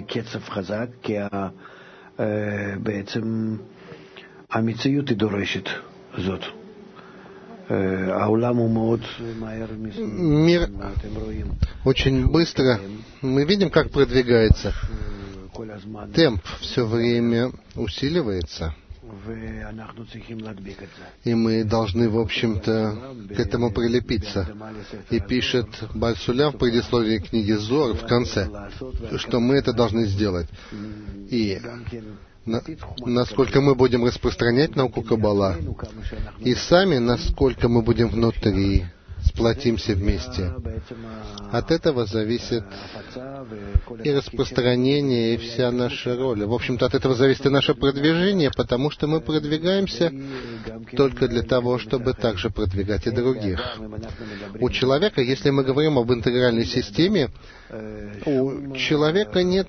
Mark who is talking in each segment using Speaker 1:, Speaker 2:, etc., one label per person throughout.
Speaker 1: בקצב חזק, כי בעצם המציאות היא דורשת זאת. העולם הוא מאוד מהר.
Speaker 2: Мир очень быстро. Мы видим, как продвигается. Темп все время усиливается. И мы должны, в общем-то, к этому прилепиться. И пишет Бааль Сулям в предисловии книги Зоар в конце, что мы это должны сделать. И насколько мы будем распространять науку Каббала, и сами, насколько мы будем внутри, сплотимся вместе. От этого зависит и распространение, и вся наша роль. В общем-то, от этого зависит и наше продвижение, потому что мы продвигаемся только для того, чтобы также продвигать и других. У человека, если мы говорим об интегральной системе, у человека нет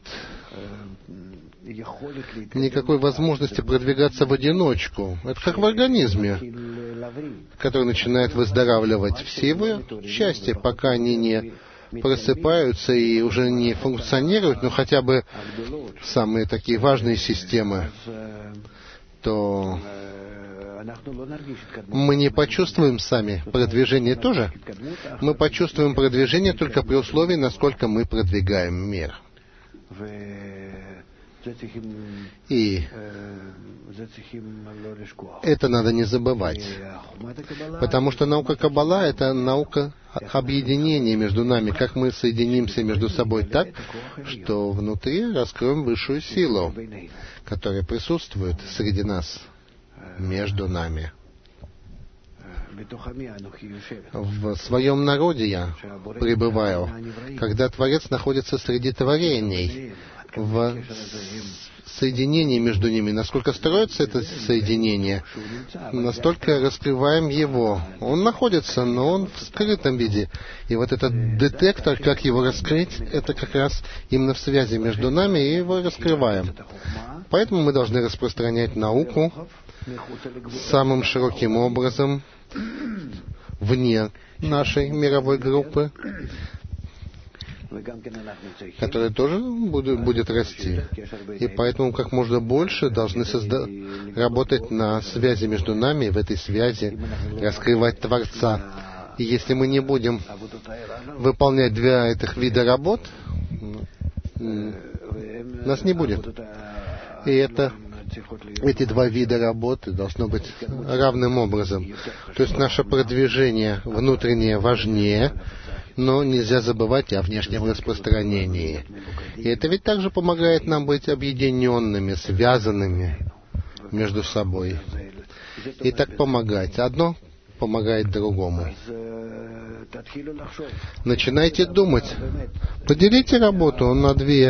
Speaker 2: никакой возможности продвигаться в одиночку. Это как в организме, который начинает выздоравливать. Все его части, пока они не просыпаются и уже не функционируют, но хотя бы самые такие важные системы, то мы не почувствуем сами продвижение тоже. Мы почувствуем продвижение только при условии, насколько мы продвигаем мир. И это надо не забывать, потому что наука Каббала — это наука объединения между нами, как мы соединимся между собой так, что внутри раскроем высшую силу, которая присутствует среди нас, между нами. В своем народе я пребываю, когда Творец находится среди творений, в соединении между ними. Насколько строится это соединение, настолько раскрываем его. Он находится, но он в скрытом виде. И вот этот детектор, как его раскрыть, это как раз именно в связи между нами, и его раскрываем. Поэтому мы должны распространять науку самым широким образом вне нашей мировой группы, которая тоже будет расти. И поэтому как можно больше должны работать на связи между нами, и в этой связи раскрывать Творца. И если мы не будем выполнять два этих вида работ, нас не будет. И эти два вида работы должно быть равным образом. То есть наше продвижение внутреннее важнее, но нельзя забывать о внешнем распространении. И это ведь также помогает нам быть объединенными, связанными между собой. И так помогать. Одно помогает другому. Начинайте думать. Поделите работу на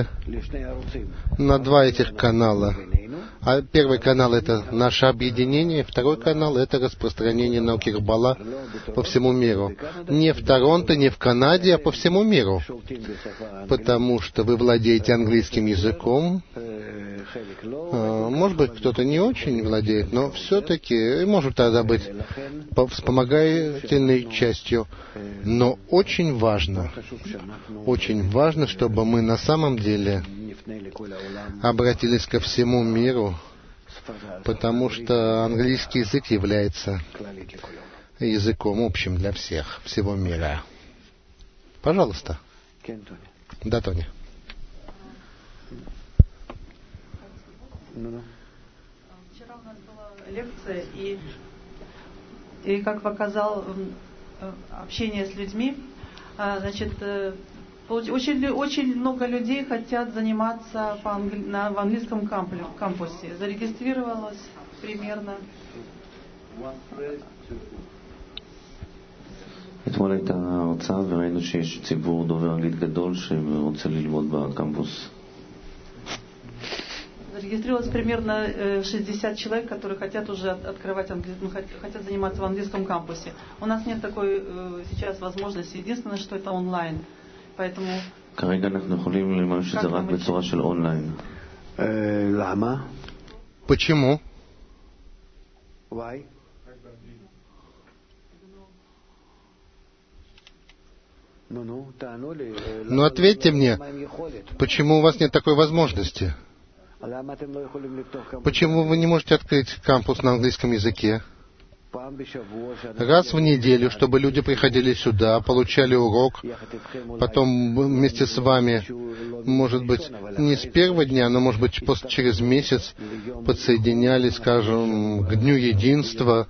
Speaker 2: два этих канала. А первый канал — это наше объединение, второй канал — это распространение науки Каббала по всему миру. Не в Торонто, не в Канаде, а по всему миру. Потому что вы владеете английским языком. Может быть, кто-то не очень владеет, но все-таки может тогда быть вспомогательной частью. Но очень важно, чтобы мы на самом деле обратились ко всему миру, потому что английский язык является языком общим для всех, всего мира. Пожалуйста. Да, Тони.
Speaker 3: Вчера у нас была лекция, и как показал общение с людьми, значит, очень много людей хотят заниматься в английском кампусе. Зарегистрировалось примерно.
Speaker 4: אתמול הייתה הרצאה וראינו שיש ציבור דובר אנגלית גדול שרוצה ללמוד בקמפוס.
Speaker 3: Зарегистрировалось примерно 60 человек, которые хотят уже открывать хотят заниматься в английском кампусе. У нас нет такой сейчас возможности. Единственное, что это онлайн. Поэтому...
Speaker 4: כרגע אנחנו יכולים לממש את זה רק בצורה של אונליין.
Speaker 1: למה?
Speaker 2: Почему?
Speaker 1: Why?
Speaker 2: Но ответьте мне, почему у вас нет такой возможности? Почему вы не можете открыть кампус на английском языке? Раз в неделю, чтобы люди приходили сюда, получали урок, потом вместе с вами, может быть, не с первого дня, но, может быть, через месяц подсоединялись, скажем, к Дню Единства.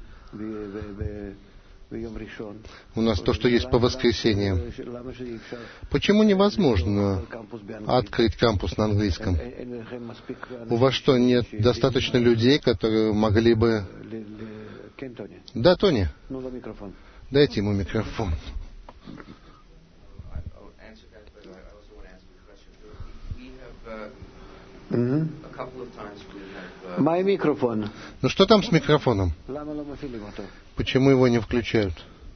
Speaker 2: У нас то, что есть по воскресеньям. Почему невозможно открыть кампус на английском? У вас что, нет достаточно людей, которые могли бы... Да, Тони. Дайте ему микрофон.
Speaker 1: Мой микрофон.
Speaker 2: Ну что там с микрофоном? Почему его не включают?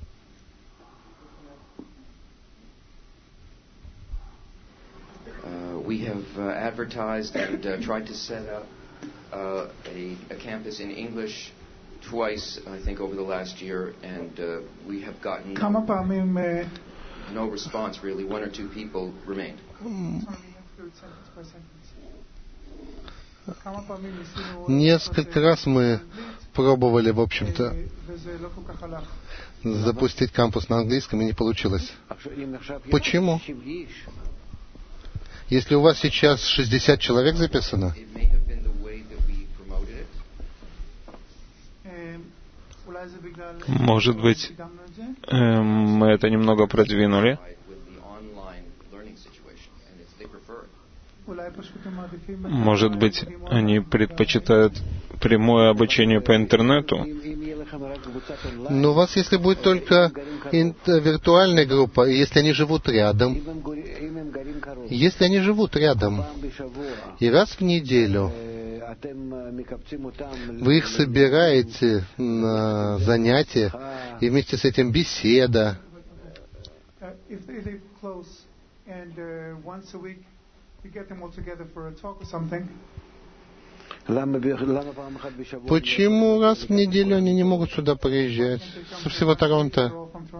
Speaker 5: We have advertised and tried to set up a campus in English twice, I think, over the last year, and we have gotten no response, really. One or two people remained.
Speaker 2: Несколько раз мы пробовали, в общем-то, запустить кампус на английском, и не получилось. Почему? Если у вас сейчас 60 человек записано,
Speaker 6: может быть, мы это немного продвинули. Может быть, они предпочитают прямое обучение по интернету.
Speaker 2: Но у вас, если будет только виртуальная группа, и если они живут рядом, и раз в неделю вы их собираете на занятия, и вместе с этим беседа, почему раз в неделю они не могут сюда приезжать? Со всего Торонто.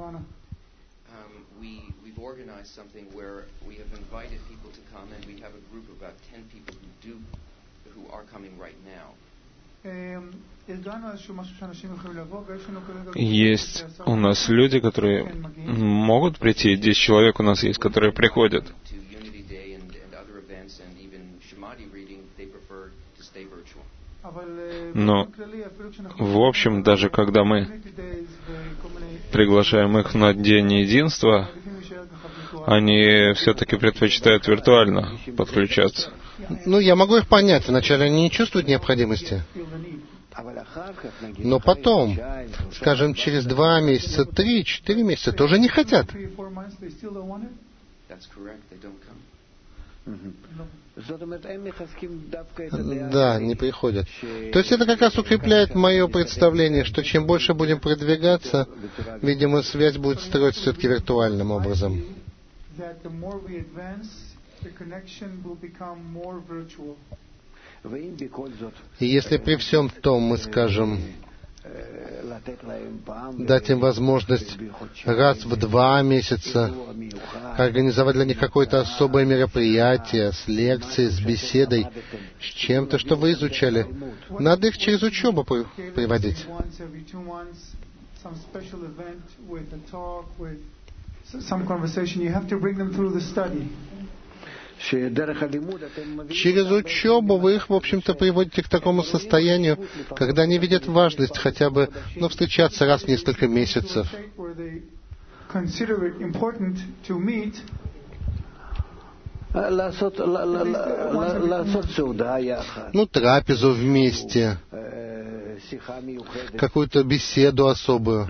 Speaker 6: Есть у нас люди, которые могут прийти, 10 человек у нас есть, которые приходят. Но, в общем, даже когда мы приглашаем их на День Единства, они все-таки предпочитают виртуально подключаться.
Speaker 2: Ну, я могу их понять. Вначале они не чувствуют необходимости. Но потом, скажем, через 2 месяца, 3-4 месяца тоже не хотят. Да, не приходят. То есть это как раз укрепляет мое представление, что чем больше будем продвигаться, видимо, связь будет строиться все-таки виртуальным образом. И если при всем том мы скажем, дать им возможность раз в 2 месяца организовать для них какое-то особое мероприятие с лекцией, с беседой, с чем-то, что вы изучали. Надо их через учебу приводить. Через учебу вы их, в общем-то, приводите к такому состоянию, когда они видят важность хотя бы, встречаться раз в несколько месяцев. Трапезу вместе, какую-то беседу особую.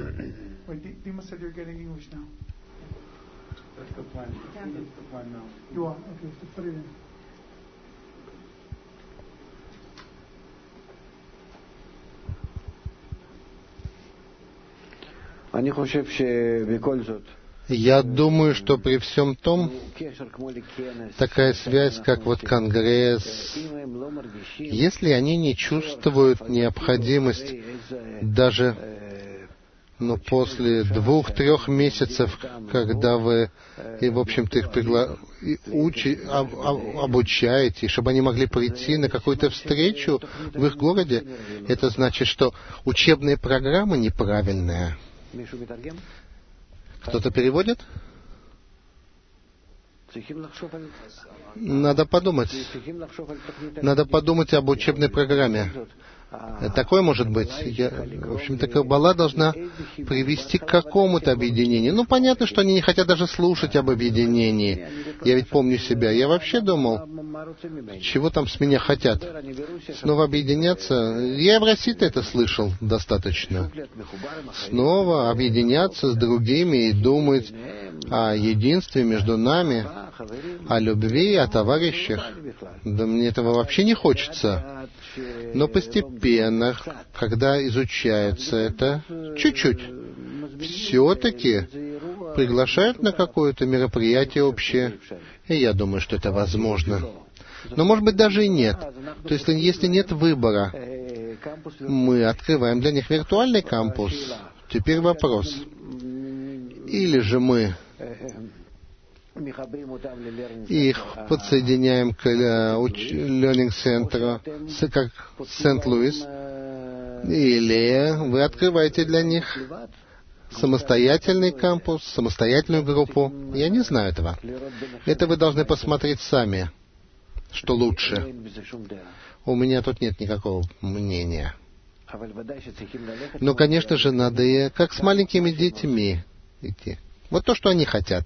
Speaker 2: Я думаю, что при всем том, такая связь, как конгресс, если они не чувствуют необходимость даже Но после 2-3 месяцев, когда вы, и, в общем-то, их обучаете, чтобы они могли прийти на какую-то встречу в их городе, это значит, что учебные программы неправильные. Кто-то переводит? Надо подумать. Надо подумать об учебной программе. Такое может быть. В общем-то, Каббала должна привести к какому-то объединению. Ну, понятно, что они не хотят даже слушать об объединении. Я ведь помню себя. Я вообще думал, чего там с меня хотят? Снова объединяться? Я в России-то это слышал достаточно. Снова объединяться с другими и думать о единстве между нами, о любви, о товарищах. Да мне этого вообще не хочется. Но постепенно, когда изучается это, чуть-чуть, все-таки приглашают на какое-то мероприятие общее. И я думаю, что это возможно. Но, может быть, даже и нет. То есть, если нет выбора, мы открываем для них виртуальный кампус. Теперь вопрос. Или же мы их подсоединяем к Learning Center, как Сент-Луис, или вы открываете для них самостоятельный кампус, самостоятельную группу. Я не знаю этого. Это вы должны посмотреть сами, что лучше. У меня тут нет никакого мнения. Но, конечно же, надо и как с маленькими детьми идти. Вот то, что они хотят.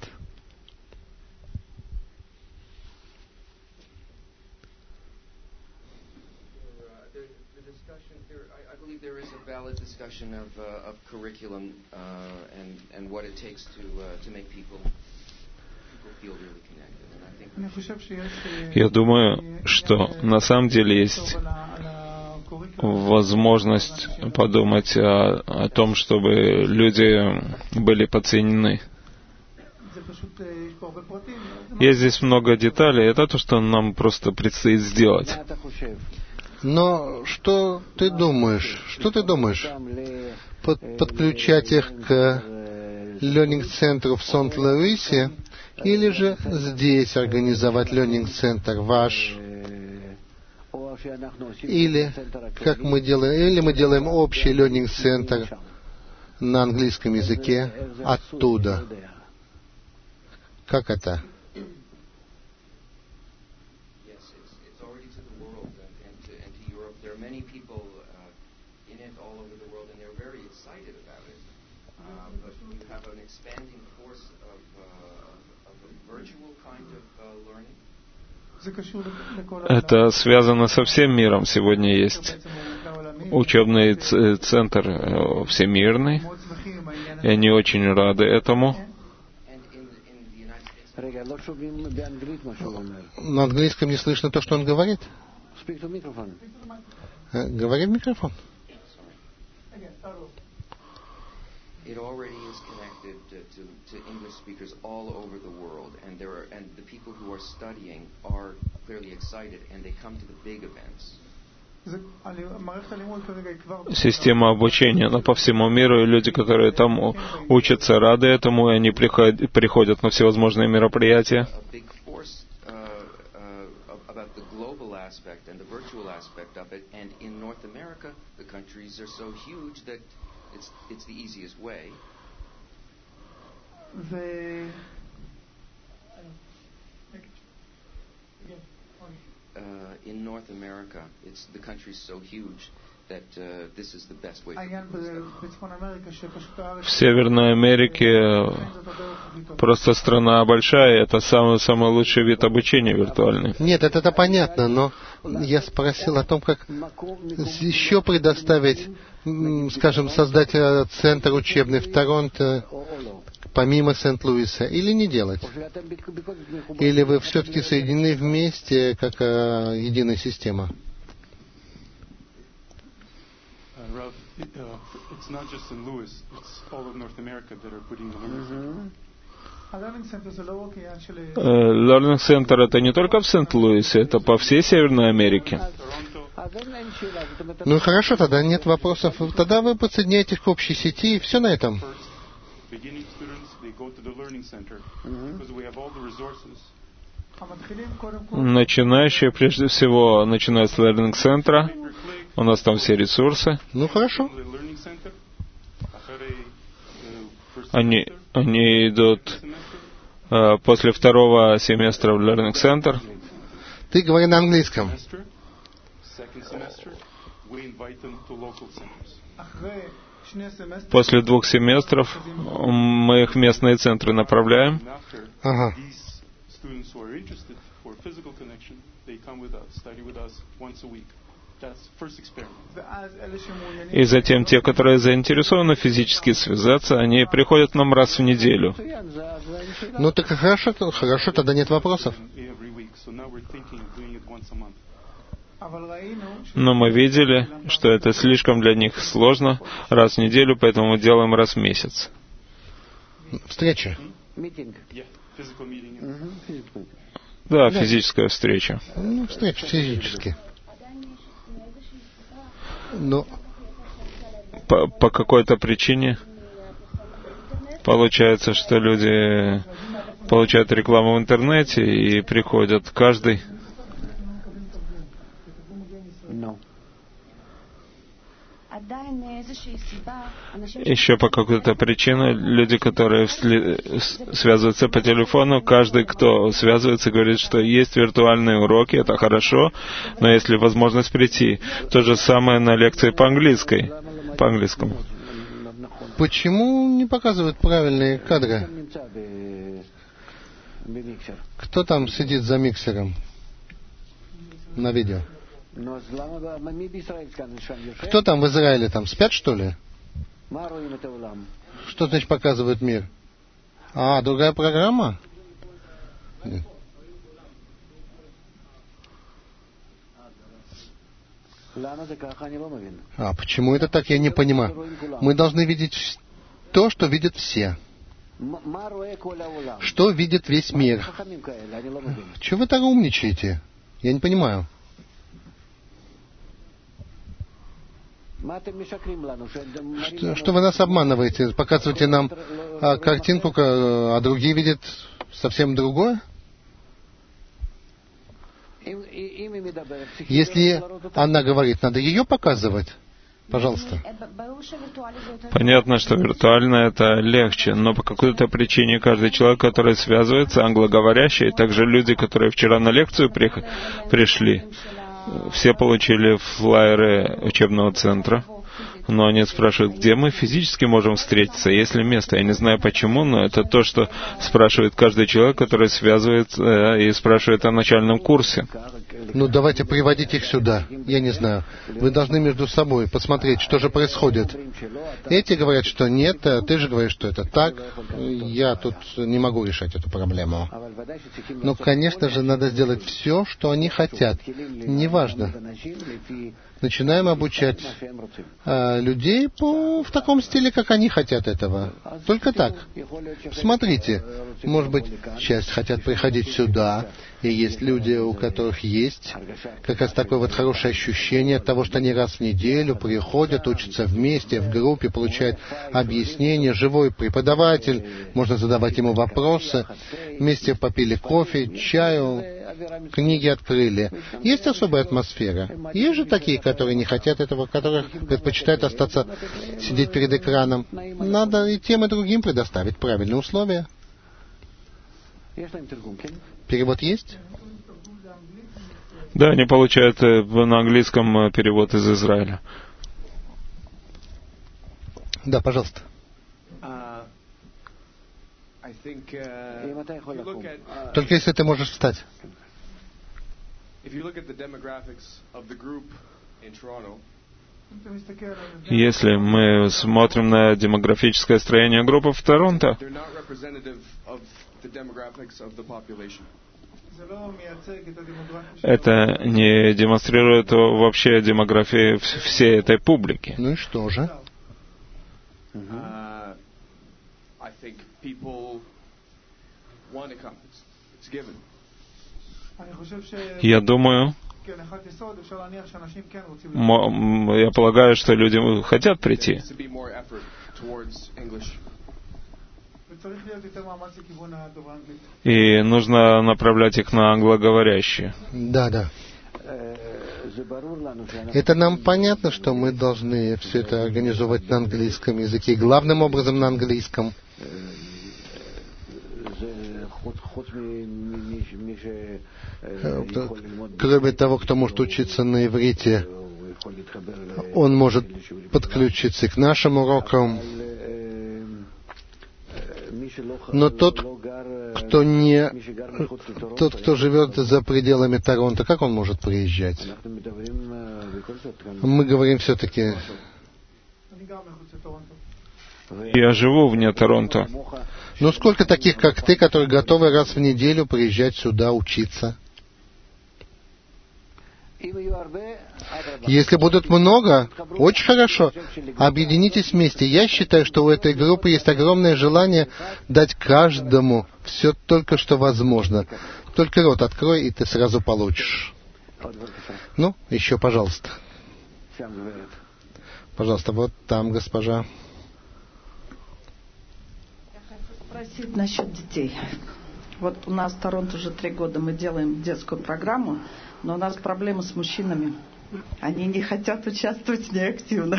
Speaker 5: Valid discussion of curriculum and what it takes to make people feel really connected.
Speaker 6: Я думаю, что на самом деле есть возможность подумать о том, чтобы люди были подсоединены. Есть здесь много деталей. Это то, что нам просто предстоит сделать.
Speaker 2: Но что ты думаешь? Что ты думаешь? Подключать их к Learning-центру в Сент-Луисе или же здесь организовать Learning-центр ваш? Или как мы делаем? Или мы делаем общий Learning-центр на английском языке оттуда? Как это?
Speaker 6: Это связано со всем миром. Сегодня есть учебный центр всемирный, и они очень рады этому.
Speaker 2: На английском не слышно то, что он говорит. Говори в микрофон.
Speaker 5: It already is connected to English speakers all over the world, and the people who are studying are clearly excited, and they come to the big events.
Speaker 6: Система обучения, она по всему миру, и люди, которые там учатся, рады этому, и они приходят на всевозможные мероприятия.
Speaker 5: It's the easiest way. In North America, the country's so huge that this is the best way.
Speaker 6: В Северной Америке просто страна большая, это самый лучший вид обучения виртуальный.
Speaker 2: Нет, это понятно, но я спросил о том, как еще предоставить, скажем, создать центр учебный в Торонто, помимо Сент-Луиса, или не делать? Или вы все-таки соединены вместе, как единая система?
Speaker 6: Learning Center это не только в Сент-Луисе, это по всей Северной Америке.
Speaker 2: Ну хорошо, тогда нет вопросов. Тогда вы подсоединяетесь к общей сети, и все на этом.
Speaker 6: Начинающие, прежде всего, начинают с Learning Center. У нас там все ресурсы.
Speaker 2: Ну хорошо.
Speaker 6: Они идут после второго семестра в Learning Center.
Speaker 2: Ты говори на английском.
Speaker 6: После 2 семестров мы их в местные центры направляем.
Speaker 2: Ага.
Speaker 6: И затем те, которые заинтересованы физически связаться, они приходят к нам раз в неделю.
Speaker 2: Ну так хорошо, тогда нет вопросов.
Speaker 6: Но мы видели, что это слишком для них сложно раз в неделю, поэтому мы делаем раз в месяц.
Speaker 2: Встреча.
Speaker 6: Да, физическая встреча.
Speaker 2: Ну, встреча физически. Но
Speaker 6: по какой-то причине получается, что люди получают рекламу в интернете и приходят каждый. Еще по какой-то причине люди, которые связываются по телефону, каждый, кто связывается, говорит, что есть виртуальные уроки, это хорошо, но есть ли возможность прийти? То же самое на лекции по английскому.
Speaker 2: Почему не показывают правильные кадры? Кто там сидит за миксером на видео? Кто там в Израиле? Там спят, что ли? Что значит показывает мир? А, другая программа? А почему это так, я не понимаю. Мы должны видеть то, что видят все. Что видит весь мир? Чего вы так умничаете? Я не понимаю. Что вы нас обманываете? Показываете нам картинку, а другие видят совсем другое? Если она говорит, надо ее показывать. Пожалуйста.
Speaker 6: Понятно, что виртуально это легче, но по какой-то причине каждый человек, который связывается, англоговорящий, и также люди, которые вчера на лекцию пришли, все получили флаеры учебного центра, но они спрашивают, где мы физически можем встретиться, есть ли место. Я не знаю почему, но это то, что спрашивает каждый человек, который связывается и спрашивает о начальном курсе.
Speaker 2: Ну, давайте приводить их сюда. Я не знаю. Вы должны между собой посмотреть, что же происходит. Эти говорят, что нет, ты же говоришь, что это так. Я тут не могу решать эту проблему. Но, конечно же, надо сделать все, что они хотят. Неважно. Начинаем обучать людей в таком стиле, как они хотят этого. Только так. Смотрите, может быть, часть хотят приходить сюда, и есть люди, у которых есть как раз такое вот хорошее ощущение от того, что они раз в неделю приходят, учатся вместе, в группе, получают объяснения, живой преподаватель, можно задавать ему вопросы, вместе попили кофе, чаю, книги открыли. Есть особая атмосфера. Есть же такие, которые не хотят этого, которые предпочитают остаться сидеть перед экраном. Надо и тем, и другим предоставить правильные условия. Перевод есть?
Speaker 6: Да, они получают на английском перевод из Израиля.
Speaker 2: Да, пожалуйста. Только если ты можешь встать.
Speaker 6: Если мы смотрим на демографическое строение группы в Торонто, это не демонстрирует вообще демографии всей этой публики.
Speaker 2: Ну и что же?
Speaker 6: Я думаю, Я полагаю, что люди хотят прийти. И нужно направлять их на англоговорящие.
Speaker 2: Да. Это нам понятно, что мы должны все это организовать на английском языке, главным образом на английском. Кроме того, кто может учиться на иврите, он может подключиться к нашим урокам. Но тот, кто живет за пределами Торонто, как он может приезжать? Мы говорим все-таки...
Speaker 6: Я живу вне Торонто.
Speaker 2: Ну, сколько таких, как ты, которые готовы раз в неделю приезжать сюда учиться? Если будут много, очень хорошо. Объединитесь вместе. Я считаю, что у этой группы есть огромное желание дать каждому все только что возможно. Только рот открой, и ты сразу получишь. Ну, еще, пожалуйста. Пожалуйста, вот там, госпожа.
Speaker 7: Я хочу спросить насчет детей. Вот у нас в Торонто уже 3 года мы делаем детскую программу, но у нас проблемы с мужчинами. Они не хотят участвовать неактивно.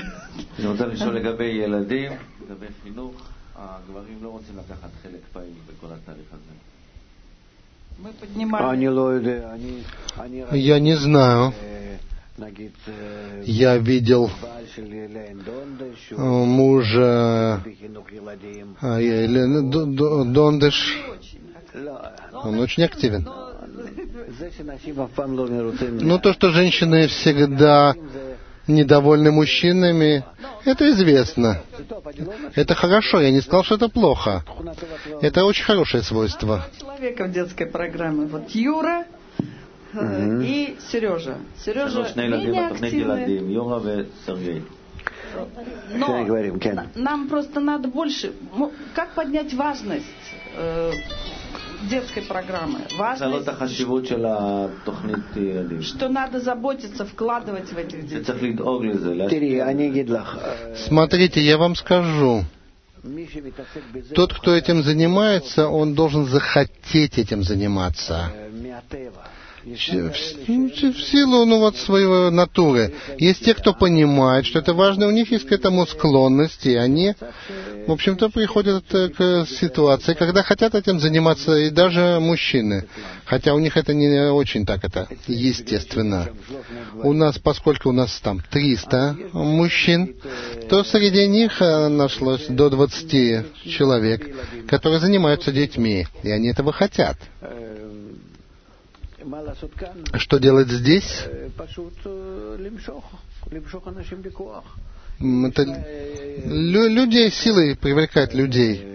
Speaker 7: Мы поднимаем...
Speaker 2: Я не знаю. Я видел мужа Дондыш. Он очень активен. Ну, то, что женщины всегда недовольны мужчинами, это известно. Это хорошо, я не сказал, что это плохо. Это очень хорошее свойство.
Speaker 7: Человека в детской программе. Вот Юра и Сережа. Сережа менее активный. Но нам просто надо больше... Как поднять важность детской программы? Важность, что надо заботиться, вкладывать в этих детей.
Speaker 2: Смотрите, я вам скажу. Тот, кто этим занимается, он должен захотеть этим заниматься. В силу своей натуры. Есть те, кто понимает, что это важно, у них есть к этому склонность, и они, в общем-то, приходят к ситуации, когда хотят этим заниматься и даже мужчины. Хотя у них это не очень так, это естественно. У нас, поскольку у нас там 300 мужчин, то среди них нашлось до 20 человек, которые занимаются детьми, и они этого хотят. Что делать здесь? Это людей силой привлекать людей.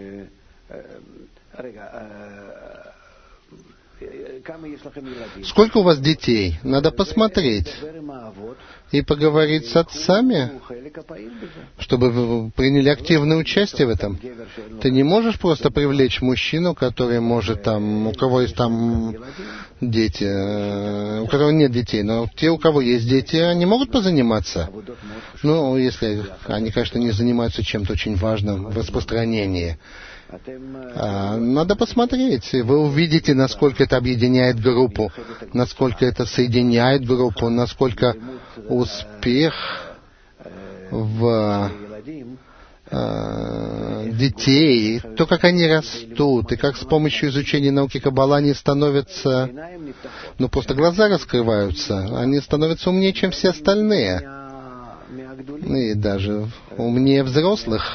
Speaker 2: Сколько у вас детей? Надо посмотреть и поговорить с отцами, чтобы вы приняли активное участие в этом. Ты не можешь просто привлечь мужчину, который может там, у кого есть там дети, у которого нет детей, но те, у кого есть дети, они могут позаниматься. Ну, если они, конечно, не занимаются чем-то очень важным в распространении. Надо посмотреть. Вы увидите, насколько это объединяет группу, насколько это соединяет группу, насколько успех в детей, то, как они растут, и как с помощью изучения науки Каббала они становятся, просто глаза раскрываются, они становятся умнее, чем все остальные. И даже умнее взрослых,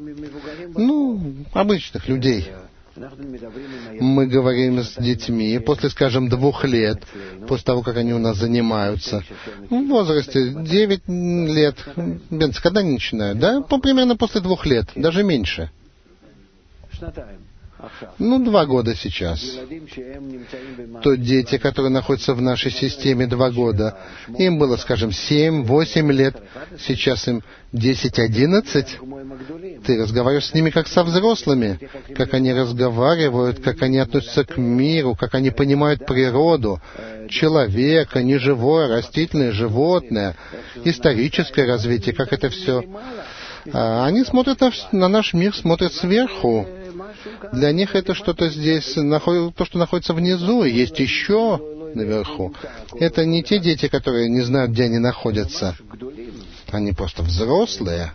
Speaker 2: обычных людей. Мы говорим с детьми после, скажем, 2 лет, после того, как они у нас занимаются. В возрасте 9 лет. Бенц, когда они начинают? Да, примерно после 2 лет, даже меньше. 2 года сейчас, то дети, которые находятся в нашей системе 2 года, им было, скажем, 7-8 лет, сейчас им 10-11, ты разговариваешь с ними как со взрослыми, как они разговаривают, как они относятся к миру, как они понимают природу, человека, неживое, растительное, животное, историческое развитие, как это все. Они смотрят на наш мир, смотрят сверху. Для них это что-то здесь, то, что находится внизу, и есть еще наверху. Это не те дети, которые не знают, где они находятся. Они просто взрослые.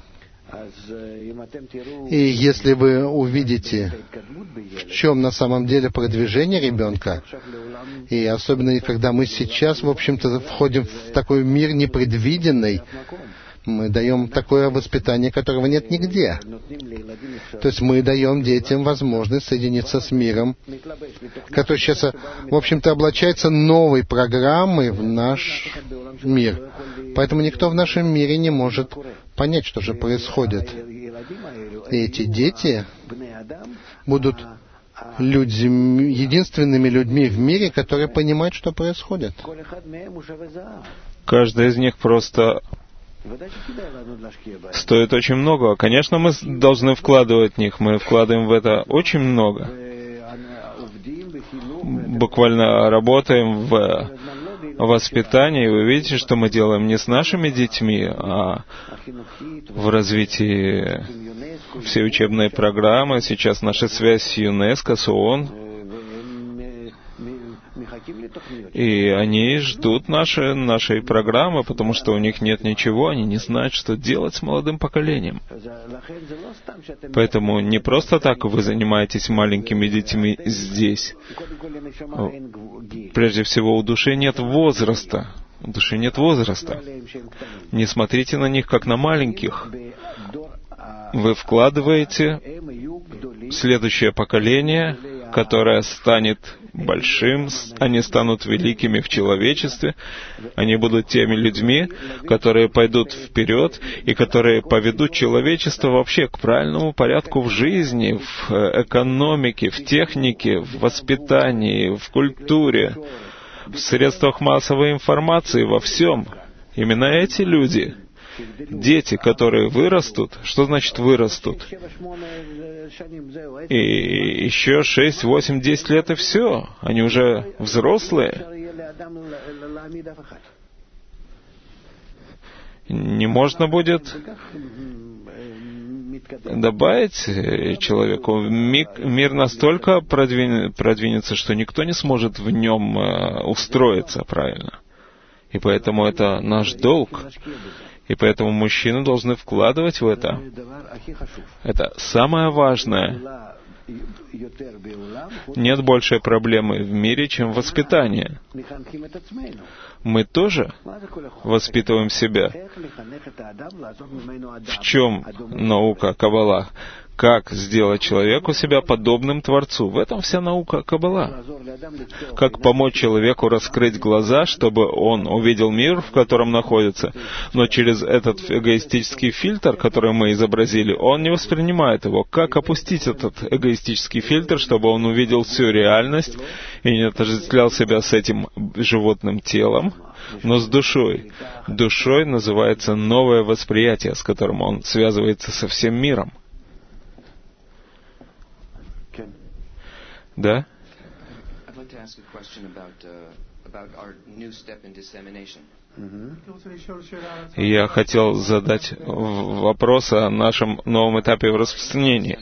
Speaker 2: И если вы увидите, в чем на самом деле продвижение ребенка, и особенно когда мы сейчас, в общем-то, входим в такой мир непредвиденный, мы даем такое воспитание, которого нет нигде. То есть мы даем детям возможность соединиться с миром, который сейчас, в общем-то, облачается новой программой в наш мир. Поэтому никто в нашем мире не может понять, что же происходит. И эти дети будут единственными людьми в мире, которые понимают, что происходит.
Speaker 6: Каждый из них просто стоит очень много. Конечно, мы должны вкладывать в них. Мы вкладываем в это очень много. Буквально работаем в воспитании. Вы видите, что мы делаем не с нашими детьми, а в развитии всей учебной программы. Сейчас наша связь с ЮНЕСКО, с ООН. И они ждут нашей программы, потому что у них нет ничего, они не знают, что делать с молодым поколением. Поэтому не просто так вы занимаетесь маленькими детьми здесь. Прежде всего, у души нет возраста. У души нет возраста. Не смотрите на них, как на маленьких. Вы вкладываете в следующее поколение, которое станет большим, они станут великими в человечестве, они будут теми людьми, которые пойдут вперед и которые поведут человечество вообще к правильному порядку в жизни, в экономике, в технике, в воспитании, в культуре, в средствах массовой информации, во всем. Именно эти люди, дети, которые вырастут, что значит вырастут? И еще 6, 8, 10 лет и все. Они уже взрослые. Не можно будет добавить человеку. Мир настолько продвинется, что никто не сможет в нем устроиться правильно. И поэтому это наш долг. И поэтому мужчины должны вкладывать в это. Это самое важное. Нет большей проблемы в мире, чем воспитание. Мы тоже воспитываем себя. В чем наука Каббала? Как сделать человеку себя подобным Творцу? В этом вся наука Каббала. Как помочь человеку раскрыть глаза, чтобы он увидел мир, в котором находится, но через этот эгоистический фильтр, который мы изобразили, он не воспринимает его. Как опустить этот эгоистический фильтр, чтобы он увидел всю реальность и не отождествлял себя с этим животным телом, но с душой. Душой называется новое восприятие, с которым он связывается со всем миром. Да? Я хотел задать вопрос о нашем новом этапе в распространении.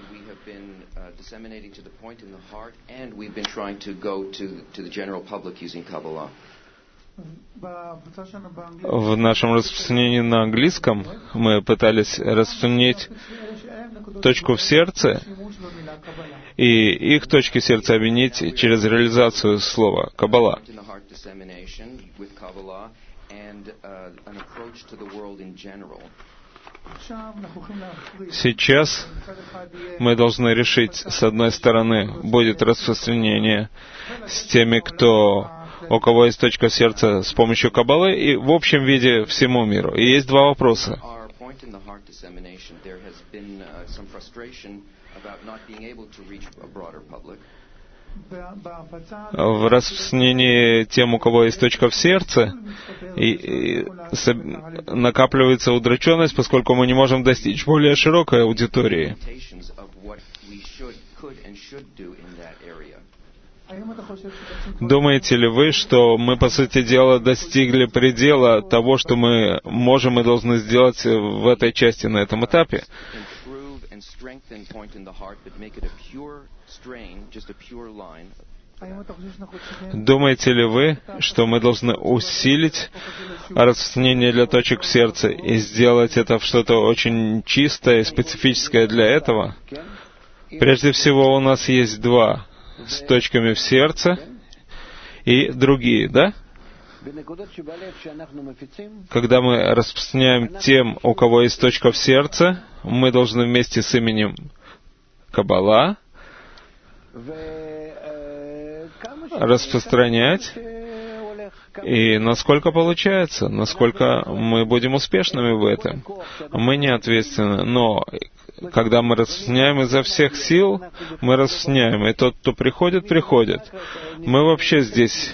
Speaker 6: В нашем распространении на английском мы пытались распространить точку в сердце и их точки сердца объединить через реализацию слова «Каббала». Сейчас мы должны решить, с одной стороны, будет распространение с теми, у кого есть точка сердца с помощью Каббалы, и в общем виде всему миру. И есть два вопроса. В распространении тем, у кого есть точка в сердце, накапливается удрученность, поскольку мы не можем достичь более широкой аудитории. Думаете ли вы, что мы, по сути дела, достигли предела того, что мы можем и должны сделать в этой части, на этом этапе? Думаете ли вы, что мы должны усилить распространение для точек в сердце и сделать это в что-то очень чистое и специфическое для этого? Прежде всего, у нас есть два с точками в сердце и другие, да? Когда мы распространяем тем, у кого есть точка в сердце, мы должны вместе с именем Каббала распространять. И насколько получается, насколько мы будем успешными в этом. Мы не ответственны, но когда мы распространяем изо всех сил, мы распространяем, и тот, кто приходит, приходит. Мы вообще здесь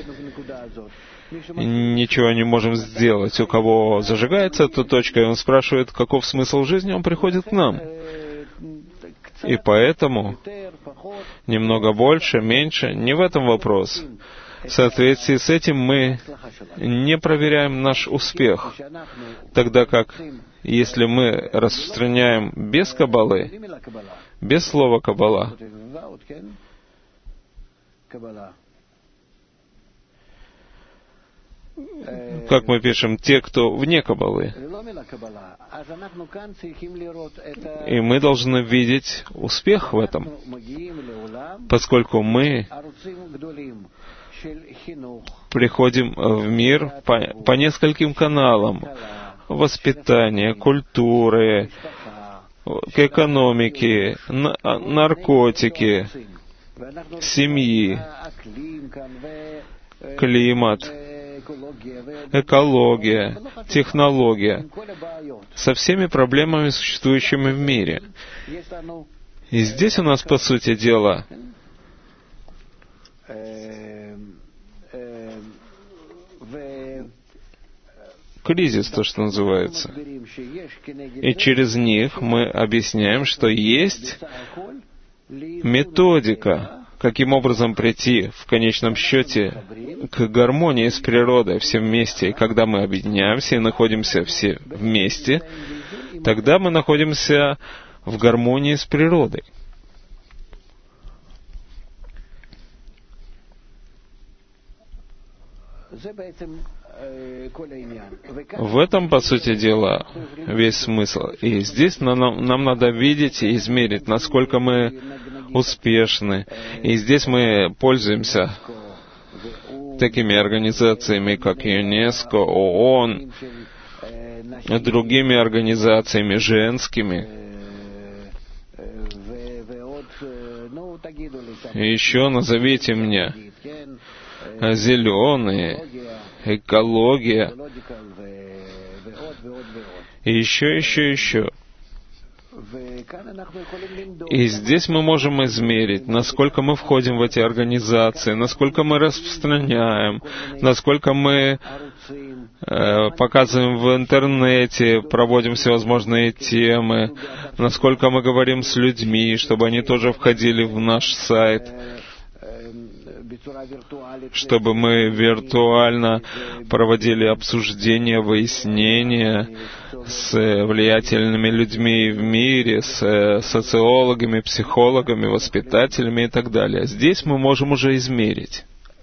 Speaker 6: ничего не можем сделать. У кого зажигается эта точка, и он спрашивает, каков смысл жизни, он приходит к нам. И поэтому немного больше, меньше, не в этом вопрос. В соответствии с этим мы не проверяем наш успех, тогда как, если мы распространяем без Каббалы, без слова Каббала, как мы пишем, те, кто вне Каббалы. И мы должны видеть успех в этом, поскольку мы приходим в мир по нескольким каналам: воспитания, культуры, к экономике, наркотики, семьи, климат, экология, технология, со всеми проблемами, существующими в мире. И здесь у нас, по сути дела, кризис, то, что называется. И через них мы объясняем, что есть методика, каким образом прийти в конечном счете к гармонии с природой все вместе. И когда мы объединяемся и находимся все вместе, тогда мы находимся в гармонии с природой. В этом, по сути дела, весь смысл. И здесь нам надо видеть и измерить, насколько мы успешны. И здесь мы пользуемся такими организациями, как ЮНЕСКО, ООН, другими организациями женскими. И еще назовите мне зеленые, экология, и еще. И здесь мы можем измерить, насколько мы входим в эти организации, насколько мы распространяем, насколько мы показываем в интернете, проводим всевозможные темы, насколько мы говорим с людьми, чтобы они тоже входили в наш сайт, чтобы мы виртуально проводили обсуждения, выяснения с влиятельными людьми в мире, с социологами, психологами, воспитателями и так далее. Здесь мы можем уже измерить.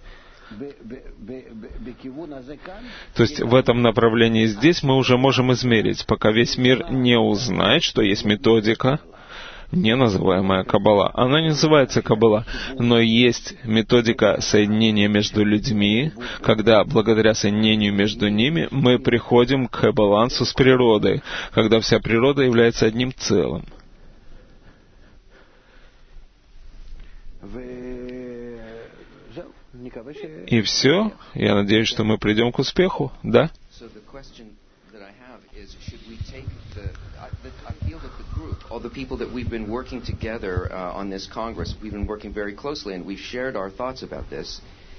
Speaker 6: То есть в этом направлении здесь мы уже можем измерить, пока весь мир не узнает, что есть методика, не называемая Каббала. Она не называется Каббала, но есть методика соединения между людьми, когда благодаря соединению между ними мы приходим к балансу с природой, когда вся природа является одним целым. И все. Я надеюсь, что мы придем к успеху, да?
Speaker 5: is should we take I feel that the group, all the people that we've been working together on this Congress, we've been working very closely and we've shared our thoughts about this.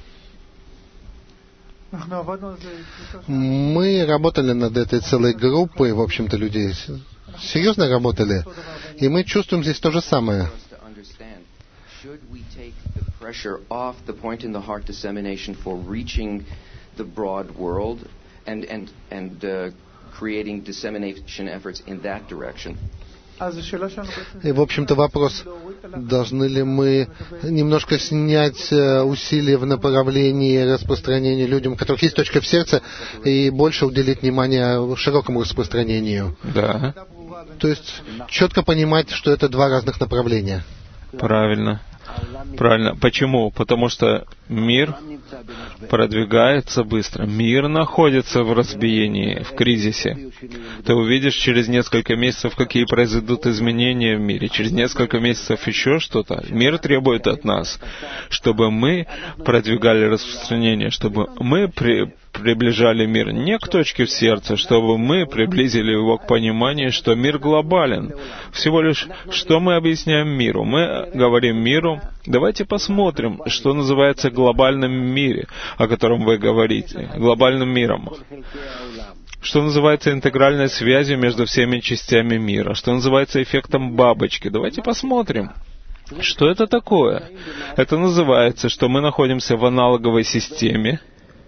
Speaker 2: Мы работали над этой целой группой, в общем-то, людей серьезно работали, и мы чувствуем здесь то же самое.
Speaker 5: Should we take the pressure off the point in the heart dissemination for reaching the broad world and creating dissemination efforts in that direction?
Speaker 2: И, в общем-то, вопрос, должны ли мы немножко снять усилия в направлении распространения людям, у которых есть точка в сердце, и больше уделить внимание широкому распространению.
Speaker 6: Да.
Speaker 2: То есть четко понимать, что это два разных направления.
Speaker 6: Правильно. Правильно. Почему? Потому что мир продвигается быстро. Мир находится в разбиении, в кризисе. Ты увидишь через несколько месяцев, какие произойдут изменения в мире. Через несколько месяцев еще что-то. Мир требует от нас, чтобы мы продвигали распространение, чтобы мы приближали мир не к точке в сердце, чтобы мы приблизили его к пониманию, что мир глобален. Всего лишь, что мы объясняем миру? Мы говорим миру, давайте посмотрим, что называется глобальным мире, о котором вы говорите, глобальным миром. Что называется интегральной связью между всеми частями мира, что называется эффектом бабочки. Давайте посмотрим. Что это такое? Это называется, что мы находимся в аналоговой системе,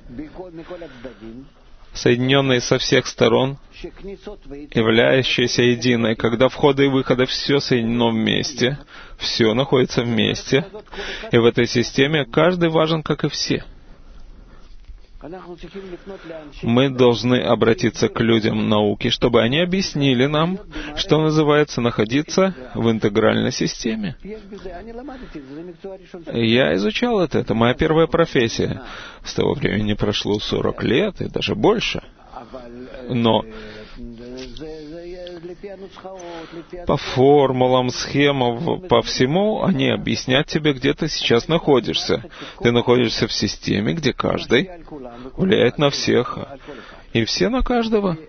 Speaker 6: соединенные со всех сторон, являющиеся единой, когда входы и выходы все соединено вместе, все находится вместе, и в этой системе каждый важен, как и все. Мы должны обратиться к людям науки, чтобы они объяснили нам, что называется находиться в интегральной системе. Я изучал это моя первая профессия. С того времени прошло 40 лет и даже больше. Но по формулам, схемам, по всему, они объяснят тебе, где ты сейчас находишься. Ты находишься в системе, где каждый влияет на всех, и все на каждого.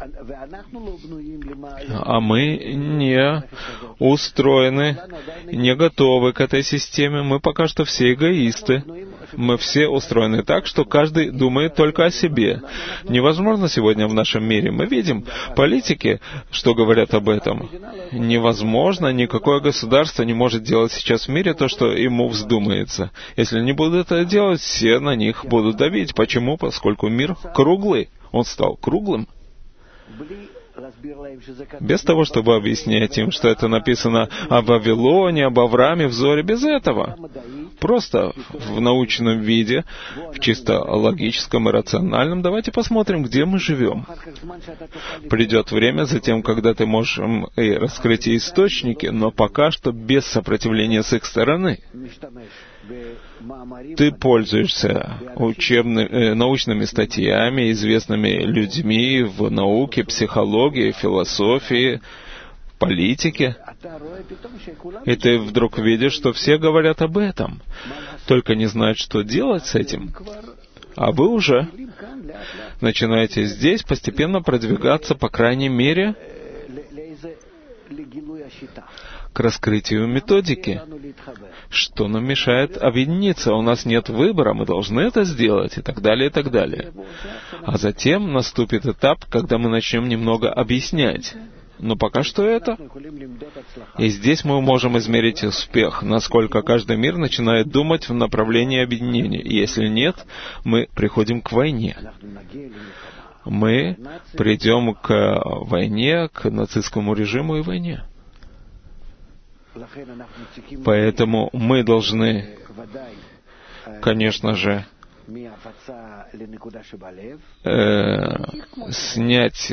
Speaker 6: А мы не устроены, не готовы к этой системе. Мы пока что все эгоисты. Мы все устроены так, что каждый думает только о себе. Невозможно сегодня в нашем мире. Мы видим политики, что говорят об этом. Невозможно, никакое государство не может делать сейчас в мире то, что ему вздумается. Если они будут это делать, все на них будут давить. Почему? Поскольку мир круглый. Он стал круглым. Без того, чтобы объяснять им, что это написано о Вавилоне, об Аврааме, в Зоре, без этого. Просто в научном виде, в чисто логическом и рациональном, давайте посмотрим, где мы живем. Придет время затем, когда ты можешь и раскрыть источники, но пока что без сопротивления с их стороны. Ты пользуешься научными статьями, известными людьми в науке, психологии, философии, политике. И ты вдруг видишь, что все говорят об этом, только не знают, что делать с этим. А вы уже начинаете здесь постепенно продвигаться, по крайней мере, к раскрытию методики. Что нам мешает объединиться? У нас нет выбора, мы должны это сделать, и так далее, и так далее. А затем наступит этап, когда мы начнем немного объяснять. Но пока что это. И здесь мы можем измерить успех, насколько каждый мир начинает думать в направлении объединения. И если нет, мы приходим к войне. Мы придем к войне, к нацистскому режиму и войне. Поэтому мы должны, конечно же, снять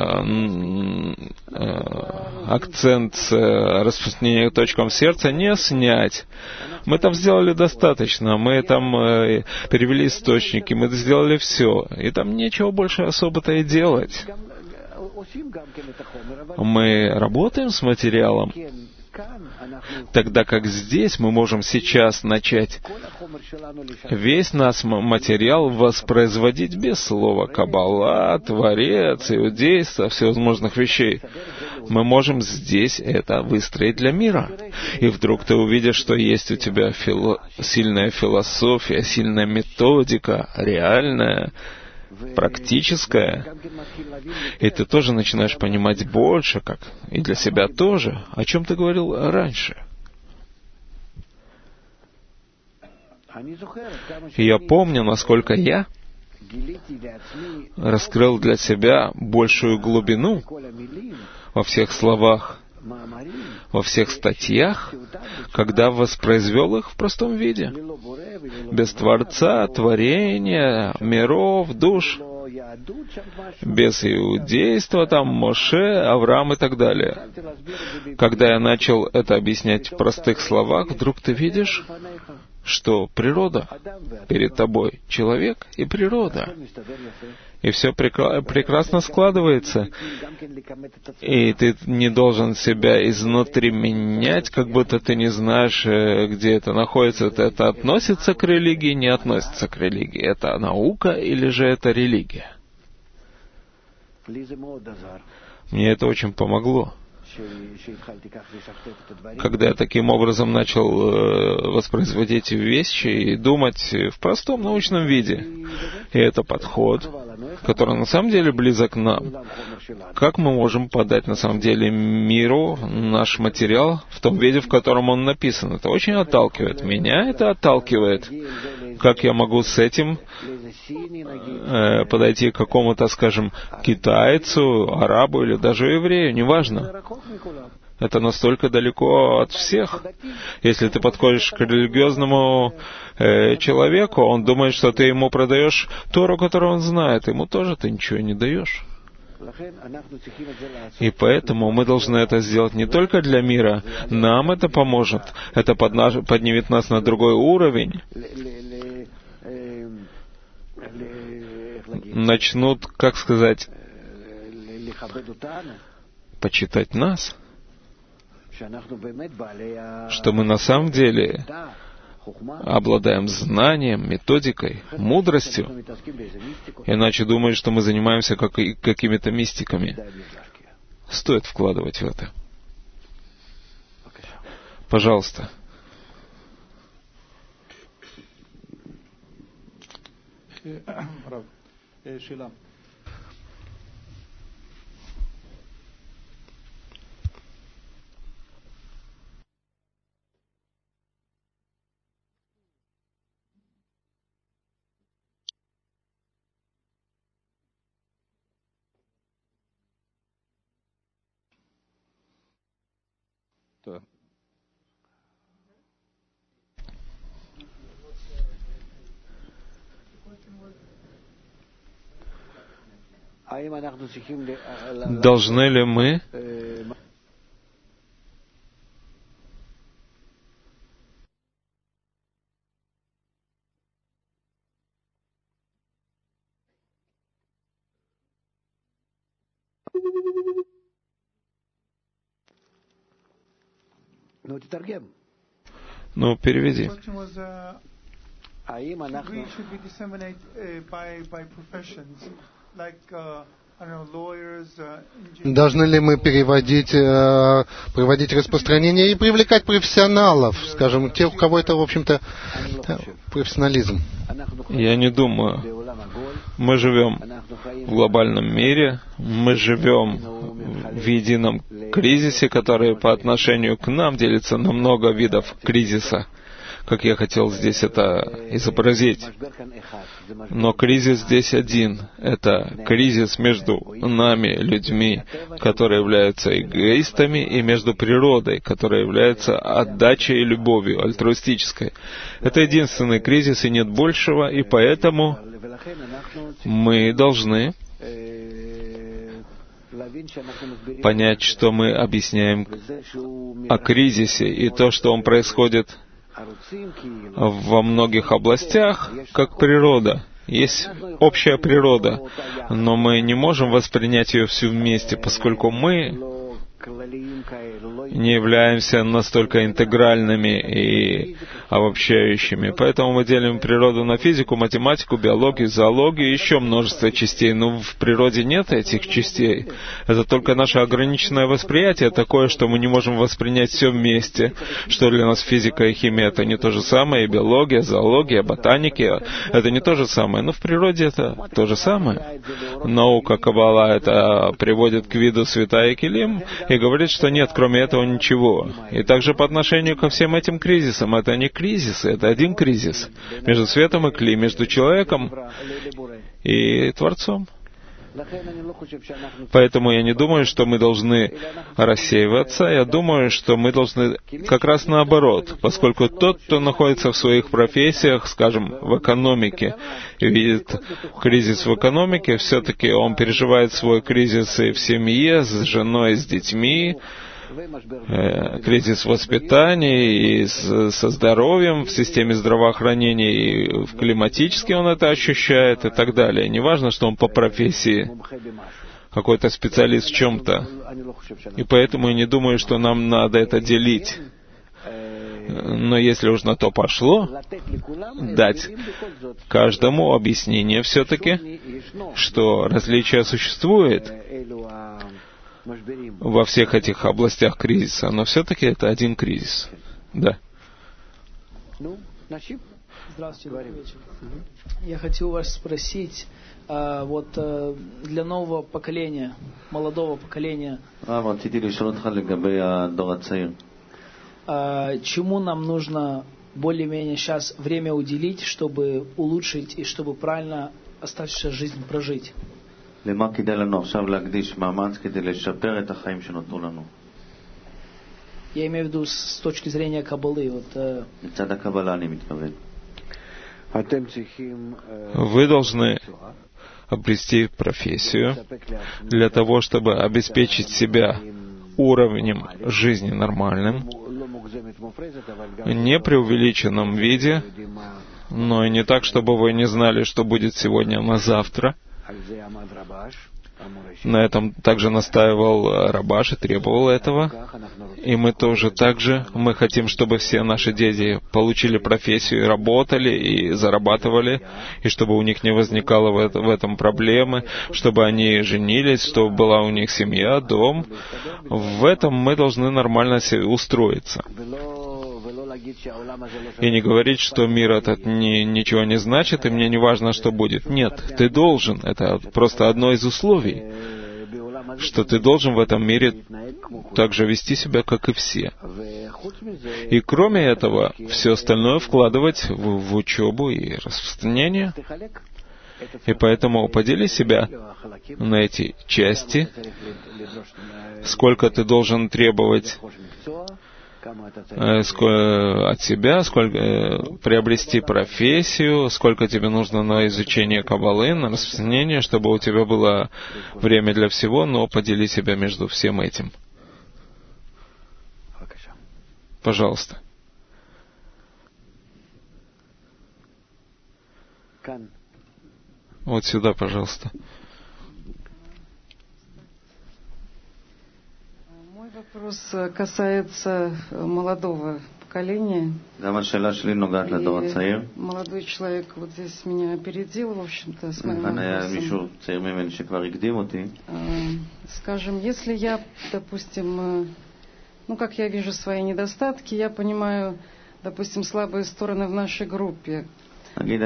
Speaker 6: акцент с распространения к точкам сердца, не снять. Мы там сделали достаточно, мы там перевели источники, мы сделали все, и там нечего больше особо-то и делать. Мы работаем с материалом, Тогда как здесь мы можем сейчас начать весь наш материал воспроизводить без слова Каббала, Творец, иудейство, всевозможных вещей. Мы можем здесь это выстроить для мира. И вдруг ты увидишь, что есть у тебя сильная философия, сильная методика, реальная, практическая, и ты тоже начинаешь понимать больше, как и для себя тоже, о чем ты говорил раньше. И я помню, насколько я раскрыл для себя большую глубину во всех словах, во всех статьях, когда воспроизвел их в простом виде, без Творца, творения, миров, душ, без иудейства, там, Моше, Авраам и так далее. Когда я начал это объяснять в простых словах, вдруг ты видишь, что природа перед тобой, человек и природа. И все прекрасно складывается. И ты не должен себя изнутри менять, как будто ты не знаешь, где это находится. Это относится к религии, не относится к религии. Это наука или же это религия? Мне это очень помогло. Когда я таким образом начал воспроизводить вещи и думать в простом научном виде. И это подход, который на самом деле близок к нам. Как мы можем подать на самом деле миру наш материал в том виде, в котором он написан? Это очень отталкивает. Меня это отталкивает. Как я могу с этим подойти к какому-то, скажем, китайцу, арабу или даже еврею, неважно. Это настолько далеко от всех. Если ты подходишь к религиозному человеку, он думает, что ты ему продаешь Тору, которую он знает. Ему тоже ты ничего не даешь. И поэтому мы должны это сделать не только для мира. Нам это поможет. Это поднимет нас на другой уровень. Начнут, как сказать, почитать нас, что мы на самом деле обладаем знанием, методикой, мудростью, иначе думают, что мы занимаемся какими-то мистиками. Стоит вкладывать в это. Пожалуйста. Должны ли мы Ну, переведи.
Speaker 2: Должны ли мы проводить распространение и привлекать профессионалов, скажем, тех, у кого это, в общем-то, профессионализм?
Speaker 6: Я не думаю. Мы живем в глобальном мире, мы живем в едином кризисе, который по отношению к нам делится на много видов кризиса, как я хотел здесь это изобразить. Но кризис здесь один. Это кризис между нами, людьми, которые являются эгоистами, и между природой, которая является отдачей и любовью, альтруистической. Это единственный кризис, и нет большего, и поэтому мы должны понять, что мы объясняем о кризисе, и то, что он происходит во многих областях, как природа. Есть общая природа, но мы не можем воспринять ее всю вместе, поскольку мы не являемся настолько интегральными и обобщающими. Поэтому мы делим природу на физику, математику, биологию, зоологию и еще множество частей. Но в природе нет этих частей. Это только наше ограниченное восприятие такое, что мы не можем воспринять все вместе. Что для нас физика и химия — это не то же самое, и биология, зоология, ботаника — это не то же самое. Но в природе это то же самое. Наука Каббала это приводит к виду света и килим и говорит, что нет, кроме этого ничего. И также по отношению ко всем этим кризисам, это не кризисы, это один кризис между светом и кли, между человеком и Творцом. Поэтому я не думаю, что мы должны рассеиваться, я думаю, что мы должны как раз наоборот, поскольку тот, кто находится в своих профессиях, скажем, в экономике, и видит кризис в экономике, все-таки он переживает свой кризис и в семье, с женой, с детьми, кризис в воспитании и со здоровьем, в системе здравоохранения, и в климатически он это ощущает и так далее. Неважно, что он по профессии какой-то специалист в чем-то. И поэтому я не думаю, что нам надо это делить. Но если уж на то пошло, дать каждому объяснение все-таки, что различие существует во всех этих областях кризиса, но все-таки это один кризис. Да.
Speaker 8: Здравствуйте, вечер. Я хотел вас спросить, вот для нового поколения, молодого поколения, чему нам нужно более-менее сейчас время уделить, чтобы улучшить и чтобы правильно оставшуюся жизнь прожить?
Speaker 4: למה כדאי לנו עכשיו להקדיש מאמץ כדי לשפר את החיים שנותרו לנו?
Speaker 8: Я имею в виду с точки зрения Каббалы.
Speaker 4: מצד הקבלה אני מתכוון.
Speaker 6: Вы должны обрести профессию для того, чтобы обеспечить себя уровнем жизни нормальным, не преувеличенном виде, но и не так, чтобы вы не знали, что будет сегодня на завтра. На этом также настаивал Рабаш и требовал этого. И мы тоже мы хотим, чтобы все наши дети получили профессию, работали и зарабатывали, и чтобы у них не возникало в этом проблемы, чтобы они женились, чтобы была у них семья, дом. В этом мы должны нормально устроиться. И не говорить, что мир этот ничего не значит, и мне не важно, что будет. Нет, ты должен. Это просто одно из условий, что ты должен в этом мире так же вести себя, как и все. И кроме этого, все остальное вкладывать в учебу и распространение. И поэтому подели себя на эти части, сколько ты должен требовать от себя, сколько приобрести профессию, сколько тебе нужно на изучение Каббалы, на распространение, чтобы у тебя было время для всего, но подели себя между всем этим. Пожалуйста. Вот сюда, пожалуйста.
Speaker 9: Вопрос касается молодого поколения. И молодой человек вот здесь меня опередил, в общем-то, с моим вопросом. Скажем, если я, допустим, как я вижу свои недостатки, я понимаю, допустим, слабые стороны в нашей группе. Как мы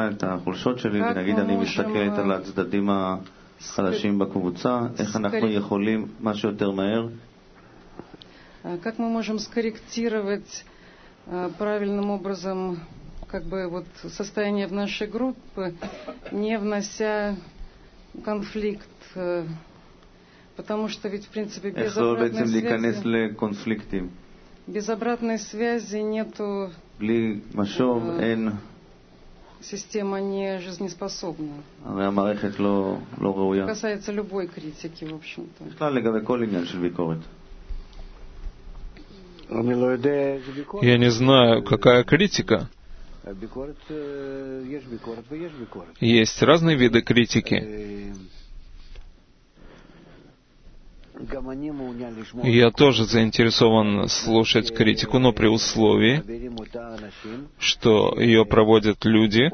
Speaker 9: можем скорректировать правильным образом состояние в нашей группе, не внося конфликт, потому что ведь в принципе без обратной связи нету, система не жизнеспособна. Касается любой критики, в общем-то.
Speaker 6: Я не знаю, какая критика. Есть разные виды критики. Я тоже заинтересован слушать критику, но при условии, что ее проводят люди,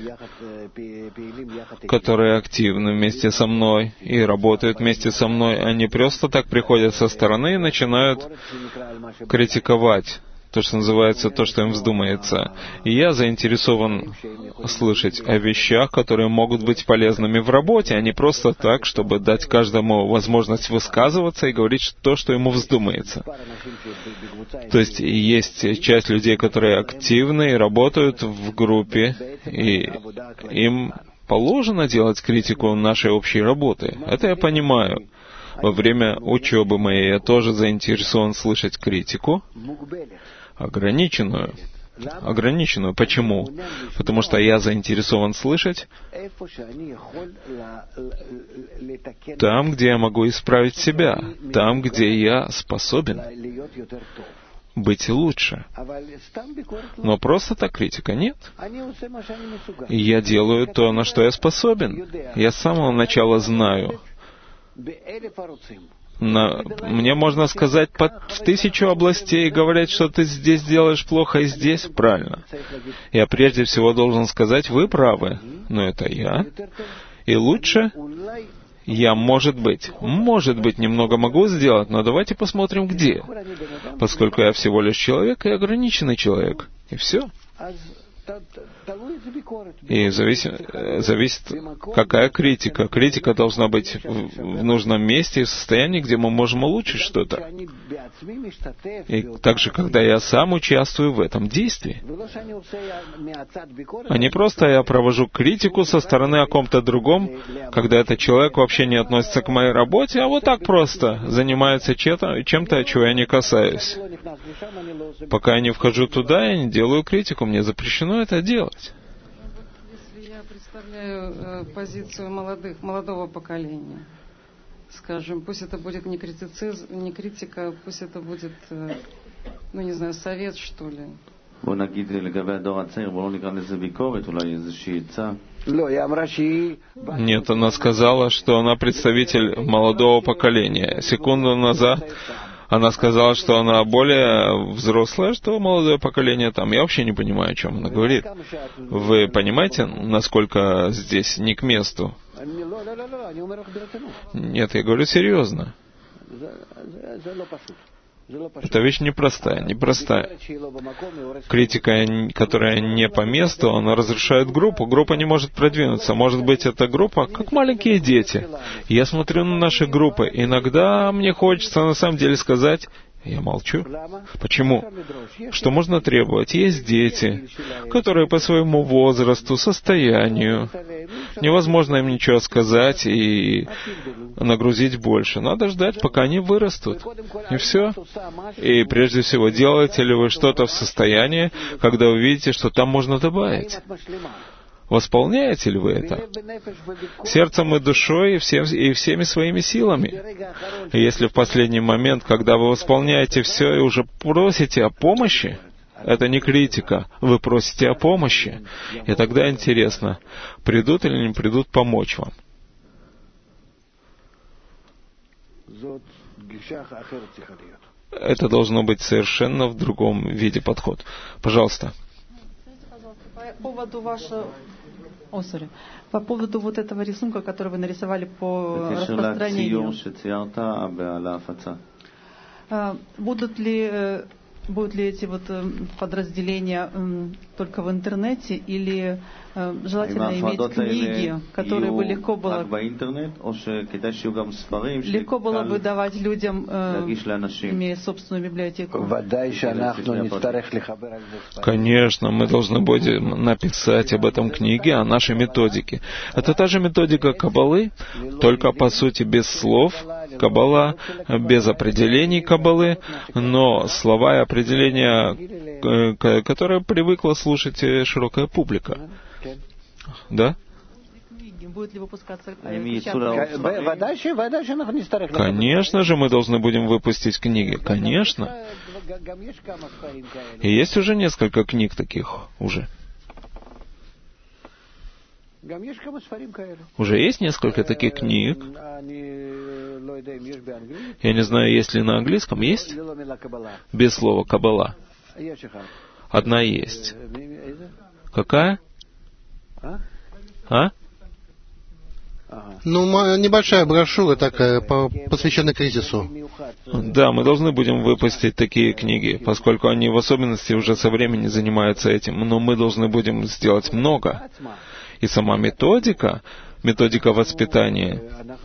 Speaker 6: которые активны вместе со мной и работают вместе со мной, а не просто так приходят со стороны и начинают критиковать то, что называется, то, что им вздумается. И я заинтересован слышать о вещах, которые могут быть полезными в работе, а не просто так, чтобы дать каждому возможность высказываться и говорить то, что ему вздумается. То есть есть часть людей, которые активны и работают в группе, и им положено делать критику нашей общей работы. Это я понимаю. Во время учебы моей я тоже заинтересован слышать критику, ограниченную. Почему? Потому что я заинтересован слышать там, где я могу исправить себя, там, где я способен быть лучше. Но просто так критика нет. Я делаю то, на что я способен. Я с самого начала знаю. Мне можно сказать в 1000 областей, говорят, что ты здесь делаешь плохо и здесь правильно. Я прежде всего должен сказать, вы правы, но это я. И лучше я, может быть, немного могу сделать, но давайте посмотрим, где. Поскольку я всего лишь человек и ограниченный человек. И все. И зависит, какая критика. Критика должна быть в нужном месте и в состоянии, где мы можем улучшить что-то. И также, когда я сам участвую в этом действии. А не просто я провожу критику со стороны о ком-то другом, когда этот человек вообще не относится к моей работе, а вот так просто занимается чем-то, чего я не касаюсь. Пока я не вхожу туда, я не делаю критику, мне запрещено это делать.
Speaker 9: Если я представляю позицию молодого поколения, скажем, пусть это будет не критика, пусть это будет, совет, что ли.
Speaker 6: Нет, она сказала, что она представитель молодого поколения. Секунду назад она сказала, что она более взрослая, что молодое поколение там. Я вообще не понимаю, о чем она говорит. Вы понимаете, насколько здесь не к месту? Нет, я говорю серьезно. Эта вещь непростая. Критика, которая не по месту, она разрушает группу. Группа не может продвинуться. Может быть, эта группа как маленькие дети. Я смотрю на наши группы. Иногда мне хочется на самом деле сказать, я молчу. Почему? Что можно требовать? Есть дети, которые по своему возрасту, состоянию, невозможно им ничего сказать и нагрузить больше. Надо ждать, пока они вырастут. И все. И прежде всего, делаете ли вы что-то в состоянии, когда вы видите, что там можно добавить? Восполняете ли вы это? Сердцем и душой, и всеми своими силами. И если в последний момент, когда вы восполняете все и уже просите о помощи, это не критика, вы просите о помощи. И тогда интересно, придут или не придут помочь вам. Это должно быть совершенно в другом виде подход. Пожалуйста.
Speaker 3: По поводу вот этого рисунка, который вы нарисовали по распространению. Будут ли эти вот подразделения только в интернете или желательно иметь книги, которые бы легко было давать людям, имея собственную библиотеку?
Speaker 6: Конечно, мы должны будем написать об этом книге, о нашей методике. Это та же методика Каббалы, только по сути без слов Каббала, без определений Каббалы, но слова и определения, которые привыкла слушать широкая публика. Да?
Speaker 3: Будет ли выпускаться?
Speaker 6: Конечно же, мы должны будем выпустить книги. Конечно. И есть уже несколько книг таких уже.
Speaker 1: Уже
Speaker 6: есть несколько таких книг. Я не знаю, есть ли на английском. Есть? Без слова «каббала». Одна есть. Какая? А?
Speaker 2: Ну, небольшая брошюра такая, посвященная кризису.
Speaker 6: Да, мы должны будем выпустить такие книги, поскольку они в особенности уже со временем занимаются этим. Но мы должны будем сделать много. И сама методика воспитания,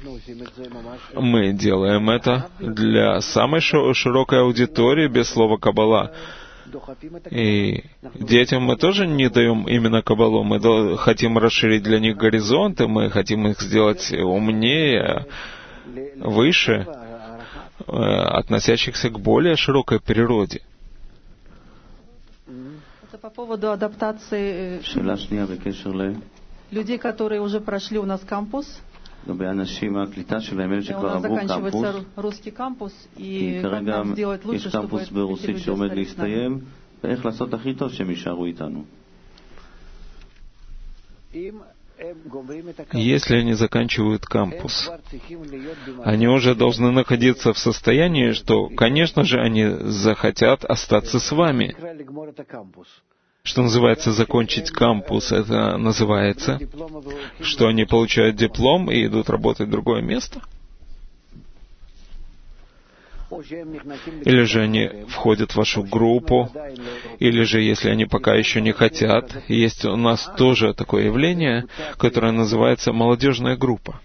Speaker 6: мы делаем это для самой широкой аудитории без слова «каббала». И детям мы тоже не даем именно каббалу, мы хотим расширить для них горизонты, мы хотим их сделать умнее, выше, относящихся к более широкой природе.
Speaker 3: Это по поводу адаптации людей, которые уже прошли у нас кампус. У нас заканчивается русский кампус, и как нам сделать лучше, чтобы эти люди остались с нами.
Speaker 6: Если они заканчивают кампус, они уже должны находиться в состоянии, что, конечно же, они захотят остаться с вами. Что называется закончить кампус, это называется, что они получают диплом и идут работать в другое место? Или же они входят в вашу группу, или же, если они пока еще не хотят, есть у нас тоже такое явление, которое называется молодежная группа.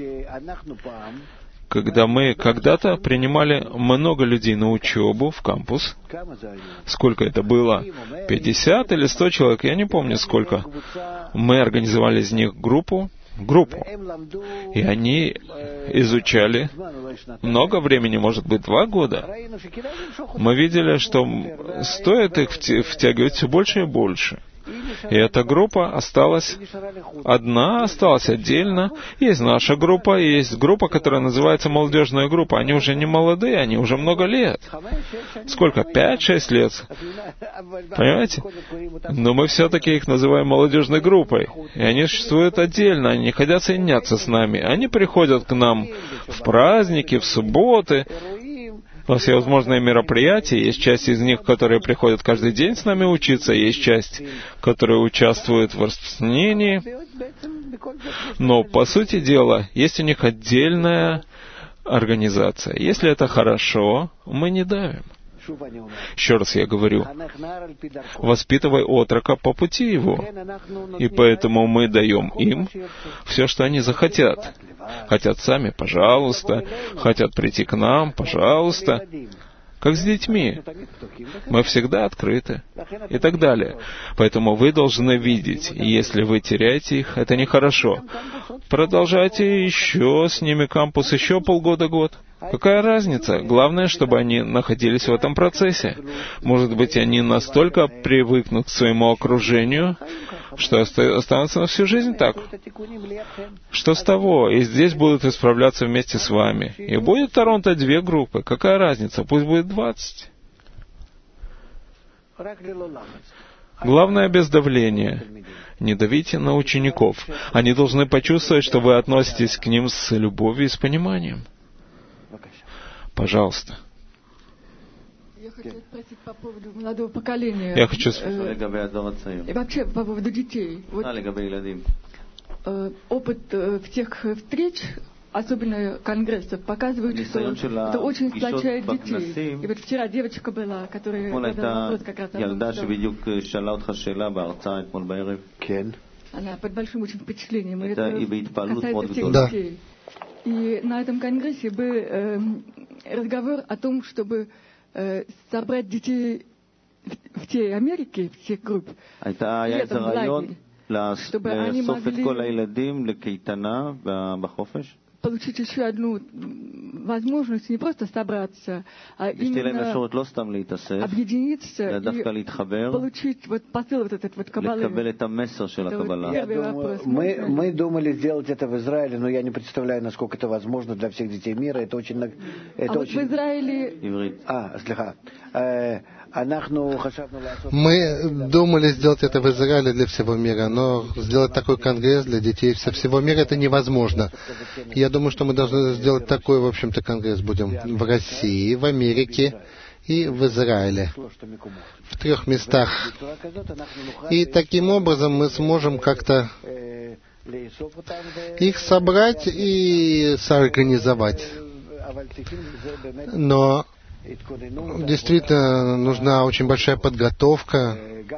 Speaker 6: Когда мы когда-то принимали много людей на учебу в кампус, сколько это было? 50 или 100 человек, я не помню сколько. Мы организовали из них группу, и они изучали много времени, может быть, 2 года. Мы видели, что стоит их втягивать все больше и больше. И эта группа осталась одна, осталась отдельно. Есть наша группа, и есть группа, которая называется молодежная группа. Они уже не молодые, они уже много лет. Сколько? 5-6 лет. Понимаете? Но мы все-таки их называем молодежной группой. И они существуют отдельно, они не хотят соединяться с нами. Они приходят к нам в праздники, в субботы, на всевозможные мероприятия. Есть часть из них, которые приходят каждый день с нами учиться, есть часть, которые участвуют в распространении. Но, по сути дела, есть у них отдельная организация. Если это хорошо, мы не давим. Еще раз я говорю, воспитывай отрока по пути его. И поэтому мы даем им все, что они захотят. Хотят сами, пожалуйста. Хотят прийти к нам, пожалуйста. Как с детьми. Мы всегда открыты. И так далее. Поэтому вы должны видеть, если вы теряете их, это нехорошо. Продолжайте еще с ними кампус, еще полгода-год. Какая разница? Главное, чтобы они находились в этом процессе. Может быть, они настолько привыкнут к своему окружению, что останутся на всю жизнь так. Что с того? И здесь будут исправляться вместе с вами. И будет в Торонто 2 группы. Какая разница? Пусть будет 20. Главное, без давления. Не давите на учеников. Они должны почувствовать, что вы относитесь к ним с любовью и с пониманием. Пожалуйста.
Speaker 10: Я хочу спросить по поводу молодого поколения.
Speaker 6: Я хочу спросить.
Speaker 10: И вообще по поводу детей. Вот, опыт всех встреч, особенно конгрессов, показывает, что это очень сплочает детей. И вот вчера девочка была, которая задала вопрос как раз о том, она под большим очень впечатлением. Это касается всех детей. И на этом конгрессе был разговор о том, чтобы собрать детей в те Америке, в тех групп, летом в лагерь, чтобы они могли получить еще одну возможность не просто собраться, а именно объединиться и получить вот посыл вот этот вот каббалы.
Speaker 1: Мы думали сделать это в Израиле, но я не представляю, насколько это возможно для всех детей мира. Это очень...
Speaker 10: в Израиле...
Speaker 2: Мы думали сделать это в Израиле для всего мира, но сделать такой конгресс для детей со всего мира это невозможно. Я думаю, что мы должны сделать такой, в общем-то, конгресс будем в России, в Америке и в Израиле. В 3 местах. И таким образом мы сможем как-то их собрать и соорганизовать. Но действительно нужна очень большая подготовка.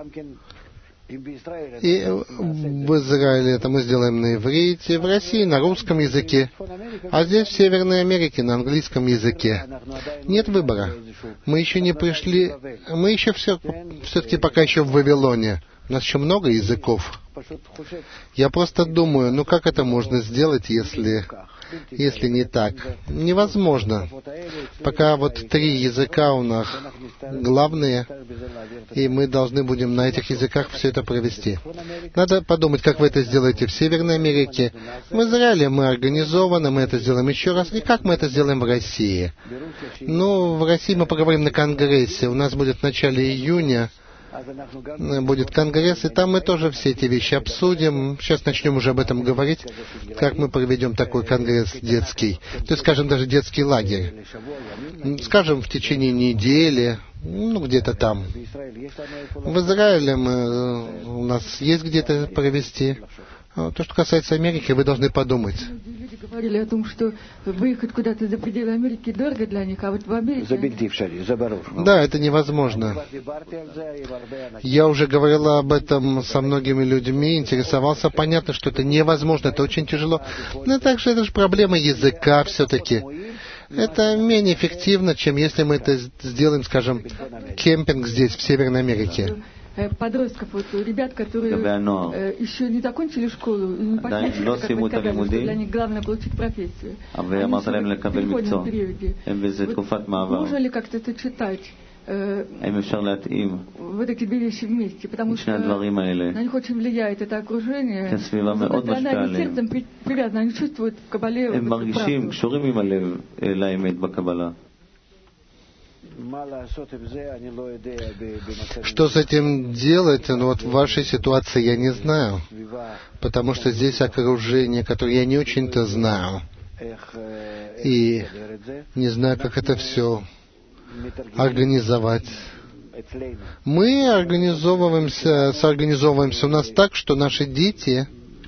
Speaker 2: И в Израиле это мы сделаем на иврите, в России на русском языке, а здесь в Северной Америке на английском языке. Нет выбора. Мы еще не пришли, мы еще все-таки пока еще в Вавилоне. У нас еще много языков. Я просто думаю, ну как это можно сделать, если не так? Невозможно. Пока вот 3 языка у нас главные, и мы должны будем на этих языках все это провести. Надо подумать, как вы это сделаете в Северной Америке. В Израиле мы организованы, мы это сделаем еще раз. И как мы это сделаем в России? Ну, в России мы поговорим на конгрессе. У нас будет в начале июня будет конгресс, и там мы тоже все эти вещи обсудим. Сейчас начнем уже об этом говорить, как мы проведем такой конгресс детский. То есть, скажем, даже детский лагерь. Скажем, в течение недели, ну, где-то там. В Израиле у нас есть где-то провести. То, что касается Америки, вы должны подумать.
Speaker 10: Люди говорили о том, что выехать куда-то за пределы Америки дорого для них, а вот в Америке...
Speaker 2: Да, это невозможно. Я уже говорил об этом со многими людьми, интересовался. Понятно, что это невозможно, это очень тяжело. Но также это же проблема языка все-таки. Это менее эффективно, чем если мы это сделаем, скажем, кемпинг здесь, в Северной Америке.
Speaker 10: Подростков, вот ребят, которые еще не закончили школу, не пошли, что для них главное получить профессию. Они в переходном периоде. Вот можно ли как-то это читать? Вот эти 2 вещи вместе, потому что на них очень влияет это окружение. Они сердцем привязаны, они чувствуют в Кабале правду.
Speaker 2: Что с этим делать? Ну, вот в вашей ситуации я не знаю, потому что здесь окружение, которое я не очень-то знаю, и не знаю, как это все организовать. Мы соорганизовываемся у нас так, что наши дети,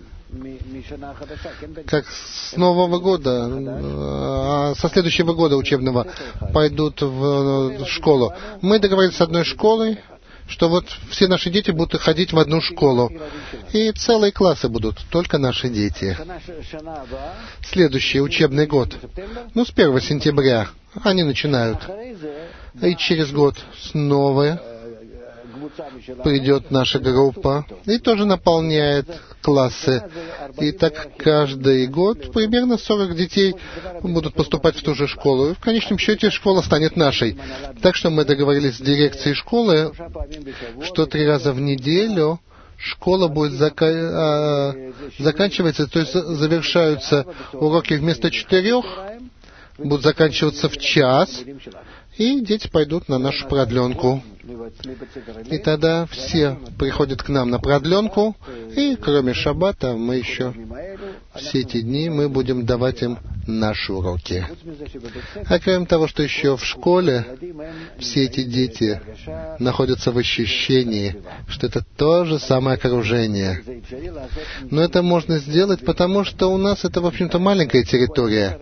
Speaker 2: как с Нового года, со следующего года учебного, пойдут в школу. Мы договорились с одной школой, что вот все наши дети будут ходить в одну школу. И целые классы будут, только наши дети. Следующий учебный год, ну, с 1 сентября, они начинают. И через год снова придет наша группа и тоже наполняет классы. И так каждый год примерно 40 детей будут поступать в ту же школу. И в конечном счете школа станет нашей. Так что мы договорились с дирекцией школы, что 3 раза в неделю школа будет заканчиваться, то есть завершаются уроки вместо 4, будут заканчиваться в 1 час, и дети пойдут на нашу продленку. И тогда все приходят к нам на продленку, и кроме шаббата мы еще все эти дни мы будем давать им наши уроки. А кроме того, что еще в школе все эти дети находятся в ощущении, что это то же самое окружение. Но это можно сделать, потому что у нас это, в общем-то, маленькая территория.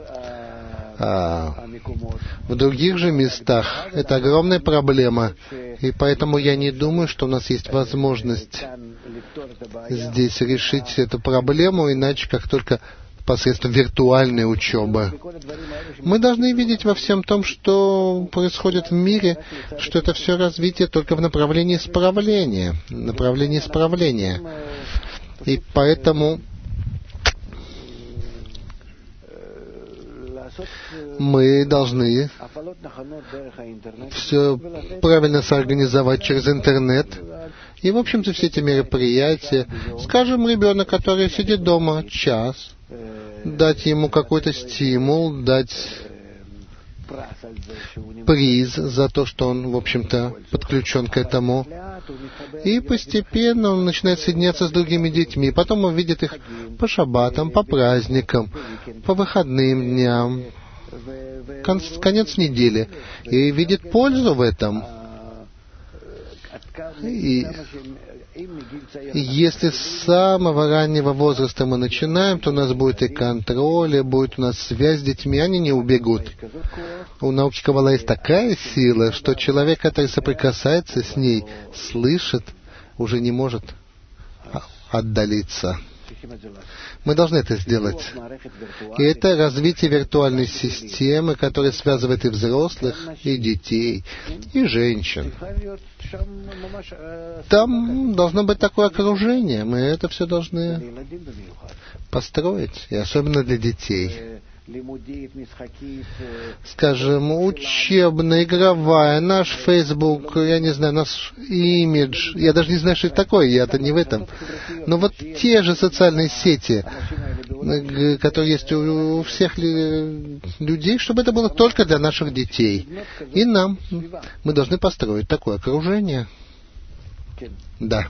Speaker 2: В других же местах это огромная проблема, и поэтому я не думаю, что у нас есть возможность здесь решить эту проблему, иначе как только посредством виртуальной учебы. Мы должны видеть во всем том, что происходит в мире, что это все развитие только в направлении исправления. И поэтому мы должны все правильно соорганизовать через интернет. И, в общем-то, все эти мероприятия. Скажем, ребенок, который сидит дома час, дать ему какой-то стимул, дать приз за то, что он, в общем-то, подключен к этому. И постепенно он начинает соединяться с другими детьми. Потом он видит их по шаббатам, по праздникам, по выходным дням, конец недели. И видит пользу в этом. И если с самого раннего возраста мы начинаем, то у нас будет и контроль, и будет у нас связь с детьми, они не убегут. У науки Каббала есть такая сила, что человек, который соприкасается с ней, слышит, уже не может отдалиться. Мы должны это сделать. И это развитие виртуальной системы, которая связывает и взрослых, и детей, и женщин. Там должно быть такое окружение. Мы это все должны построить, и особенно для детей. Скажем, учебная, игровая, наш Facebook, я не знаю, наш имидж, я даже не знаю, что это такое, я-то не в этом. Но вот те же социальные сети, которые есть у всех людей, чтобы это было только для наших детей. И нам. Мы должны построить такое окружение. Да.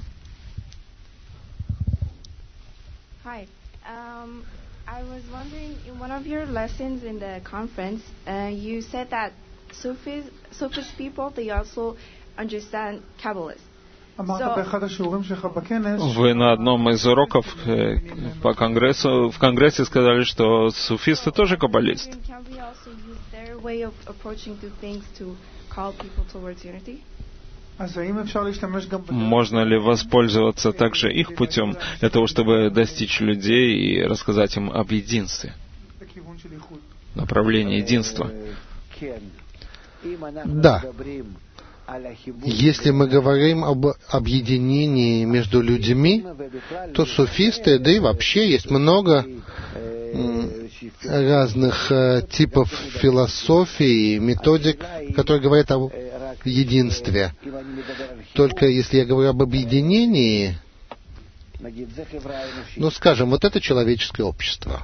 Speaker 11: I was wondering, in one of your lessons in the conference, you said that Sufis people, they also understand Kabbalists.
Speaker 6: Вы на одном из уроков в Конгрессе сказали, что суфисты тоже каббалисты. Можно ли воспользоваться также их путем для того, чтобы достичь людей и рассказать им об единстве? Направление единства.
Speaker 2: Да. Если мы говорим об объединении между людьми, то суфисты, да и вообще есть много разных типов философии, методик, которые говорят о единстве. Только если я говорю об объединении, ну, скажем, вот это человеческое общество.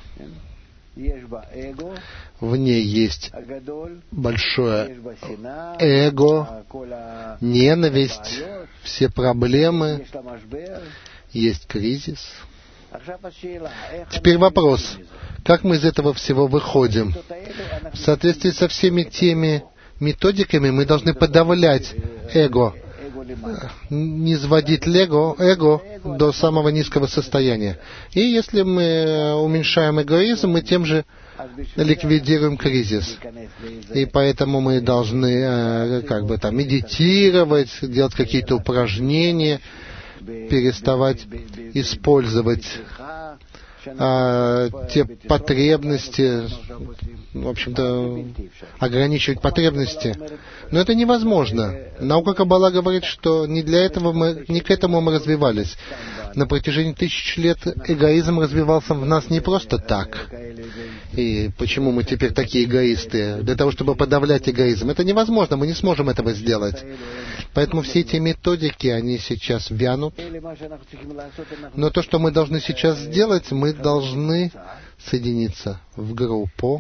Speaker 2: В ней есть большое эго, ненависть, все проблемы, есть кризис. Теперь вопрос, как мы из этого всего выходим? В соответствии со всеми теми методиками мы должны подавлять эго, не сводить эго до самого низкого состояния. И если мы уменьшаем эгоизм, мы тем же ликвидируем кризис. И поэтому мы должны медитировать, делать какие-то упражнения, переставать использовать те потребности, в общем-то, ограничивать потребности. Но это невозможно. Наука Каббала говорит, что не к этому мы развивались. На протяжении 1000 лет эгоизм развивался в нас не просто так. И почему мы теперь такие эгоисты? Для того, чтобы подавлять эгоизм. Это невозможно, мы не сможем этого сделать. Поэтому все эти методики, они сейчас вянут. Но то, что мы должны сейчас сделать, мы должны соединиться в группу.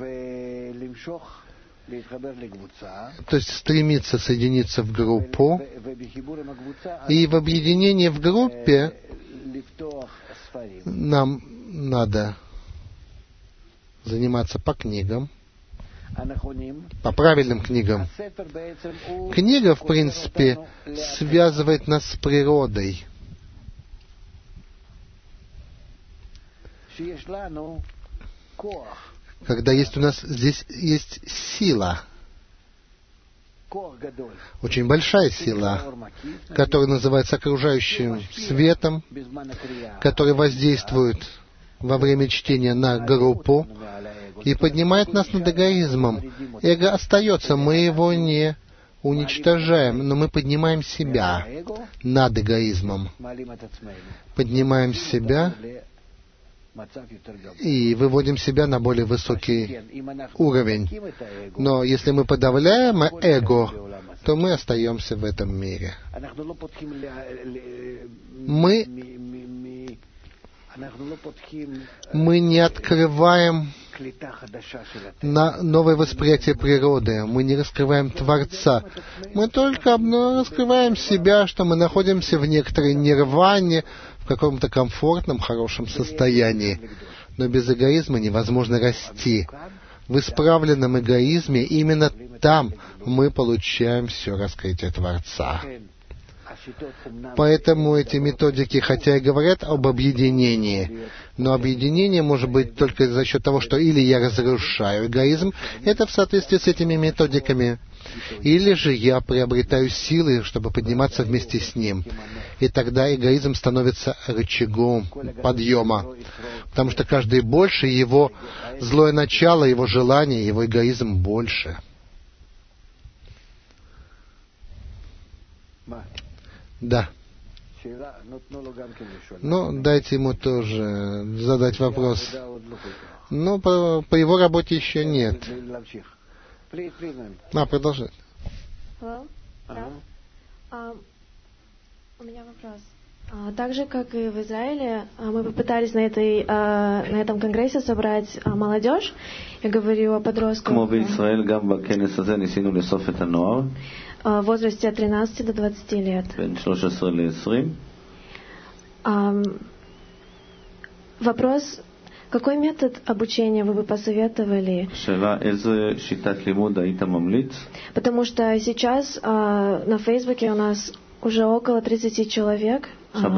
Speaker 2: То есть стремиться соединиться в группу. И в объединении в группе нам надо заниматься по книгам, по правильным книгам. Книга, в принципе, связывает нас с природой. Когда у нас здесь есть сила, очень большая сила, которая называется окружающим светом, который воздействует во время чтения на группу и поднимает нас над эгоизмом. Эго остается, мы его не уничтожаем, но мы поднимаем себя над эгоизмом. Поднимаем себя и выводим себя на более высокий уровень. Но если мы подавляем эго, то мы остаемся в этом мире. Мы не открываем на новое восприятие природы. Мы не раскрываем Творца. Мы только раскрываем себя, что мы находимся в некоторой нирване, в каком-то комфортном, хорошем состоянии. Но без эгоизма невозможно расти. В исправленном эгоизме именно там мы получаем все раскрытие Творца. Поэтому эти методики, хотя и говорят об объединении, но объединение может быть только за счет того, что или я разрушаю эгоизм, это в соответствии с этими методиками, или же я приобретаю силы, чтобы подниматься вместе с ним. И тогда эгоизм становится рычагом подъема. Потому что каждый больше, его злое начало, его желание, его эгоизм больше. Да. Ну, дайте ему тоже задать вопрос. Но по его работе еще нет. Продолжай.
Speaker 12: У меня вопрос. Так же, как и в Израиле, мы попытались на этом конгрессе собрать молодежь. Я говорю о подростках в возрасте от 13 до 20 лет. Вопрос, какой метод обучения вы бы посоветовали? Потому что сейчас на Фейсбуке у нас уже около 30 человек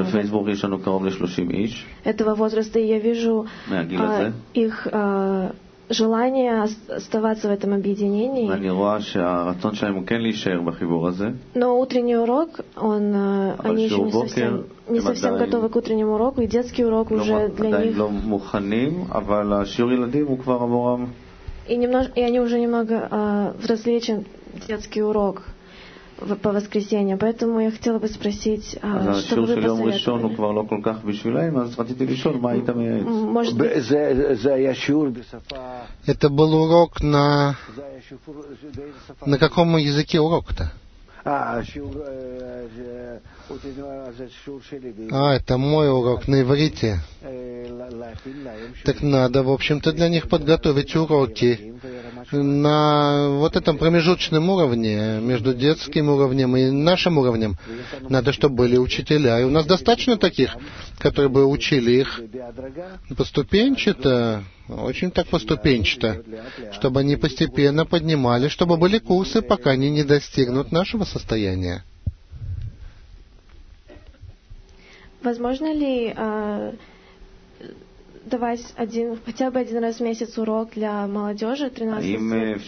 Speaker 12: этого возраста, и я вижу их желание оставаться в этом объединении. Но утренний урок, они еще не совсем готовы к утреннему уроку, и детский урок уже для них. И они уже немного взрослее, чем детский урок по воскресеньям. Поэтому я хотела бы спросить, что вы посоветовали? Может быть...
Speaker 2: Это был урок на каком языке урок-то? Это мой урок на иврите. Так надо, в общем-то, для них подготовить уроки на вот этом промежуточном уровне, между детским уровнем и нашим уровнем. Надо, чтобы были учителя. И у нас достаточно таких, которые бы учили их поступенчато, очень так поступенчато, чтобы они постепенно поднимались, чтобы были курсы, пока они не достигнут нашего состояния.
Speaker 12: Возможно ли давать хотя бы один раз в месяц урок для молодежи 13 лет?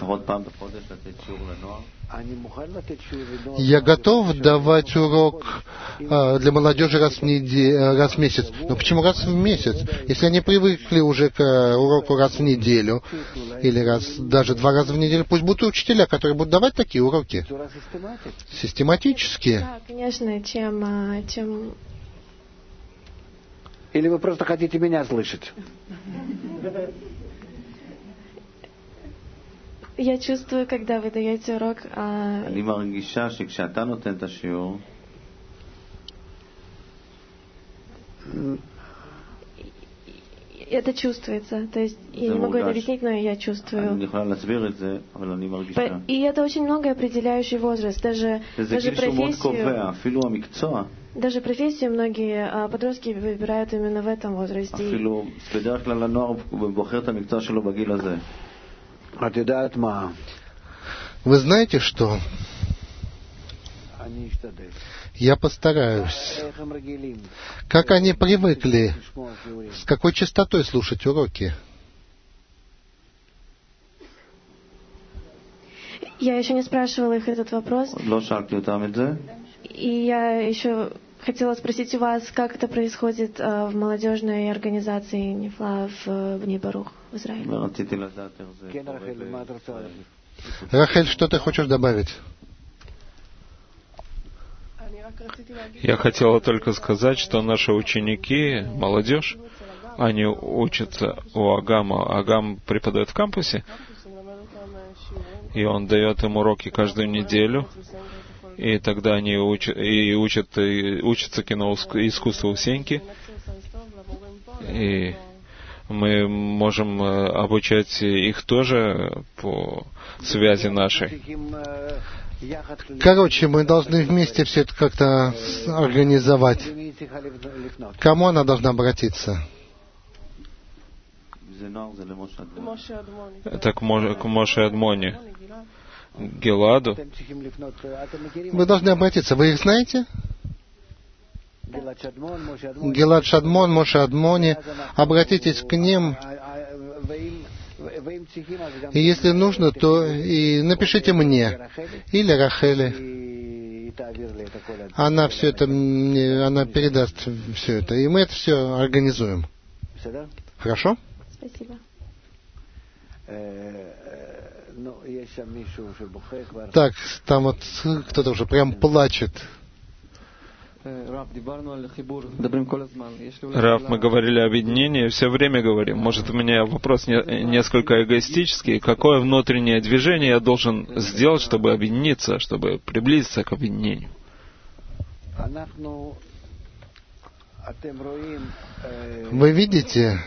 Speaker 2: Я готов давать урок для молодежи раз в месяц. Но почему раз в месяц? Если они привыкли уже к уроку раз в неделю, или даже 2 раза в неделю, пусть будут учителя, которые будут давать такие уроки. Систематически.
Speaker 12: Да, конечно, чем...
Speaker 1: Или вы просто хотите меня слышать?
Speaker 12: Я чувствую, когда вы даете урок... Это чувствуется. То есть я не могу это объяснить, но я чувствую. И это очень много определяющий возраст. Даже профессию многие подростки выбирают именно в этом возрасте.
Speaker 2: Вы знаете что? Я постараюсь. Как они привыкли, с какой частотой слушать уроки?
Speaker 12: Я еще не спрашивала их этот вопрос. И я еще хотела спросить у вас, как это происходит в молодежной организации Нефла в Бней Барух в Израиле.
Speaker 2: Рахель, что ты хочешь добавить?
Speaker 6: Я хотела только сказать, что наши ученики, молодежь, они учатся у Агама. Агам преподает в кампусе, и он дает им уроки каждую неделю. И тогда они учатся киноискусству у Сеньки. И Мы можем обучать их тоже по связи нашей.
Speaker 2: Короче, мы должны вместе все это как-то организовать. К кому она должна обратиться?
Speaker 6: Это к Моше Адмони. Геладу.
Speaker 2: Вы должны обратиться. Вы их знаете? Гилад Шадмон, Моше Адмони. Обратитесь к ним. И если нужно, то и напишите мне. Или Рахеле. Она все это, она передаст все это. И мы это все организуем. Хорошо?
Speaker 12: Спасибо.
Speaker 2: Так, там вот кто-то уже прям плачет.
Speaker 6: Рав, мы говорили об объединении, все время говорим. Может, у меня вопрос несколько эгоистический. Какое внутреннее движение я должен сделать, чтобы объединиться, чтобы приблизиться к объединению?
Speaker 2: Вы видите,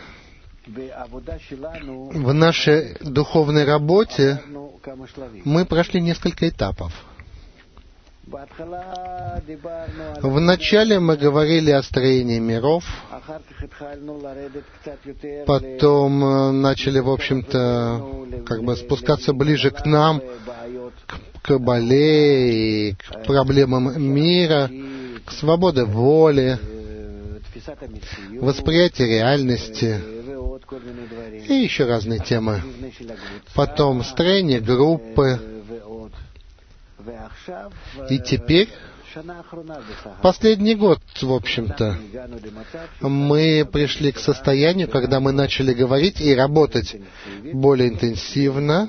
Speaker 2: в нашей духовной работе мы прошли несколько этапов. Вначале мы говорили о строении миров, потом начали, в общем-то, как бы спускаться ближе к нам, к Кабале и к проблемам мира, к свободе воли, восприятию реальности и еще разные темы. Потом строение группы. И теперь, последний год, в общем-то, мы пришли к состоянию, когда мы начали говорить и работать более интенсивно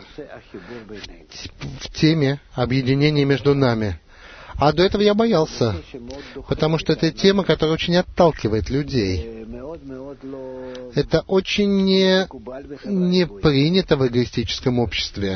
Speaker 2: в теме объединения между нами. А до этого я боялся, потому что это тема, которая очень отталкивает людей. Это очень не принято в эгоистическом обществе.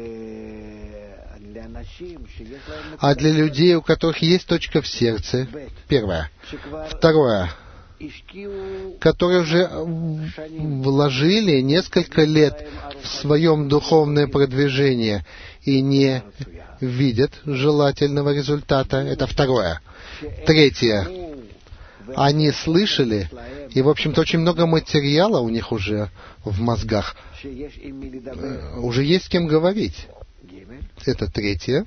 Speaker 2: А для людей, у которых есть точка в сердце, первое. Второе, которые уже вложили несколько лет в своем духовное продвижение и не видят желательного результата. Это второе. Третье. Они слышали, и, в общем-то, очень много материала у них уже в мозгах. Уже есть с кем говорить. Это третье.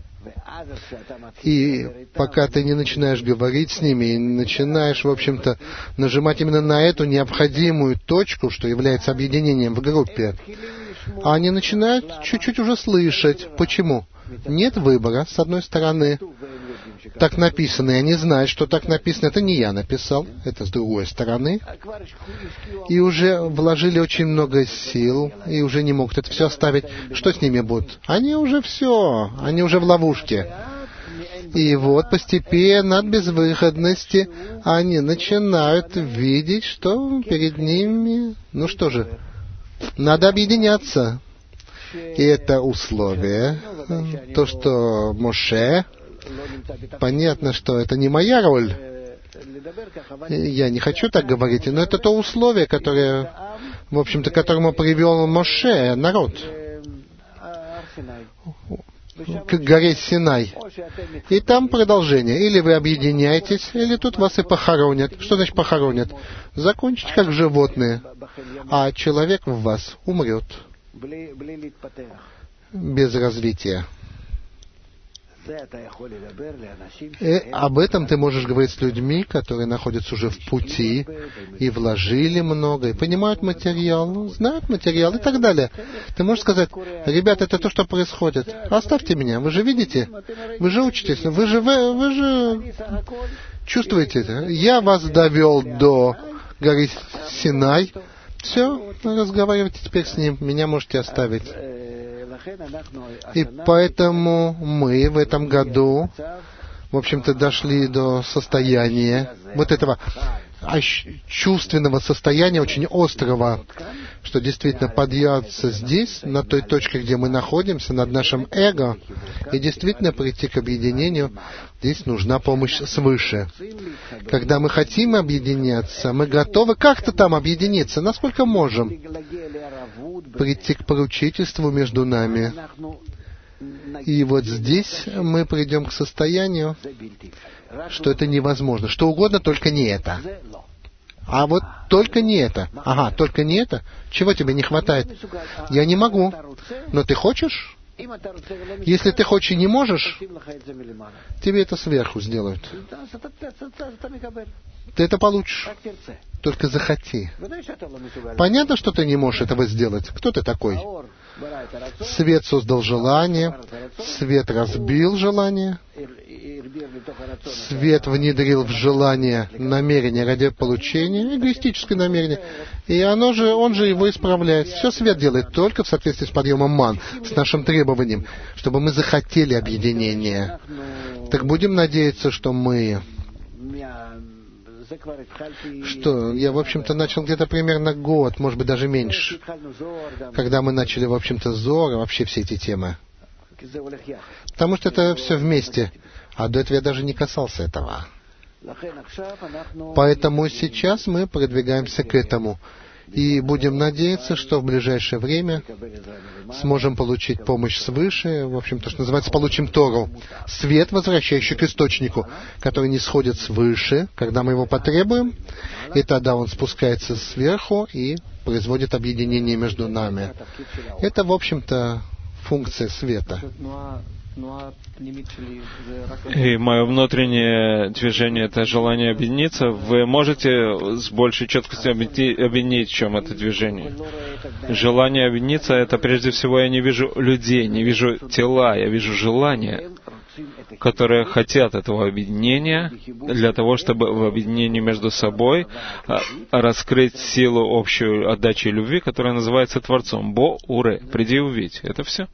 Speaker 2: И пока ты не начинаешь говорить с ними, и начинаешь, в общем-то, нажимать именно на эту необходимую точку, что является объединением в группе, они начинают чуть-чуть уже слышать. Почему? Нет выбора, с одной стороны. Так написано, и они знают, что так написано. Это не я написал, это с другой стороны. И уже вложили очень много сил, и уже не могут это все оставить. Что с ними будет? Они уже все, они уже в ловушке. И вот постепенно от безвыходности они начинают видеть, что перед ними, ну что же, надо объединяться. И это условие, то, что Моше, понятно, что это не моя роль, я не хочу так говорить, но это то условие, которое, в общем-то, к которому привел Моше народ, к горе Синай. И там продолжение. Или вы объединяетесь, или тут вас и похоронят. Что значит похоронят? Закончить как животные, а человек в вас умрет без развития. И об этом ты можешь говорить с людьми, которые находятся уже в пути и вложили много, и понимают материал, знают материал и так далее. Ты можешь сказать: ребята, это то, что происходит. Оставьте меня, вы же видите, вы же учитесь, вы же чувствуете это. Я вас довел до горы Синай. Все, разговаривайте теперь с ним, меня можете оставить. И поэтому мы в этом году, в общем-то, дошли до состояния вот этого чувственного состояния, очень острого, что действительно подняться здесь, на той точке, где мы находимся, над нашим эго, и действительно прийти к объединению, здесь нужна помощь свыше. Когда мы хотим объединяться, мы готовы как-то там объединиться, насколько можем, прийти к поручительству между нами. И вот здесь мы придем к состоянию, что это невозможно. Что угодно, только не это. А вот только не это. Ага, только не это? Чего тебе не хватает? Я не могу. Но ты хочешь? Если ты хочешь и не можешь, тебе это сверху сделают. Ты это получишь. Только захоти. Понятно, что ты не можешь этого сделать. Кто ты такой? Свет создал желание, свет разбил желание, свет внедрил в желание намерение ради получения, эгоистическое намерение, и он же его исправляет. Все свет делает только в соответствии с подъемом ман, с нашим требованием, чтобы мы захотели объединения. Так будем надеяться, что я, в общем-то, начал где-то примерно год, может быть, даже меньше, когда мы начали, в общем-то, Зор, и вообще все эти темы. Потому что это все вместе. А до этого я даже не касался этого. Поэтому сейчас мы продвигаемся к этому. И будем надеяться, что в ближайшее время сможем получить помощь свыше, в общем, то, что называется, получим Тору. Свет, возвращающий к источнику, который не сходит свыше, когда мы его потребуем, и тогда он спускается сверху и производит объединение между нами. Это, в общем-то, функция света.
Speaker 6: И мое внутреннее движение — это желание объединиться. Вы можете с большей четкостью объединить, в чем это движение? Желание объединиться — это прежде всего я не вижу людей, не вижу тела, я вижу желания, которые хотят этого объединения для того, чтобы в объединении между собой раскрыть силу общую отдачи любви, которая называется Творцом. Бо-уре. Приди и увидь. Это все.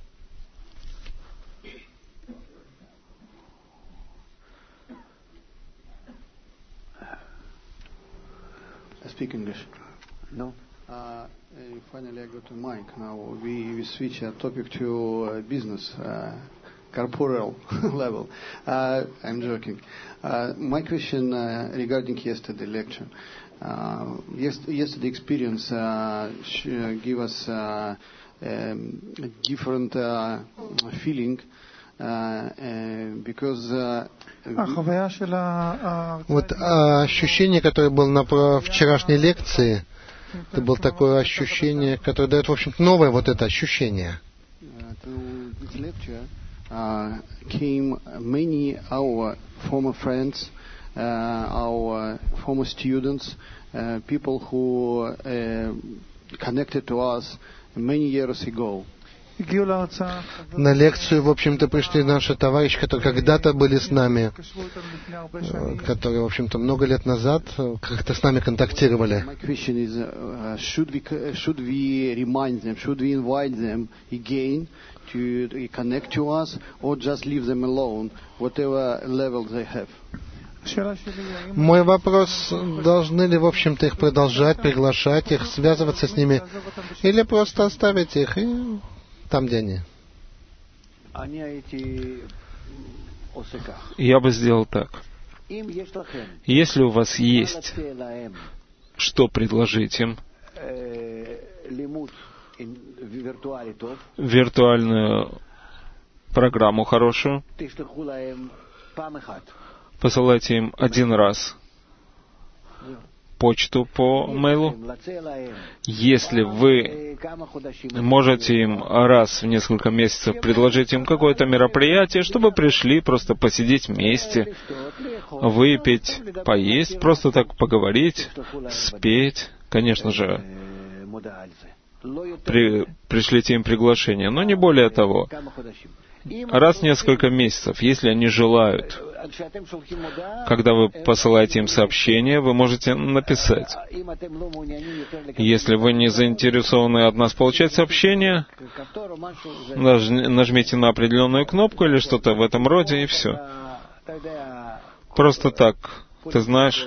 Speaker 13: Speak English. No. Finally, I got a mic. Now we switch our topic to business, corporeal level. I'm joking. My question regarding yesterday lecture. Yesterday experience give us a different feeling because.
Speaker 2: Вот ощущение, которое было на вчерашней лекции, это было такое ощущение, которое дает, в общем-то, новое вот это ощущение.
Speaker 13: Came many our former friends, our former students, people who connected to us many years ago.
Speaker 2: На лекцию, в общем-то, пришли наши товарищи, которые когда-то были с нами, которые, в общем-то, много лет назад как-то с нами контактировали. Мой вопрос, должны ли, в общем-то, их продолжать, приглашать их, связываться с ними, или просто оставить их и там, где они?
Speaker 6: Я бы сделал так. Если у вас есть что предложить им, виртуальную программу хорошую, посылайте им один раз почту по мейлу. Если вы можете им раз в несколько месяцев предложить им какое-то мероприятие, чтобы пришли, просто посидеть вместе, выпить, поесть, просто так поговорить, спеть, конечно же, пришлите им приглашение, но не более того. Раз в несколько месяцев, если они желают. Когда вы посылаете им сообщение, вы можете написать. Если вы не заинтересованы от нас получать сообщение, нажмите на определенную кнопку или что-то в этом роде, и все. Просто так Ты знаешь,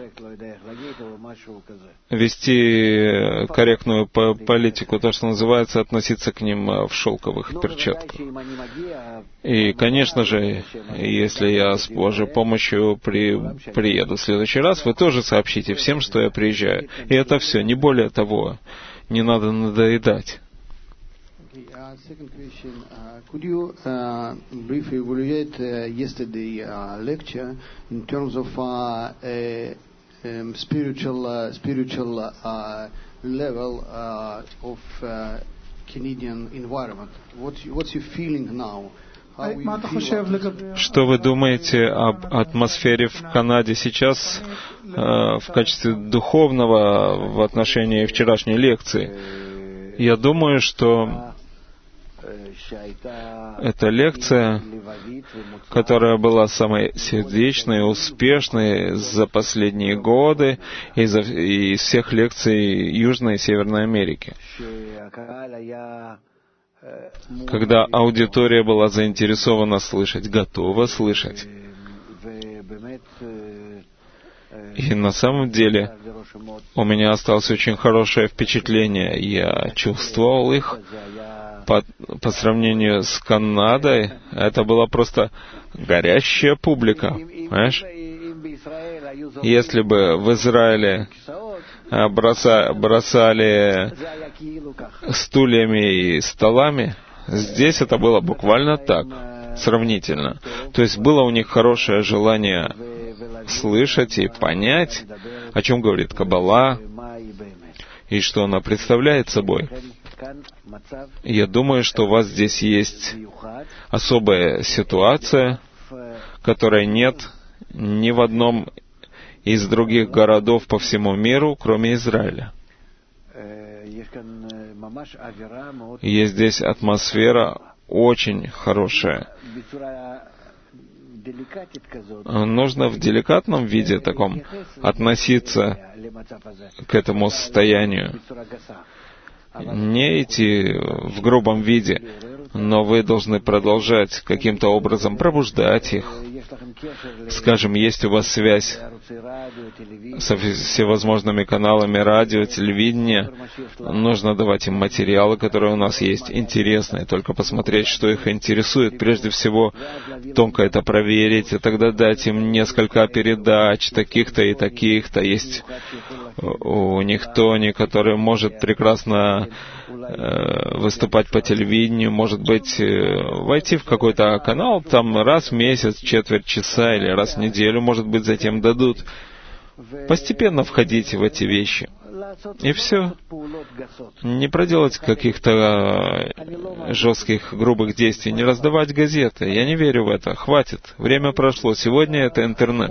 Speaker 6: вести корректную политику, то, что называется, относиться к ним в шелковых перчатках. И, конечно же, если я с Божьей помощью приеду в следующий раз, вы тоже сообщите всем, что я приезжаю. И это все, не более того. Не надо надоедать.
Speaker 13: Second question, could you briefly evaluate yesterday lecture in terms of spiritual level of Canadian environment? What's your feeling now?
Speaker 6: Что вы думаете об атмосфере в Канаде сейчас в качестве духовного в отношении вчерашней лекции? Я думаю, что эта лекция, которая была самой сердечной и успешной за последние годы из всех лекций Южной и Северной Америки. Когда аудитория была заинтересована слышать, готова слышать. И на самом деле у меня осталось очень хорошее впечатление. Я чувствовал их. По сравнению с Канадой, это была просто горящая публика. Понимаешь? Если бы в Израиле бросали стульями и столами, здесь это было буквально так, сравнительно. То есть было у них хорошее желание слышать и понять, о чем говорит Каббала и что она представляет собой. Я думаю, что у вас здесь есть особая ситуация, которой нет ни в одном из других городов по всему миру, кроме Израиля. Есть здесь атмосфера очень хорошая. Нужно в деликатном виде таком относиться к этому состоянию. Не идти в грубом виде, но вы должны продолжать каким-то образом пробуждать их. Скажем, есть у вас связь со всевозможными каналами радио, телевидения, нужно давать им материалы, которые у нас есть, интересные, только посмотреть, что их интересует. Прежде всего, тонко это проверить, и тогда дать им несколько передач, таких-то и таких-то. Есть у них Тони, который может прекрасно выступать по телевидению, может быть, войти в какой-то канал, там раз в месяц, четверть часа или раз в неделю, может быть, затем дадут. Постепенно входите в эти вещи. И все. Не проделать каких-то жестких, грубых действий, не раздавать газеты. Я не верю в это. Хватит. Время прошло. Сегодня это интернет.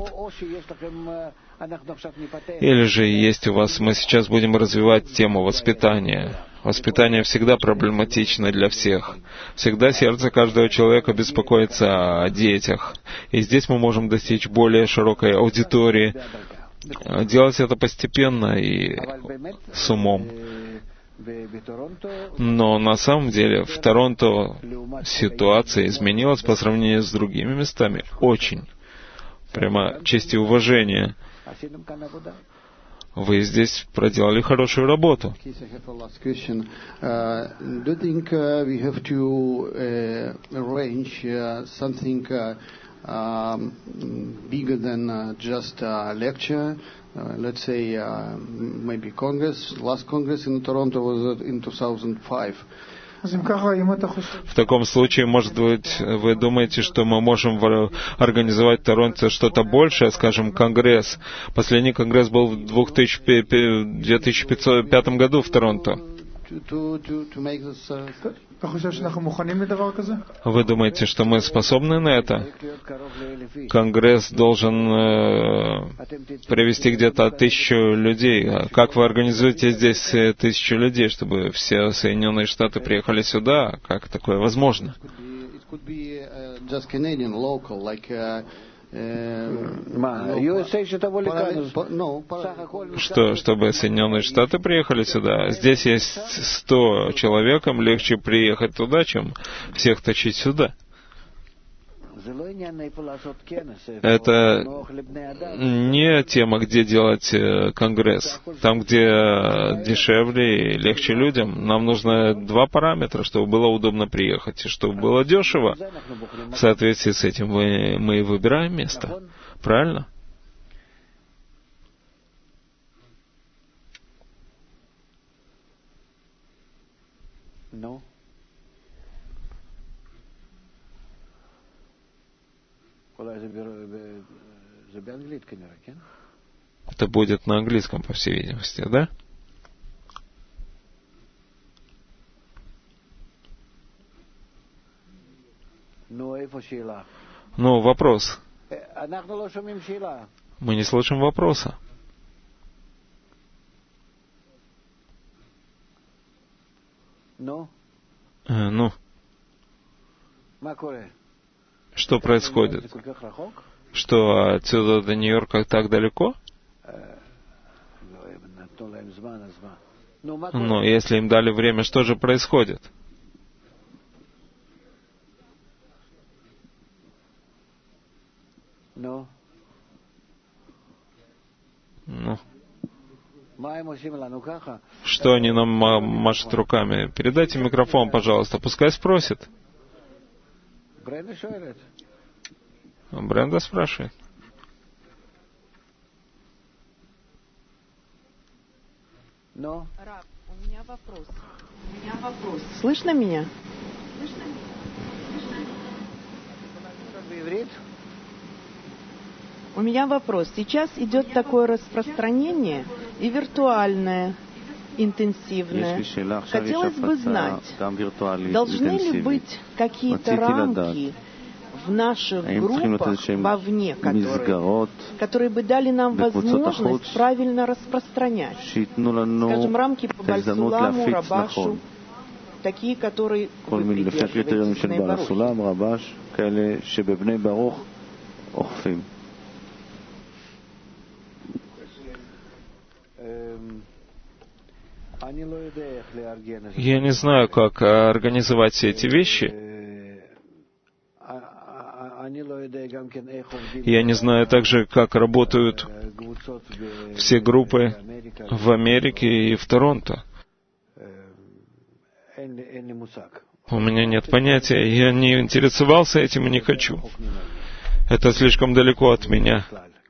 Speaker 6: Или же есть у вас, мы сейчас будем развивать тему воспитания. Воспитание всегда проблематично для всех. Всегда сердце каждого человека беспокоится о детях. И здесь мы можем достичь более широкой аудитории. Делать это постепенно и с умом. Но на самом деле в Торонто ситуация изменилась по сравнению с другими местами. Очень. Прямо честь и уважение. Вы здесь проделали хорошую работу.
Speaker 13: Bigger than just a lecture. Let's say maybe Congress. Last Congress in Toronto was in 2005.
Speaker 6: В таком случае, может быть, вы думаете, что мы можем организовать в Торонто что-то большее, скажем, конгресс. Последний конгресс был в 2005 году в Торонто. Вы думаете, что мы способны на это? Конгресс должен привести где-то 1000 людей. Как вы организуете здесь 1000 людей, чтобы все Соединенные Штаты приехали сюда? Как такое возможно? Что, чтобы Соединенные Штаты приехали сюда? Здесь есть 100 человек, им легче приехать туда, чем всех тащить сюда. Это не тема, где делать конгресс. Там, где дешевле и легче людям, нам нужно 2 параметра, чтобы было удобно приехать, и чтобы было дешево. В соответствии с этим мы и выбираем место. Правильно? Это будет на английском, по всей видимости, да? Ну, вопрос. Мы не слышим вопроса. Ну? Что происходит? Что, отсюда до Нью-Йорка так далеко? Но если им дали время, что же происходит? Ну? Что они нам машут руками? Передайте микрофон, пожалуйста. Пускай спросит. Бренда спрашивает.
Speaker 14: Раб, у меня вопрос. Слышно меня? У меня вопрос. Сейчас идет такое распространение и виртуальное, интенсивное. Хотелось бы знать, должны ли быть какие-то рамки в наших группах вовне, которые бы дали нам возможность правильно распространять. Скажем, рамки по Баль-Суламу, Рабашу, такие, которые вы придерживаетесь, Бней Барух.
Speaker 6: Я не знаю, как организовать все эти вещи. Я не знаю также, как работают все группы в Америке и в Торонто. У меня нет понятия. Я не интересовался этим и не хочу. Это слишком далеко от меня.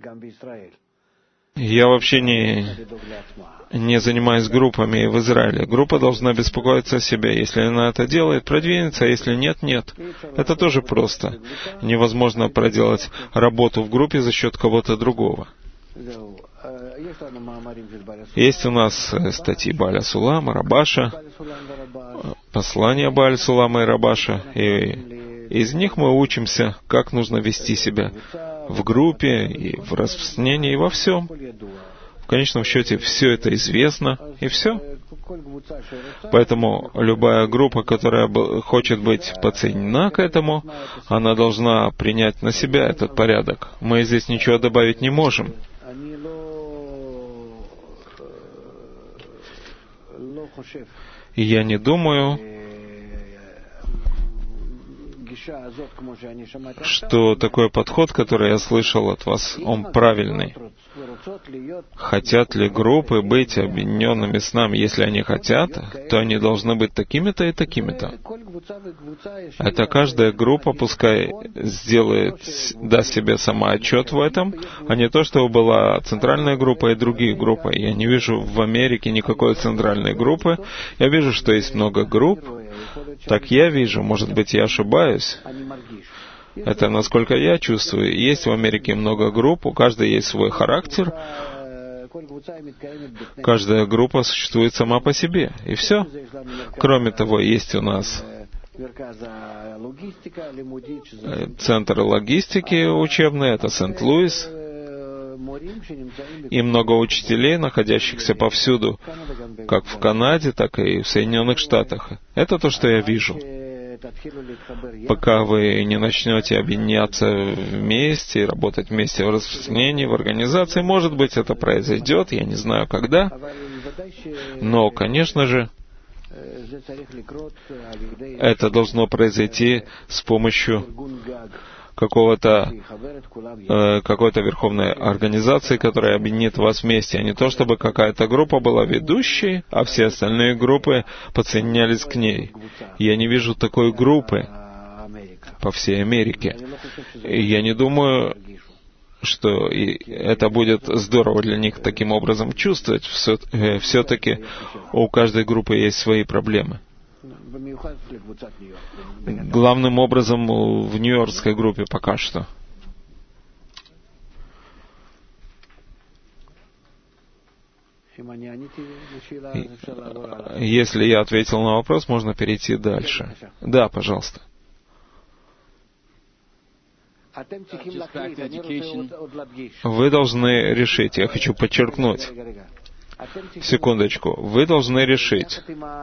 Speaker 6: Я вообще не занимаюсь группами в Израиле. Группа должна беспокоиться о себе. Если она это делает, продвинется, а если нет, нет. Это тоже просто. Невозможно проделать работу в группе за счет кого-то другого. Есть у нас статьи Бааля Сулама, Рабаша, послания Бааля Сулама и Рабаша, и из них мы учимся, как нужно вести себя в группе, и в распространении, и во всем. В конечном счете, все это известно, и все. Поэтому любая группа, которая хочет быть подсоединена к этому, она должна принять на себя этот порядок. Мы здесь ничего добавить не можем. И я не думаю, что такой подход, который я слышал от вас, он правильный. Хотят ли группы быть объединенными с нами? Если они хотят, то они должны быть такими-то и такими-то. Это каждая группа пускай даст себе самоотчет в этом, а не то, чтобы была центральная группа и другие группы. Я не вижу в Америке никакой центральной группы. Я вижу, что есть много групп. Так я вижу, может быть, я ошибаюсь. Это насколько я чувствую. Есть в Америке много групп, у каждой есть свой характер. Каждая группа существует сама по себе, и все. Кроме того, есть у нас центр логистики учебный, это Сент-Луис, и много учителей, находящихся повсюду, как в Канаде, так и в Соединенных Штатах. Это то, что я вижу. Пока вы не начнете объединяться вместе, работать вместе в распространении, в организации, может быть, это произойдет, я не знаю когда, но, конечно же, это должно произойти с помощью какой-то верховной организации, которая объединит вас вместе, а не то, чтобы какая-то группа была ведущей, а все остальные группы подсоединялись к ней. Я не вижу такой группы по всей Америке. И я не думаю, что это будет здорово для них таким образом чувствовать. Все-таки у каждой группы есть свои проблемы. Главным образом в нью-йоркской группе пока что. Если я ответил на вопрос, можно перейти дальше. Да, пожалуйста. Вы должны решить, я хочу подчеркнуть, секундочку, вы должны решить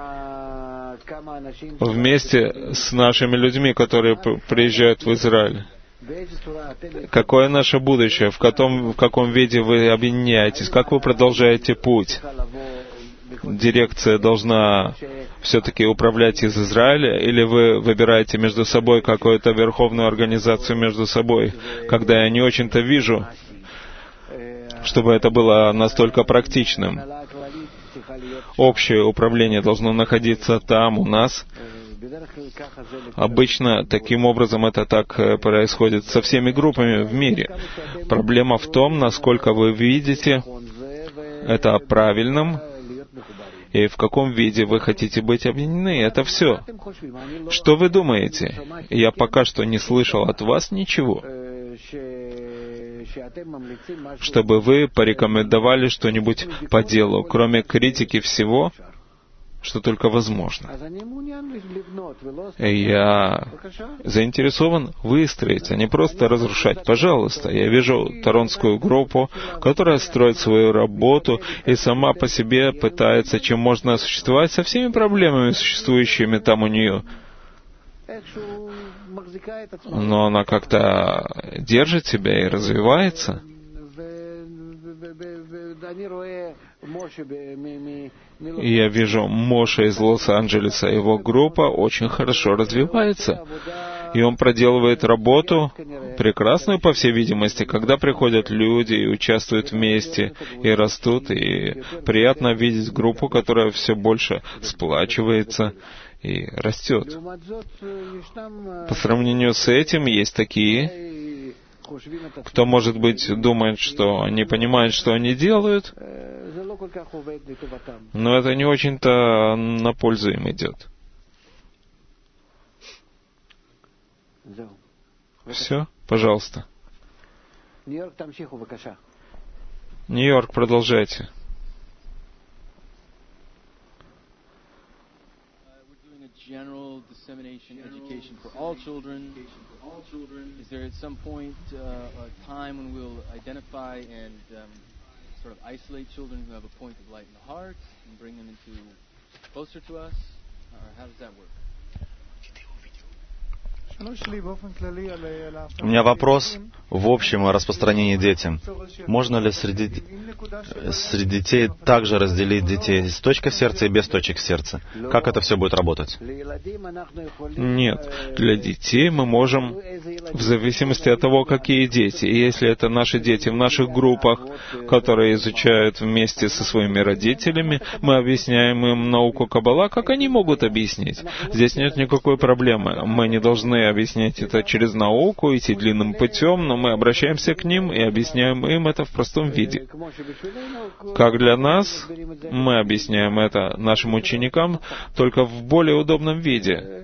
Speaker 6: вместе с нашими людьми, которые приезжают в Израиль, какое наше будущее, в каком виде вы объединяетесь, как вы продолжаете путь. Дирекция должна все-таки управлять из Израиля, или вы выбираете между собой какую-то верховную организацию между собой, когда я не очень-то вижу, чтобы это было настолько практичным. Общее управление должно находиться там, у нас. Обычно таким образом это так происходит со всеми группами в мире. Проблема в том, насколько вы видите это правильным, и в каком виде вы хотите быть объединены. Это все. Что вы думаете? Я пока что не слышал от вас ничего, чтобы вы порекомендовали что-нибудь по делу, кроме критики всего, что только возможно. Я заинтересован выстроить, а не просто разрушать. Пожалуйста, я вижу торонтскую группу, которая строит свою работу и сама по себе пытается, чем можно существовать, со всеми проблемами, существующими там у нее. Но она как-то держит себя и развивается. И я вижу, Моше из Лос-Анджелеса, его группа очень хорошо развивается. И он проделывает работу, прекрасную, по всей видимости, когда приходят люди и участвуют вместе, и растут, и приятно видеть группу, которая все больше сплачивается и растет. По сравнению с этим есть такие, кто, может быть, думает, что они понимают, что они делают, но это не очень-то на пользу им идет. Все, пожалуйста. Нью-Йорк, продолжайте.
Speaker 15: General dissemination education for all children. Is there at some point a time when we'll identify and sort of isolate children who have a point of light in the heart and bring them into closer to us? Or how does that work?
Speaker 16: У меня вопрос в общем о распространении детям. Можно ли среди детей также разделить детей с точкой сердца и без точек сердца? Как это все будет работать?
Speaker 6: Нет. Для детей мы можем, в зависимости от того, какие дети. И если это наши дети в наших группах, которые изучают вместе со своими родителями, мы объясняем им науку Каббала, как они могут объяснить. Здесь нет никакой проблемы. Мы не должны объяснять это через науку, идти длинным путем, но мы обращаемся к ним и объясняем им это в простом виде. Как для нас, мы объясняем это нашим ученикам, только в более удобном виде.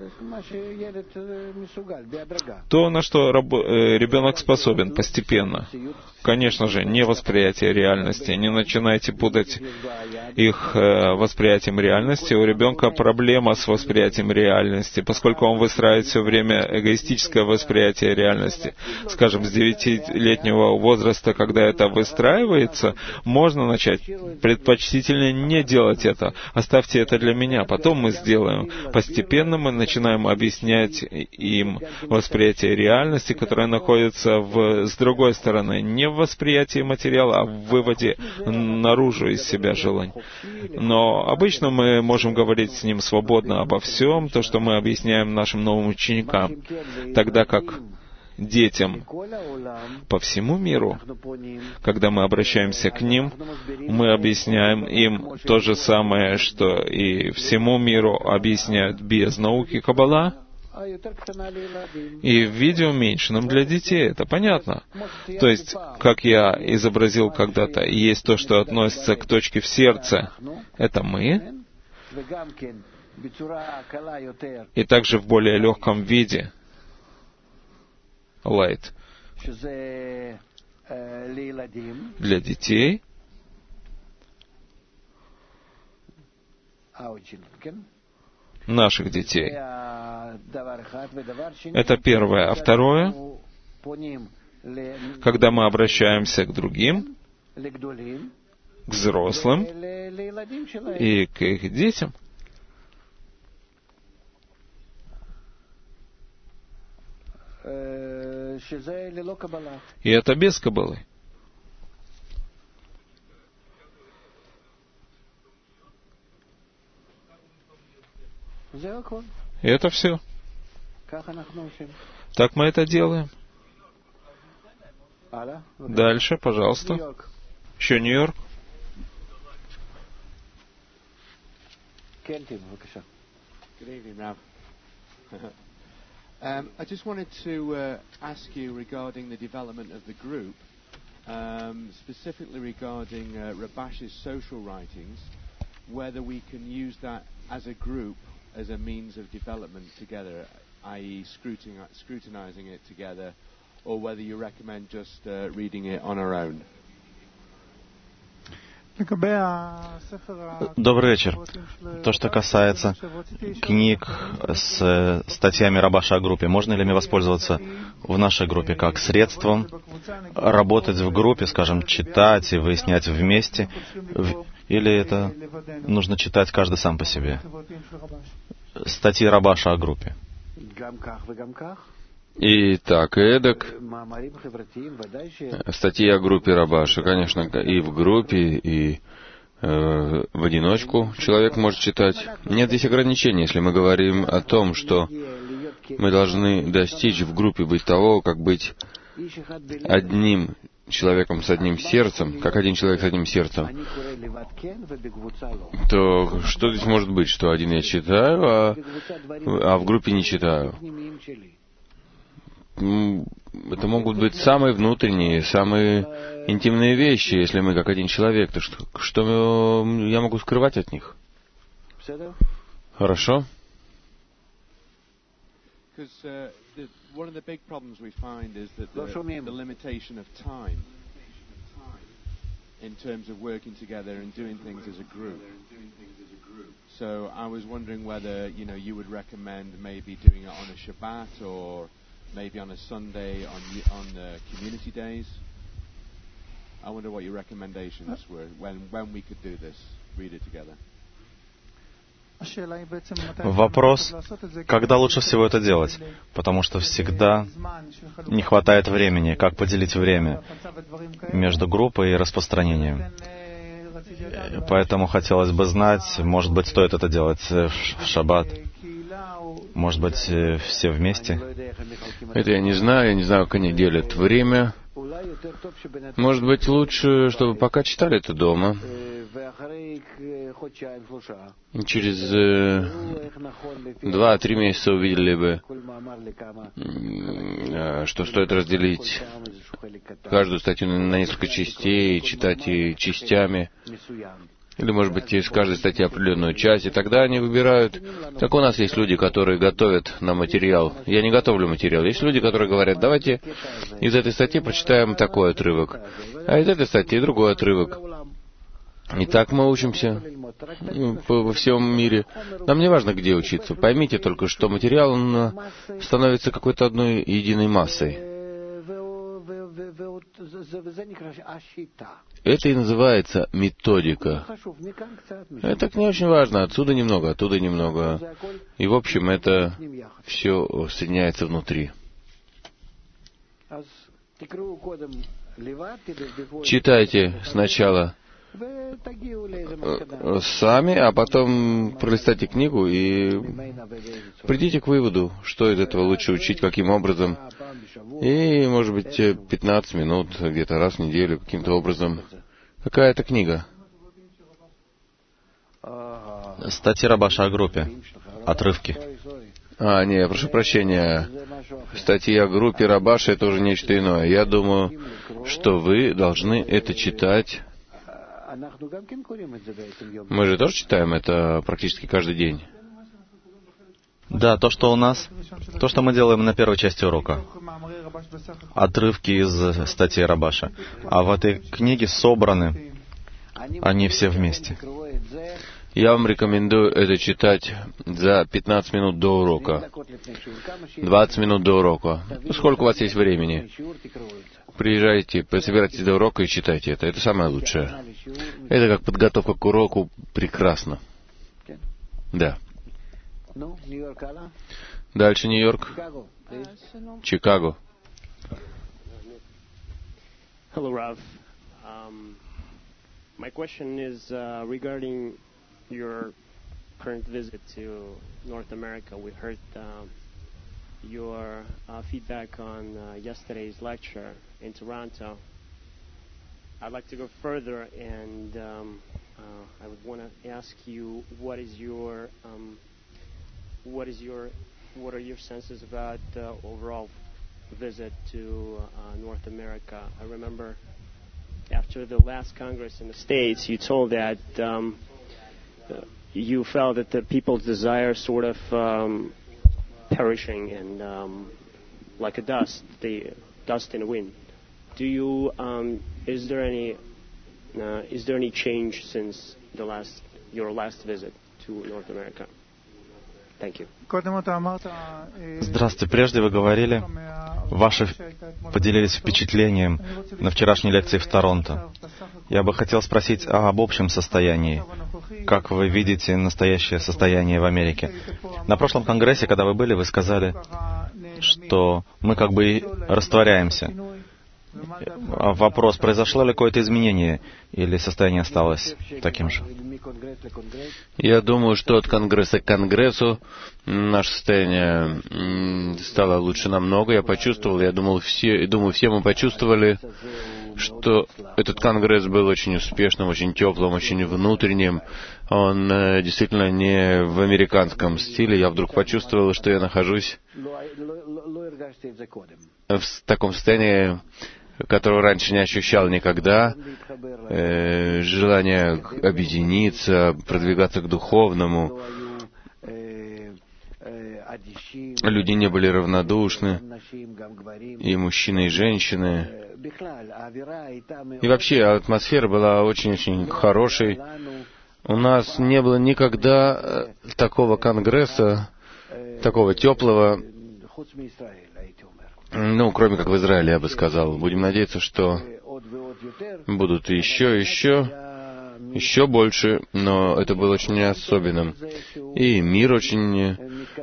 Speaker 6: То, на что ребенок способен постепенно. Конечно же, не восприятие реальности. Не начинайте путать их восприятием реальности. У ребенка проблема с восприятием реальности, поскольку он выстраивает все время эгоистическое восприятие реальности. Скажем, с 9-летнего возраста, когда это выстраивается, можно начать. Предпочтительнее не делать это. Оставьте это для меня, потом мы сделаем. Постепенно мы начинаем объяснять им восприятие реальности, которое находится с другой стороны. Не в восприятии материала, а в выводе наружу из себя желаний. Но обычно мы можем говорить с ним свободно обо всем, то, что мы объясняем нашим новым ученикам. Тогда как, детям по всему миру, когда мы обращаемся к ним, мы объясняем им то же самое, что и всему миру объясняют без науки Каббала, и в виде уменьшенном для детей. Это понятно. То есть, как я изобразил когда-то, есть то, что относится к точке в сердце. Это мы. И также в более легком виде. Light. Для детей. Наших детей. Это первое. А второе, когда мы обращаемся к другим, к взрослым и к их детям. И это без Каббалы. И это все. Так мы это делаем. Дальше, пожалуйста. Еще Нью-Йорк.
Speaker 17: I just wanted to ask you regarding the development of the group, specifically regarding Rabash's social writings, whether we can use that as a group as a means of development together, i.e. scrutinizing it together, or whether you recommend just reading it on our own.
Speaker 16: Добрый вечер. То, что касается книг с статьями Рабаша о группе, можно ли мне воспользоваться в нашей группе как средством, работать в группе, скажем, читать и выяснять вместе, или это нужно читать каждый сам по себе? Статьи Рабаша о группе.
Speaker 6: И так, и эдак. Статьи о группе Рабаша, конечно, и в группе, и в одиночку человек может читать. Нет здесь ограничений, если мы говорим о том, что мы должны достичь в группе быть того, как быть одним человеком с одним сердцем, как один человек с одним сердцем, то что здесь может быть, что один я читаю, а в группе не читаю? Это могут быть самые внутренние, самые интимные вещи, если мы как один человек, то что я могу скрывать от них? Хорошо?
Speaker 17: One of the big problems we find is that the limitation of time in terms of working together and doing things as a group. So I was wondering whether, you would recommend maybe doing it on a Shabbat or maybe on a Sunday on the community days. I wonder what your recommendations were when we could do this, read it together.
Speaker 16: Вопрос, когда лучше всего это делать? Потому что всегда не хватает времени. Как поделить время между группой и распространением? Поэтому хотелось бы знать, может быть, стоит это делать в шаббат? Может быть, все вместе?
Speaker 6: Это я не знаю, как они делят время. Может быть, лучше, чтобы пока читали это дома. Через 2-3 месяца увидели бы, что стоит разделить каждую статью на несколько частей, читать и частями. Или, может быть, из каждой статьи определенную часть, и тогда они выбирают. Так у нас есть люди, которые готовят на материал. Я не готовлю материал. Есть люди, которые говорят, давайте из этой статьи прочитаем такой отрывок, а из этой статьи другой отрывок. И так мы учимся во всем мире. Нам не важно, где учиться. Поймите только, что материал он становится какой-то одной единой массой. Это и называется методика. Это так не очень важно. Отсюда немного, оттуда немного. И, в общем, это все соединяется внутри. Читайте сначала
Speaker 18: сами, а потом пролистайте книгу и придите к выводу, что из этого лучше учить, каким образом. И, может быть, 15 минут, где-то раз в неделю, каким-то образом. Какая это книга?
Speaker 16: Статьи Рабаша о группе. Отрывки.
Speaker 18: Не, прошу прощения. Статьи о группе Рабаша — это уже нечто иное. Я думаю, что вы должны это читать. Мы же тоже читаем это практически каждый день.
Speaker 16: Да, то, что у нас, то, что мы делаем на первой части урока. Отрывки из статьи Рабаша. А в этой книге собраны они все вместе.
Speaker 18: Я вам рекомендую это читать за 15 минут до урока, 20 минут до урока. Сколько у вас есть времени? Приезжайте, собирайтесь до урока и читайте это. Это самое лучшее. Это как подготовка к уроку. Прекрасно. Да. Дальше Нью-Йорк. Чикаго.
Speaker 19: Hello, Rav. My question is regarding your current visit to North America. We heard your feedback on yesterday's lecture in Toronto. I'd like to go further, and I would want to ask you what are your senses about the overall visit to North America? I remember after the last Congress in the States, you told that you felt that the people's desire sort of perishing and like a dust, the dust in the wind. Do you is there any change since your last visit to North America? Thank you.
Speaker 16: Здравствуйте. Прежде вы говорили, поделились впечатлением на вчерашней лекции в Торонто. Я бы хотел спросить об общем состоянии. Как вы видите настоящее состояние в Америке? На прошлом конгрессе, когда вы были, вы сказали, что мы как бы растворяемся. Вопрос, произошло ли какое-то изменение, или состояние осталось таким же?
Speaker 18: Я думаю, что от конгресса к конгрессу наше состояние стало лучше намного. Я почувствовал, думаю, все мы почувствовали, что этот конгресс был очень успешным, очень теплым, очень внутренним. Он действительно не в американском стиле. Я вдруг почувствовал, что я нахожусь в таком состоянии, которого раньше не ощущал никогда, желание объединиться, продвигаться к духовному. Люди не были равнодушны, и мужчины, и женщины. И вообще атмосфера была очень-очень хорошей. У нас не было никогда такого конгресса, такого теплого, кроме как в Израиле, я бы сказал. Будем надеяться, что будут еще больше, но это было очень особенным. И мир очень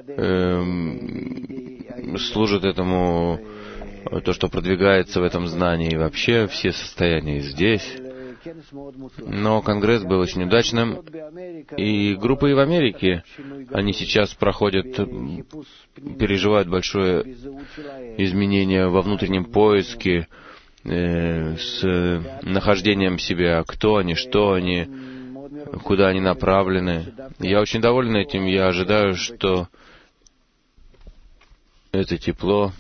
Speaker 18: служит этому, то, что продвигается в этом знании, и вообще все состояния здесь. Но конгресс был очень удачным, и группы и в Америке, они сейчас переживают большое изменение во внутреннем поиске, с нахождением себя, кто они, что они, куда они направлены. Я очень доволен этим, я ожидаю, что это тепло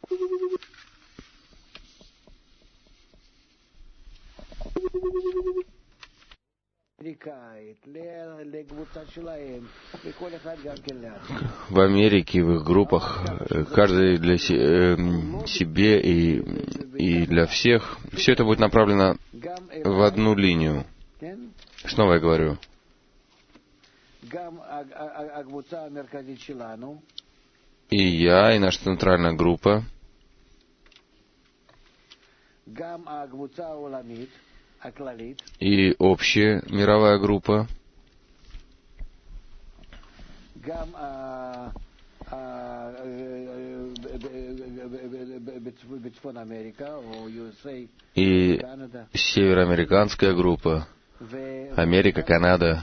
Speaker 18: в Америке, в их группах, каждый для себе и для всех. Все это будет направлено в одну линию. Снова я говорю. И я, и наша центральная группа, и общая мировая группа, и североамериканская группа, Америка, Канада,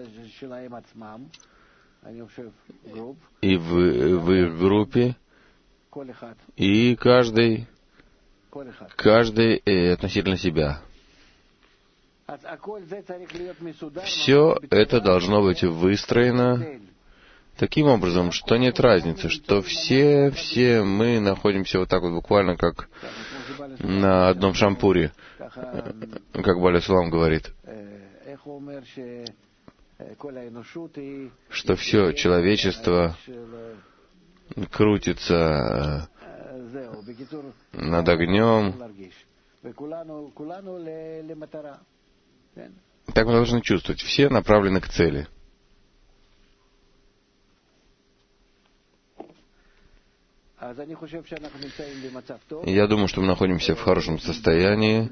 Speaker 18: и в их группе, и каждый относительно себя. Все это должно быть выстроено таким образом, что нет разницы, что все мы находимся вот так вот буквально как на одном шампуре, как Баля Сулам говорит, что все человечество крутится над огнем. Так мы должны чувствовать. Все направлены к цели. Я думаю, что мы находимся в хорошем состоянии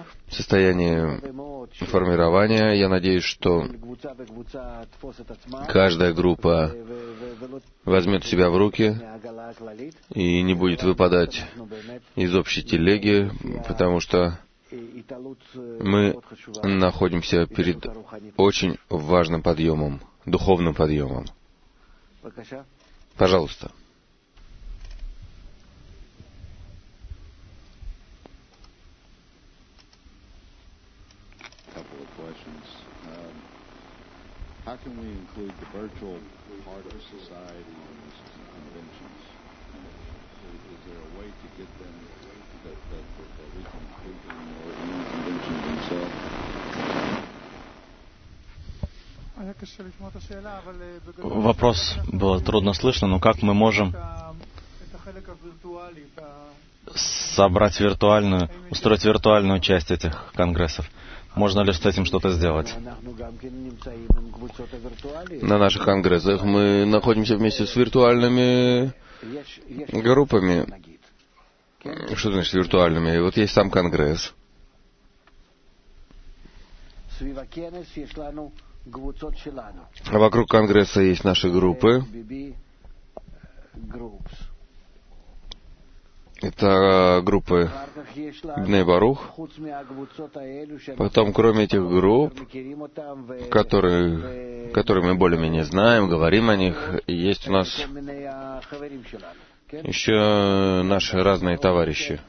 Speaker 18: формирования. Я надеюсь, что каждая группа возьмет себя в руки и не будет выпадать из общей телеги, потому что мы находимся перед очень важным подъемом, духовным подъемом. Пожалуйста.
Speaker 17: How can we include the virtual part of society in these conventions? Is there a way to get them that we can include them more in the conventions themselves?
Speaker 16: Вопрос было трудно слышно, но как мы можем устроить виртуальную часть этих конгрессов? Можно ли с этим что-то сделать?
Speaker 18: На наших конгрессах мы находимся вместе с виртуальными группами. Что значит виртуальными? Вот есть сам конгресс. А вокруг конгресса есть наши группы. Это группы Бней Барух. Потом, кроме этих групп, которые мы более-менее знаем, говорим о них, есть у нас еще наши разные товарищи.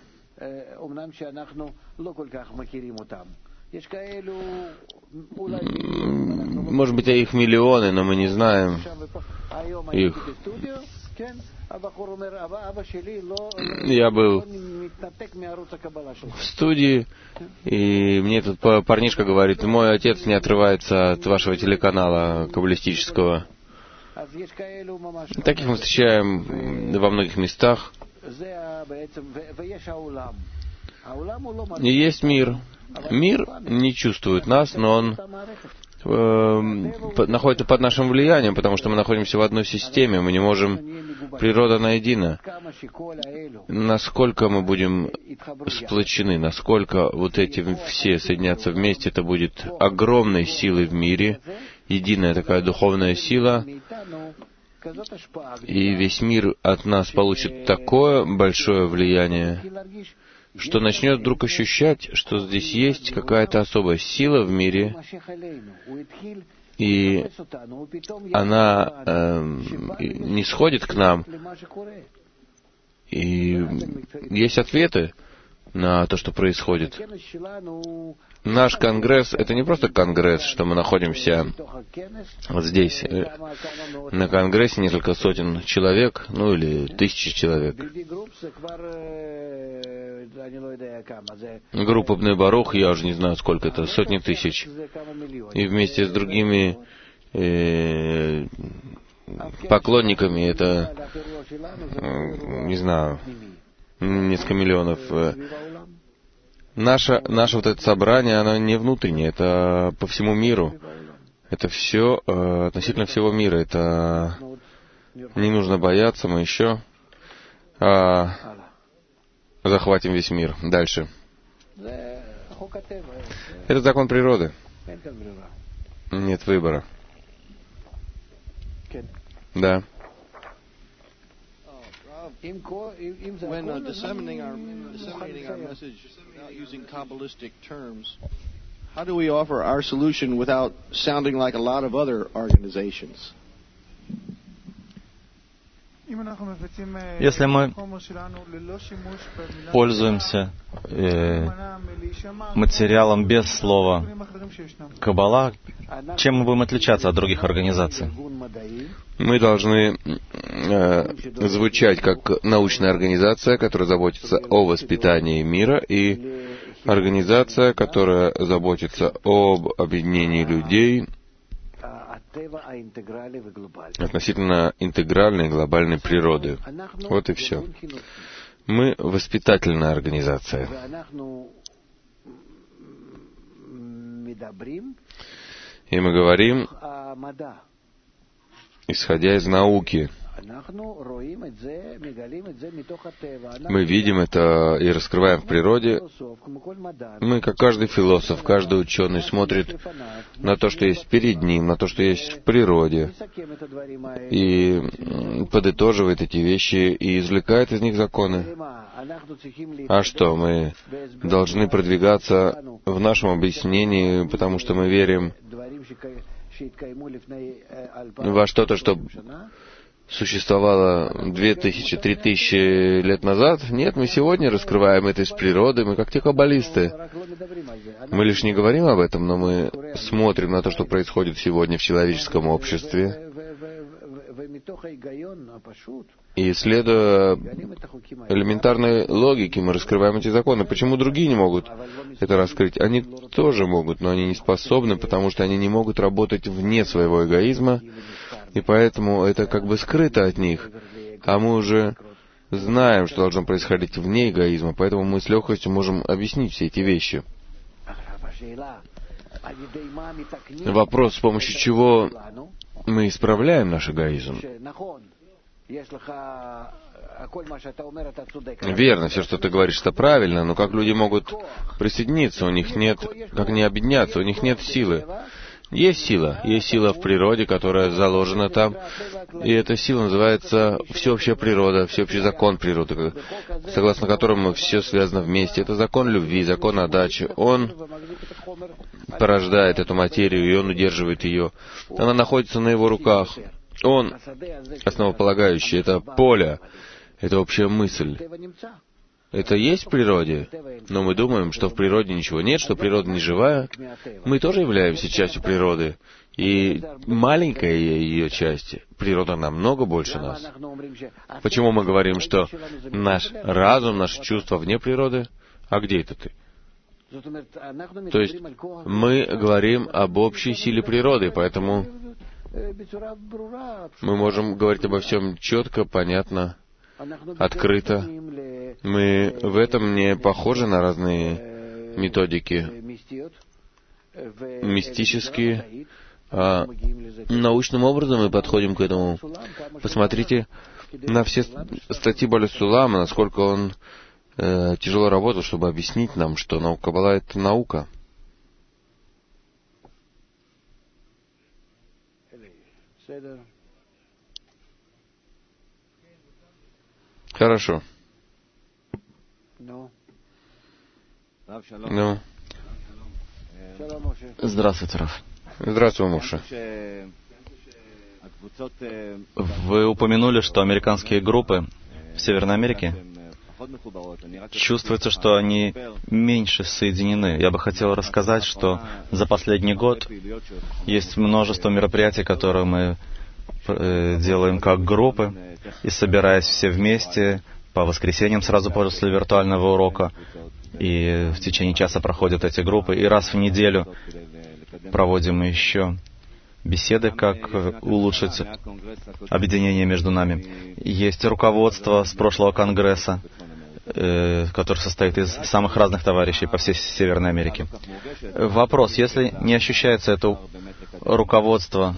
Speaker 18: Может быть, их миллионы, но мы не знаем их. Я был в студии, и мне тут парнишка говорит: мой отец не отрывается от вашего телеканала каббалистического. Таких мы встречаем во многих местах. И есть мир. Мир не чувствует нас, но он находится под нашим влиянием, потому что мы находимся в одной системе, мы не можем... Природа она едина. Насколько мы будем сплочены, насколько вот эти все соединятся вместе, это будет огромной силой в мире, единая такая духовная сила, и весь мир от нас получит такое большое влияние, что начнет вдруг ощущать, что здесь есть какая-то особая сила в мире, и она не сходит к нам. И есть ответы на то, что происходит. Наш конгресс — это не просто конгресс, что мы находимся здесь. На конгрессе несколько сотен человек, ну или тысячи человек. Группа Бней Барух, я уже не знаю, сколько это, сотни тысяч. И вместе с другими поклонниками это, не знаю, несколько миллионов. Наше вот это собрание, оно не внутреннее, это по всему миру. Это все относительно всего мира. Это не нужно бояться, мы еще захватим весь мир. Дальше. Это закон природы. Нет выбора. Да.
Speaker 20: When disseminating our message without using Kabbalistic terms, How do we offer our solution without sounding like a lot of other organizations?
Speaker 16: Если мы пользуемся материалом без слова Каббала, чем мы будем отличаться от других организаций?
Speaker 18: Мы должны звучать как научная организация, которая заботится о воспитании мира, и организация, которая заботится об объединении людей относительно интегральной и глобальной природы. Вот и все. Мы воспитательная организация. И мы говорим, исходя из науки. Мы видим это и раскрываем в природе. Мы, как каждый философ, каждый ученый, смотрит на то, что есть перед ним, на то, что есть в природе, и подытоживает эти вещи и извлекает из них законы. А что, мы должны продвигаться в нашем объяснении, потому что мы верим во что-то, что существовало 2000-3000 лет назад? Нет, мы сегодня раскрываем это из природы, мы как те каббалисты. Мы лишь не говорим об этом, но мы смотрим на то, что происходит сегодня в человеческом обществе, и, следуя элементарной логике, мы раскрываем эти законы. Почему другие не могут это раскрыть? Они тоже могут, но они не способны, потому что они не могут работать вне своего эгоизма, и поэтому это как бы скрыто от них. А мы уже знаем, что должно происходить вне эгоизма, поэтому мы с легкостью можем объяснить все эти вещи. Вопрос, с помощью чего мы исправляем наш эгоизм. Верно, все, что ты говоришь, это правильно, но как люди могут присоединиться? У них нет, как не объединяться, у них нет силы. Есть сила в природе, которая заложена там, и эта сила называется всеобщая природа, всеобщий закон природы, согласно которому все связано вместе. Это закон любви, закон отдачи. Он порождает эту материю, и он удерживает ее. Она находится на его руках. Он основополагающий, это поле, это общая мысль. Это есть в природе, но мы думаем, что в природе ничего нет, что природа не живая. Мы тоже являемся частью природы, и маленькая ее часть, природа намного больше нас. Почему мы говорим, что наш разум, наши чувства вне природы? А где это ты? То есть мы говорим об общей силе природы, поэтому мы можем говорить обо всем четко, понятно, открыто. Мы в этом не похожи на разные методики мистические, а научным образом мы подходим к этому. Посмотрите на все статьи Бааля Сулама, насколько он тяжело работал, чтобы объяснить нам, что наука Каббала — это наука. Хорошо. Ну.
Speaker 16: Здравствуйте, Раф.
Speaker 18: Здравствуй, Моше.
Speaker 16: Вы упомянули, что американские группы в Северной Америке, чувствуется, что они меньше соединены. Я бы хотел рассказать, что за последний год есть множество мероприятий, которые мы делаем как группы, и собираясь все вместе по воскресеньям сразу после виртуального урока, и в течение часа проходят эти группы, и раз в неделю проводим еще беседы, как улучшить объединение между нами. Есть руководство с прошлого конгресса, который состоит из самых разных товарищей по всей Северной Америке. Вопрос: если не ощущается это руководство,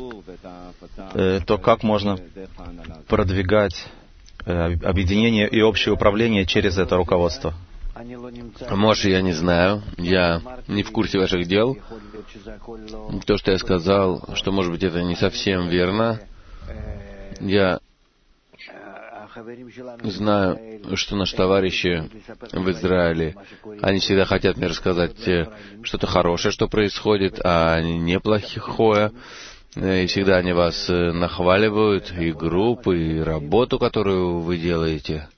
Speaker 16: то как можно продвигать объединение и общее управление через это руководство?
Speaker 18: Моше, я не знаю, я не в курсе ваших дел. То, что я сказал, что, может быть, это не совсем верно. Я знаю, что наши товарищи в Израиле, они всегда хотят мне рассказать что-то хорошее, что происходит, а не плохое. И всегда они вас нахваливают, и группы, и работу, которую вы делаете.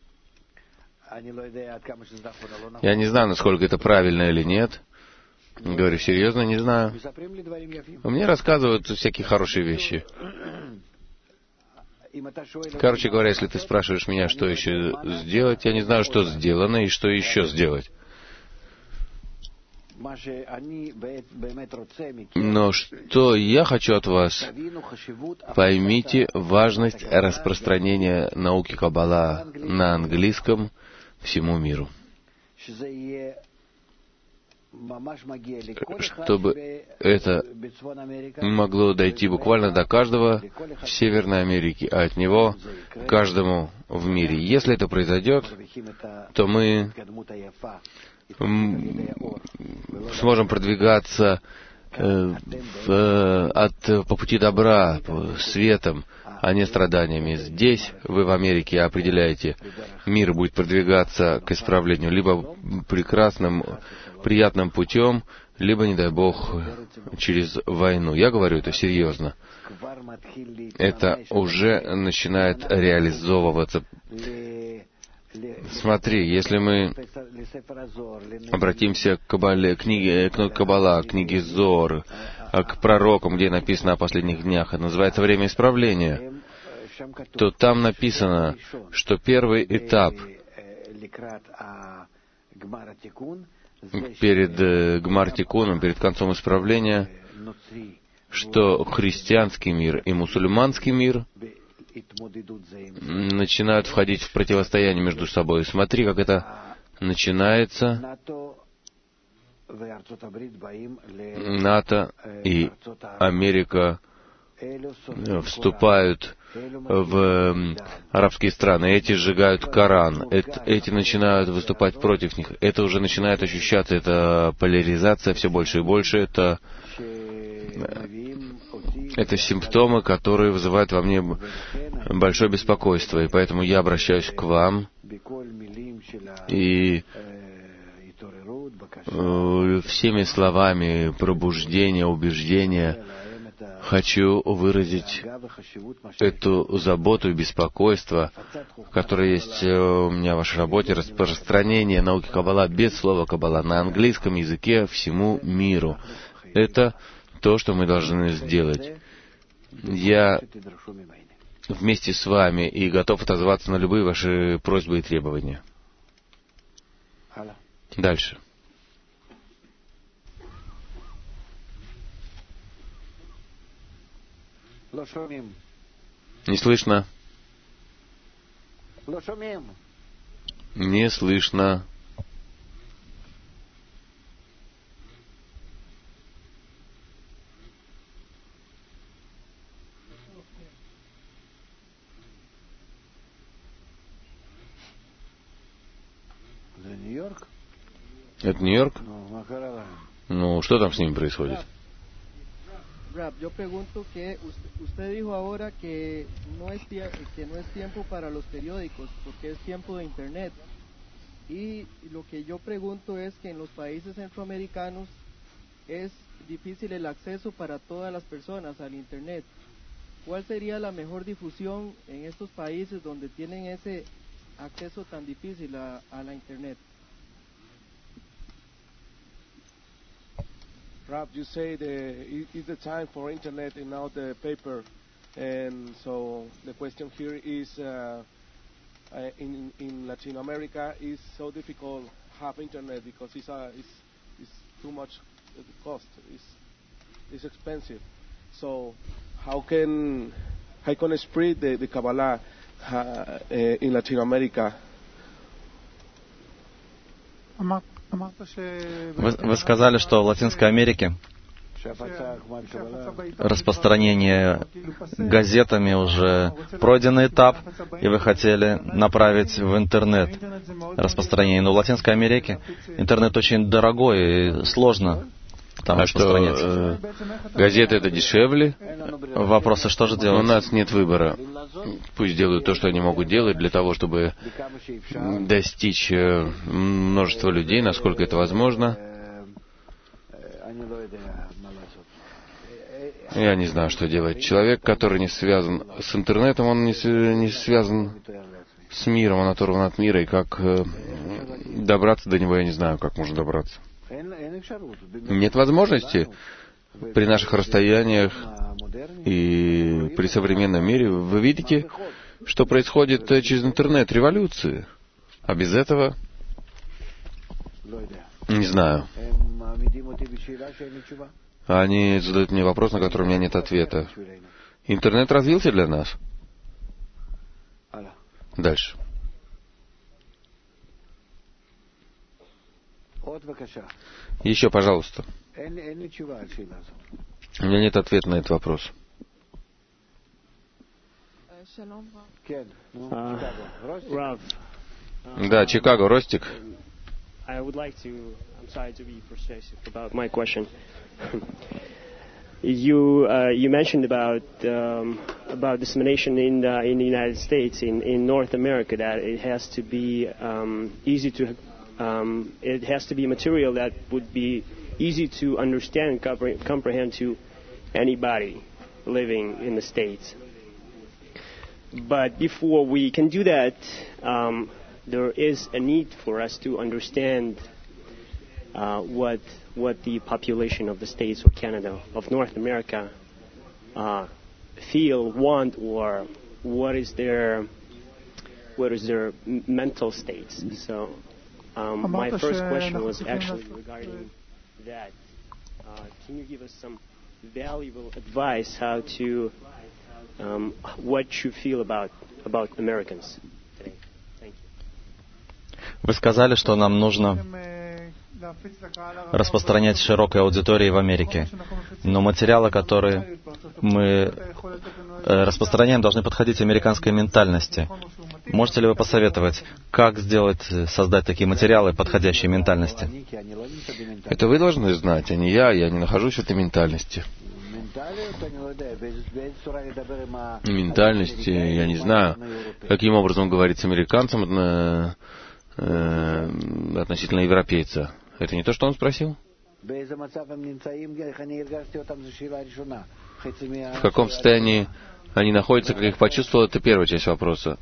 Speaker 18: Я не знаю, насколько это правильно или нет. Говорю, серьезно, не знаю. Мне рассказывают всякие хорошие вещи. Короче говоря, если ты спрашиваешь меня, что еще сделать, я не знаю, что сделано и что еще сделать. Но что я хочу от вас, поймите важность распространения науки Каббала на английском всему миру. Чтобы это могло дойти буквально до каждого в Северной Америке, а от него каждому в мире. Если это произойдет, то мы сможем продвигаться по пути добра, светом, а не страданиями. Здесь, вы в Америке, определяете, мир будет продвигаться к исправлению либо прекрасным, приятным путем, либо, не дай Бог, через войну. Я говорю это серьезно. Это уже начинает реализовываться. Смотри, если мы обратимся к книге Каббала, книге Зор, к пророкам, где написано о последних днях, это называется «Время исправления», то там написано, что первый этап перед Гмар-Тикуном, перед концом исправления, что христианский мир и мусульманский мир начинают входить в противостояние между собой. Смотри, как это начинается. НАТО и Америка вступают в арабские страны. Эти сжигают Коран. Эти начинают выступать против них. Это уже начинает ощущаться. Это поляризация все больше и больше. Это симптомы, которые вызывают во мне большое беспокойство. И поэтому я обращаюсь к вам и всеми словами пробуждения, убеждения хочу выразить эту заботу и беспокойство, которое есть у меня в вашей работе, распространение науки Каббала без слова Каббала на английском языке всему миру. Это то, что мы должны сделать. Я вместе с вами и готов отозваться на любые ваши просьбы и требования. Дальше. Не слышно. Не слышно. Это Нью-Йорк? Ну, что там с ними происходит?
Speaker 15: Rab, yo pregunto que usted dijo ahora que no es tiempo para los periódicos, porque es tiempo de Internet. Y lo que yo pregunto es que en los países centroamericanos es difícil el acceso para todas las personas al Internet. ¿Cuál sería la mejor difusión en estos países donde tienen ese acceso tan difícil a la Internet?
Speaker 17: Rab, you say it's the time for internet and now the paper, and so the question here is in Latin America is so difficult to have internet because it's too much cost, it's expensive. So how can spread the Kabbalah in Latin America?
Speaker 16: Вы сказали, что в Латинской Америке распространение газетами уже пройденный этап, и вы хотели направить в интернет распространение. Но в Латинской Америке интернет очень дорогой и сложно там распространяться.
Speaker 18: Газеты это дешевле?
Speaker 16: Вопрос, что же делать?
Speaker 18: У нас нет выбора. Пусть делают то, что они могут делать для того, чтобы достичь множества людей, насколько это возможно. Я не знаю, что делать. Человек, который не связан с интернетом, он не связан с миром, он оторван от мира, и как добраться до него, я не знаю, как можно добраться. Нет возможности при наших расстояниях и при современном мире. Вы видите, что происходит через интернет, революции. А без этого... Не знаю. Они задают мне вопрос, на который у меня нет ответа. Интернет развился для нас? Дальше. Еще, пожалуйста. У меня нет ответа на этот вопрос. Да, Чикаго, Ростик.
Speaker 19: You mentioned about dissemination in the United States, in North America, that it has to be easy to it has to be material that would be easy to understand and comprehend to anybody living in the States. But before we can do that, there is a need for us to understand what the population of the States or Canada, of North America, feel, want, or what is their mental states. So my first question was actually regarding that. Can you give us some valuable advice how to what you feel about Americans today? Thank you.
Speaker 16: Вы сказали, что нам нужно распространять широкой аудитории в Америке. Но материалы, которые мы распространяем, должны подходить американской ментальности. Можете ли вы посоветовать, как создать такие материалы, подходящие ментальности?
Speaker 18: Это вы должны знать, а не я. Я не нахожусь в этой ментальности. Ментальности, я не знаю, каким образом говорить с американцем относительно европейца. Это не то, что он спросил? В каком состоянии они находятся, как их почувствовал, это первая часть вопроса.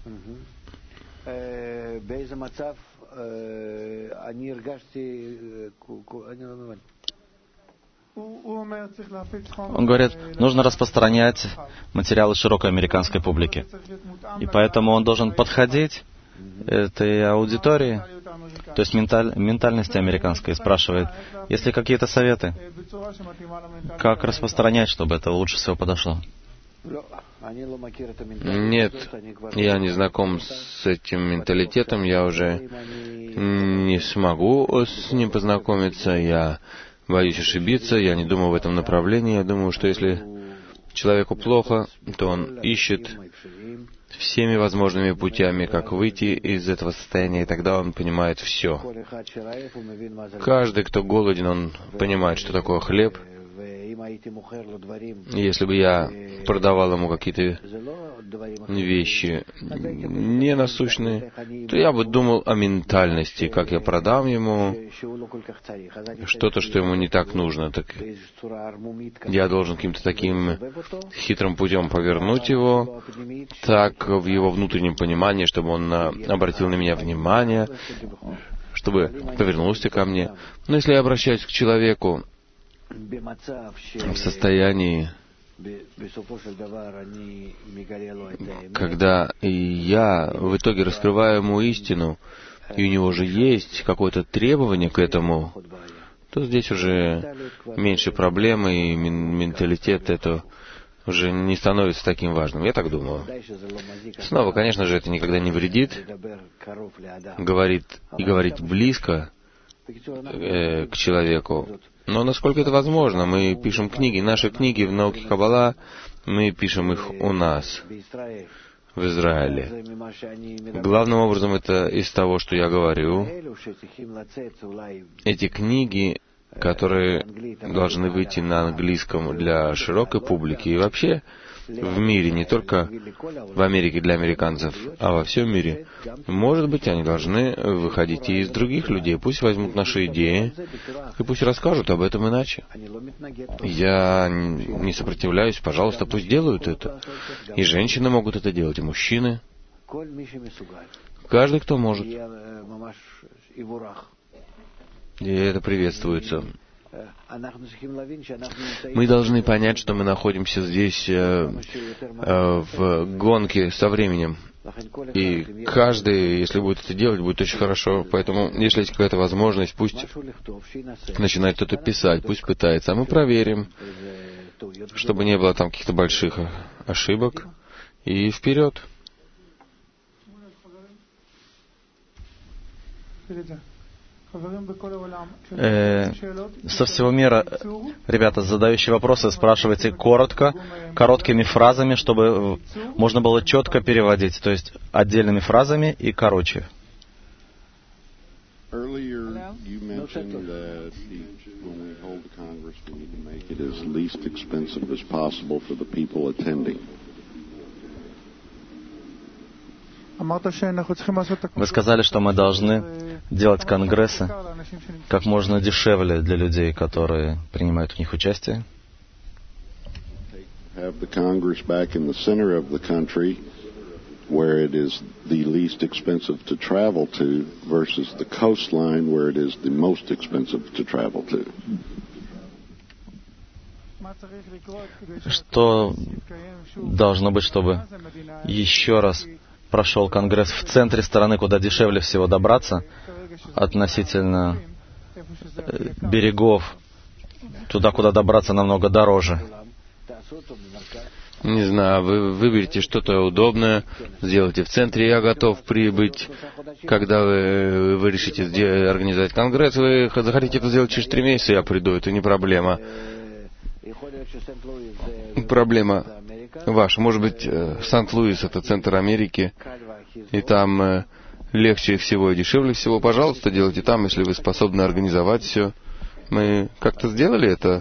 Speaker 16: Он говорит, нужно распространять материалы широкой американской публике. И поэтому он должен подходить этой аудитории, то есть ментальности американской, спрашивает, есть ли какие-то советы, как распространять, чтобы это лучше всего подошло?
Speaker 18: Нет, я не знаком с этим менталитетом, я уже не смогу с ним познакомиться, я боюсь ошибиться, я не думаю в этом направлении, я думаю, что если человеку плохо, то он ищет всеми возможными путями, как выйти из этого состояния, и тогда он понимает все. Каждый, кто голоден, он понимает, что такое хлеб. Если бы я продавал ему какие-то вещи не насущные, то я бы думал о ментальности, как я продам ему что-то, что ему не так нужно. Так я должен каким-то таким хитрым путем повернуть его, так в его внутреннем понимании, чтобы он обратил на меня внимание, чтобы повернулся ко мне. Но если я обращаюсь к человеку в состоянии, когда я в итоге раскрываю ему истину, и у него же есть какое-то требование к этому, то здесь уже меньше проблем, и менталитет это уже не становится таким важным. Я так думаю. Снова, конечно же, это никогда не вредит. Говорить близко к человеку. Но насколько это возможно? Мы пишем книги, наши книги в науке Каббала, мы пишем их у нас, в Израиле. Главным образом это из того, что я говорю. Эти книги которые должны выйти на английском для широкой публики и вообще в мире, не только в Америке для американцев, а во всем мире. Может быть, они должны выходить и из других людей. Пусть возьмут наши идеи и пусть расскажут об этом иначе. Я не сопротивляюсь, пожалуйста, пусть делают это. И женщины могут это делать, и мужчины. Каждый, кто может. И это приветствуется. Мы должны понять, что мы находимся здесь в гонке со временем. И каждый, если будет это делать, будет очень хорошо. Поэтому, если есть какая-то возможность, пусть начинает кто-то писать, пусть пытается. А мы проверим, чтобы не было там каких-то больших ошибок. И вперед.
Speaker 16: Со всего мира, ребята, задающие вопросы, спрашивайте коротко, короткими фразами, чтобы можно было четко переводить, то есть отдельными фразами и короче. Вы сказали, что мы должны делать конгрессы как можно дешевле для людей, которые принимают в них участие. Where it is the least expensive to travel to versus the coastline where it is the most expensive to travel to. Что должно быть, чтобы еще раз прошел конгресс в центре страны, куда дешевле всего добраться, относительно берегов, туда, куда добраться намного дороже?
Speaker 18: Не знаю, вы выберите что-то удобное, сделайте в центре, я готов прибыть. Когда вы решите организовать конгресс, вы захотите это сделать через 3 месяца, я приду, это не проблема. Проблема ваша. Может быть, Сент-Луис — это центр Америки, и там легче всего и дешевле всего. Пожалуйста, делайте там, если вы способны организовать все. Мы как-то сделали это.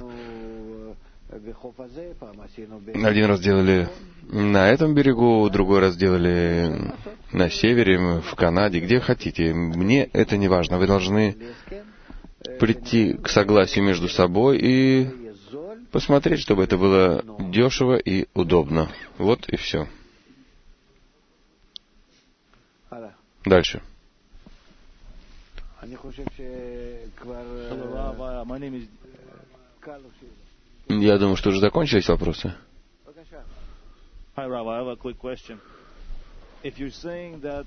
Speaker 18: Один раз делали на этом берегу, другой раз делали на севере, в Канаде, где хотите. Мне это не важно. Вы должны прийти к согласию между собой и посмотреть, чтобы это было дешево и удобно. Вот и все. Дальше. Я думаю, что уже закончились вопросы.
Speaker 21: Hi, Rav. I have a quick question. If you're saying that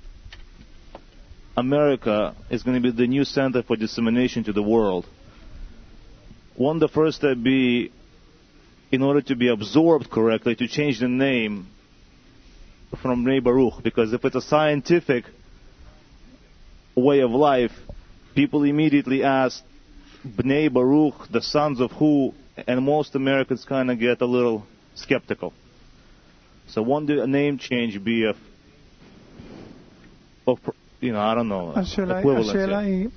Speaker 21: America is going to be the new center for dissemination to the world, won't the first step be, in order to be absorbed correctly, to change the name from Bnei Baruch? Because if it's a scientific way of life, people immediately ask Bnei Baruch, the sons of who, and most Americans kind of get a little skeptical. So won't the name change be of I don't know, equivalent?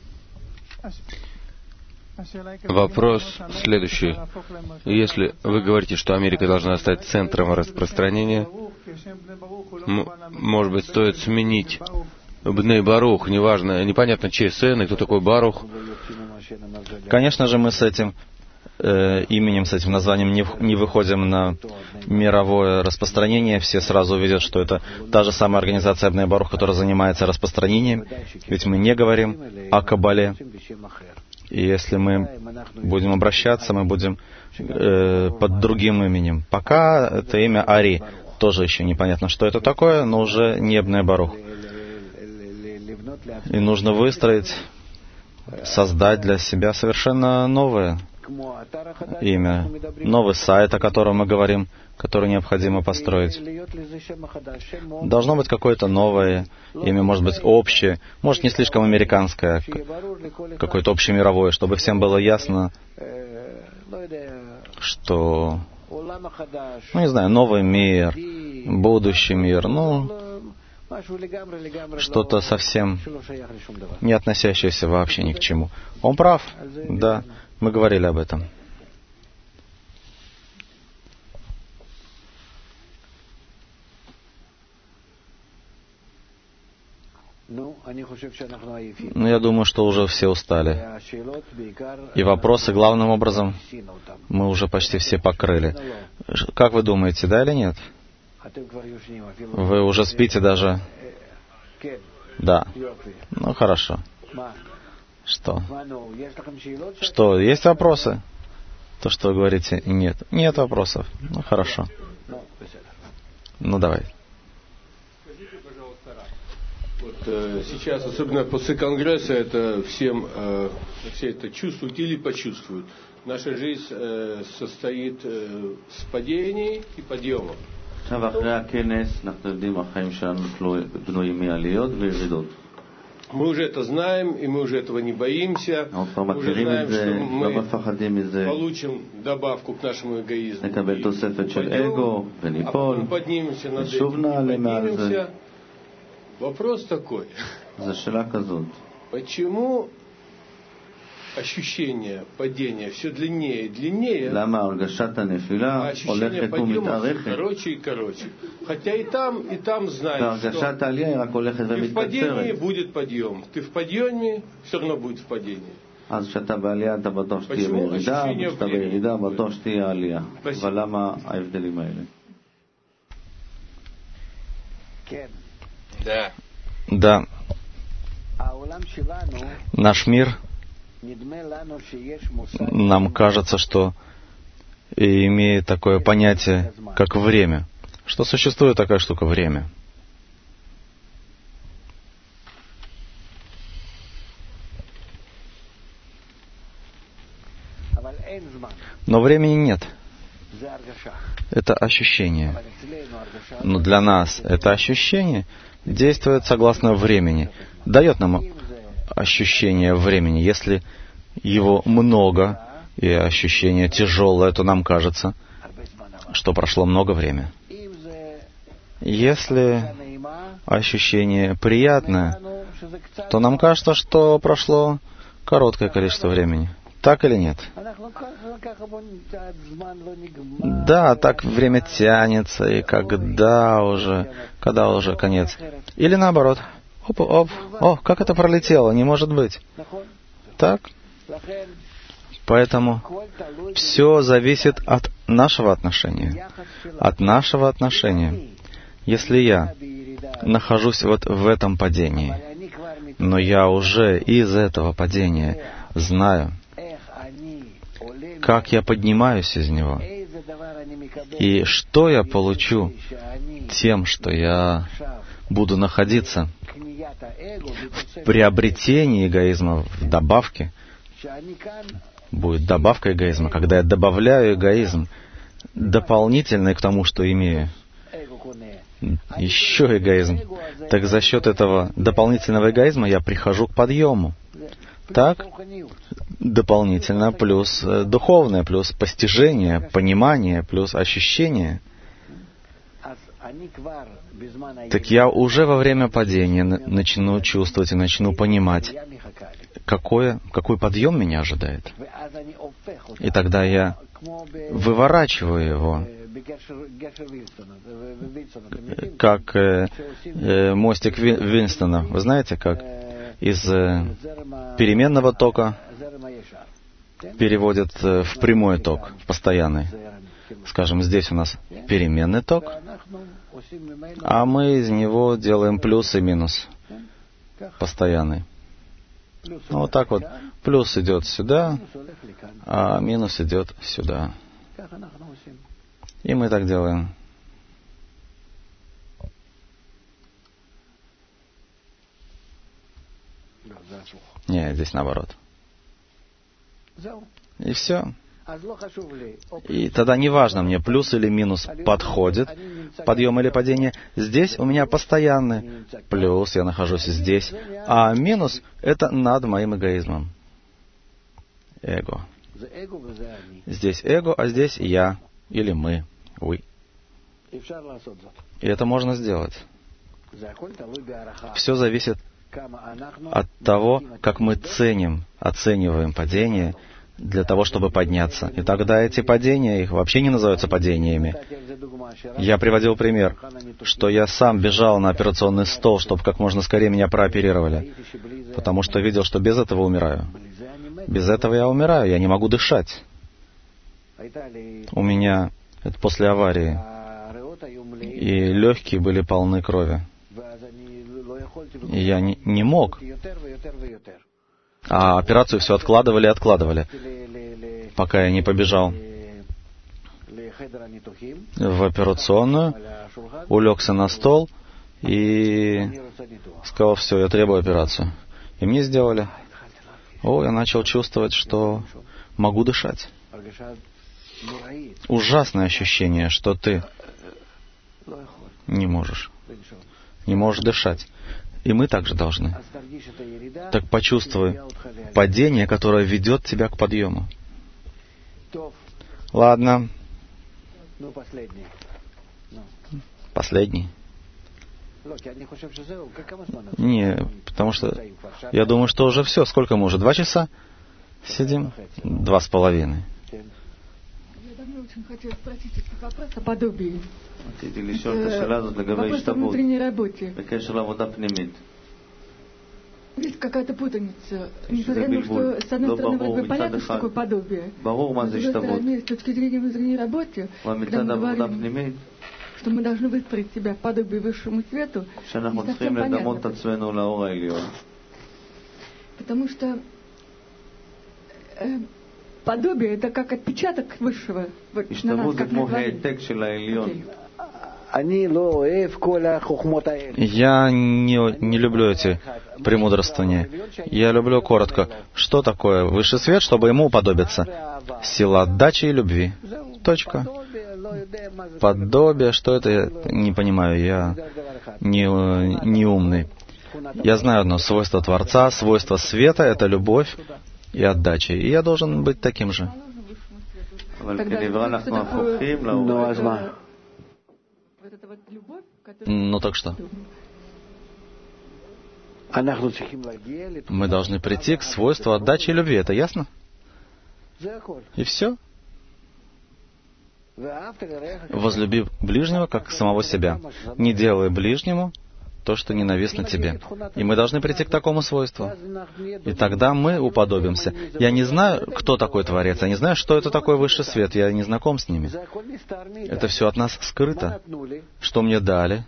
Speaker 18: Вопрос следующий. Если вы говорите, что Америка должна стать центром распространения, может быть, стоит сменить Бней Барух, неважно, непонятно, чей сын и кто такой Барух.
Speaker 16: Конечно же, мы с этим именем, с этим названием не выходим на мировое распространение. Все сразу увидят, что это та же самая организация Бней Барух, которая занимается распространением. Ведь мы не говорим о Кабале. И если мы будем обращаться, мы будем под другим именем. Пока это имя Ари. Тоже еще непонятно, что это такое, но уже не Бней Барух. И нужно выстроить, создать для себя совершенно новое имя, новый сайт, о котором мы говорим, который необходимо построить. Должно быть какое-то новое имя, может быть, общее, может, не слишком американское, какое-то общемировое, чтобы всем было ясно, что, не знаю, новый мир, будущий мир, что-то совсем не относящееся вообще ни к чему. Он прав, да. Мы говорили об этом. Но я думаю, что уже все устали. И вопросы, главным образом, мы уже почти все покрыли. Как вы думаете, да или нет? Вы уже спите даже? Да. Ну, хорошо. Что? Что, есть вопросы? То, что вы говорите, нет. Нет вопросов. Ну, хорошо. Ну, давай.
Speaker 7: Скажите, пожалуйста, вот сейчас, особенно после Конгресса, это всем, все это чувствуют или почувствуют. Наша жизнь состоит с падений и подъемов. Мы уже это знаем, и мы уже этого не боимся. Мы уже знаем, что мы получим добавку к нашему эгоизму. И потом поднимемся над этим, поднимемся. Вопрос такой. Почему ощущение падения все длиннее и длиннее, а ощущение подъема короче и короче. Хотя и там знаешь, что ты в падении будет подъем, ты в подъеме все равно будет в падении. Почему ощущение времени? Да.
Speaker 16: Да. Наш мир, нам кажется, что имеет такое понятие, как время. Что существует такая штука время. Но времени нет. Это ощущение. Но для нас это ощущение действует согласно времени. Дает нам ощущение времени. Если его много и ощущение тяжелое, то нам кажется, что прошло много времени. Если ощущение приятное, то нам кажется, что прошло короткое количество времени. Так или нет? Да, так время тянется, и когда уже конец. Или наоборот. О, как это пролетело, не может быть. Так? Поэтому все зависит от нашего отношения. От нашего отношения. Если я нахожусь вот в этом падении, но я уже из этого падения знаю, как я поднимаюсь из него, и что я получу тем, что я буду находиться в приобретении эгоизма, в добавке. Будет добавка эгоизма, когда я добавляю эгоизм, дополнительный к тому, что имею. Еще эгоизм. Так за счет этого дополнительного эгоизма я прихожу к подъему. Так? Дополнительно плюс духовное, плюс постижение, понимание, плюс ощущение. Так я уже во время падения начну чувствовать и начну понимать, какой подъем меня ожидает. И тогда я выворачиваю его, как мостик Винстона. Вы знаете, как из переменного тока переводят в прямой ток, в постоянный. Скажем, здесь у нас переменный ток, а мы из него делаем плюс и минус постоянный. Ну, вот так вот. Плюс идет сюда, а минус идет сюда. И мы так делаем. Нет, здесь наоборот. И все. И тогда не важно мне, плюс или минус подходит, подъем или падение. Здесь у меня постоянный плюс, я нахожусь здесь, а минус — это над моим эгоизмом. Эго. Здесь эго, а здесь я или мы, вы. И это можно сделать. Все зависит от того, как мы оцениваем падение, для того, чтобы подняться. И тогда эти падения, их вообще не называются падениями. Я приводил пример, что я сам бежал на операционный стол, чтобы как можно скорее меня прооперировали, потому что видел, что без этого умираю. Без этого я умираю, я не могу дышать. У меня, это после аварии, и легкие были полны крови. И я не мог. А операцию все откладывали и откладывали, пока я не побежал в операционную, улегся на стол и сказал: все, я требую операцию. И мне сделали. Я начал чувствовать, что могу дышать. Ужасное ощущение, что ты не можешь дышать. И мы также должны. Так почувствуй падение, которое ведет тебя к подъему. Ладно. Последний. Не, потому что я думаю, что уже все. Сколько мы уже? 2 часа сидим? 2,5.
Speaker 10: Я давно очень хотела спросить вопрос о подобии. Вопрос о внутренней работе. Есть какая-то путаница. Несмотря на то, что с одной стороны вроде бы понятно, что такое подобие, с другой стороны, с точки зрения внутренней работы, когда мы говорим, что мы должны выстроить себя в подобие высшему свету, не совсем понятно. Потому что подобие — это как отпечаток высшего на нас, как на творении.
Speaker 16: Я не люблю эти премудрствования. Я люблю коротко. Что такое высший свет, чтобы ему уподобиться? Сила отдачи и любви. Точка. Подобие, что это, я не понимаю. Я не умный. Я знаю одно свойство Творца, свойство света — это любовь и отдача. И я должен быть таким же. Ну так что? Мы должны прийти к свойству отдачи и любви. Это ясно? И все. Возлюби ближнего, как самого себя. Не делай ближнему то, что ненавистно тебе. И мы должны прийти к такому свойству. И тогда мы уподобимся. Я не знаю, кто такой Творец. Я не знаю, что это такое высший свет. Я не знаком с ними. Это все от нас скрыто. Что мне дали?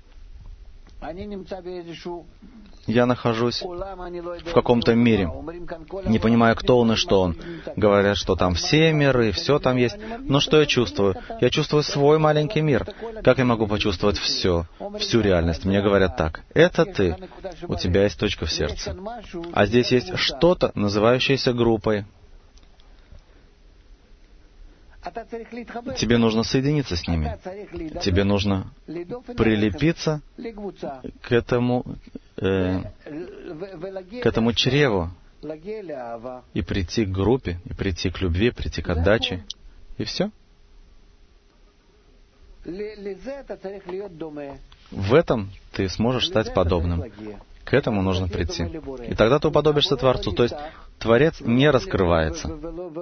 Speaker 16: Я нахожусь в каком-то мире, не понимая, кто он и что он. Говорят, что там все миры, все там есть. Но что я чувствую? Я чувствую свой маленький мир. Как я могу почувствовать все, всю реальность? Мне говорят так: это ты, у тебя есть точка в сердце. А здесь есть что-то, называющееся группой. Тебе нужно соединиться с ними. Тебе нужно прилепиться к этому чреву и прийти к группе, и прийти к любви, прийти к отдаче. И все. В этом ты сможешь стать подобным. К этому нужно прийти. И тогда ты уподобишься Творцу. То есть Творец не раскрывается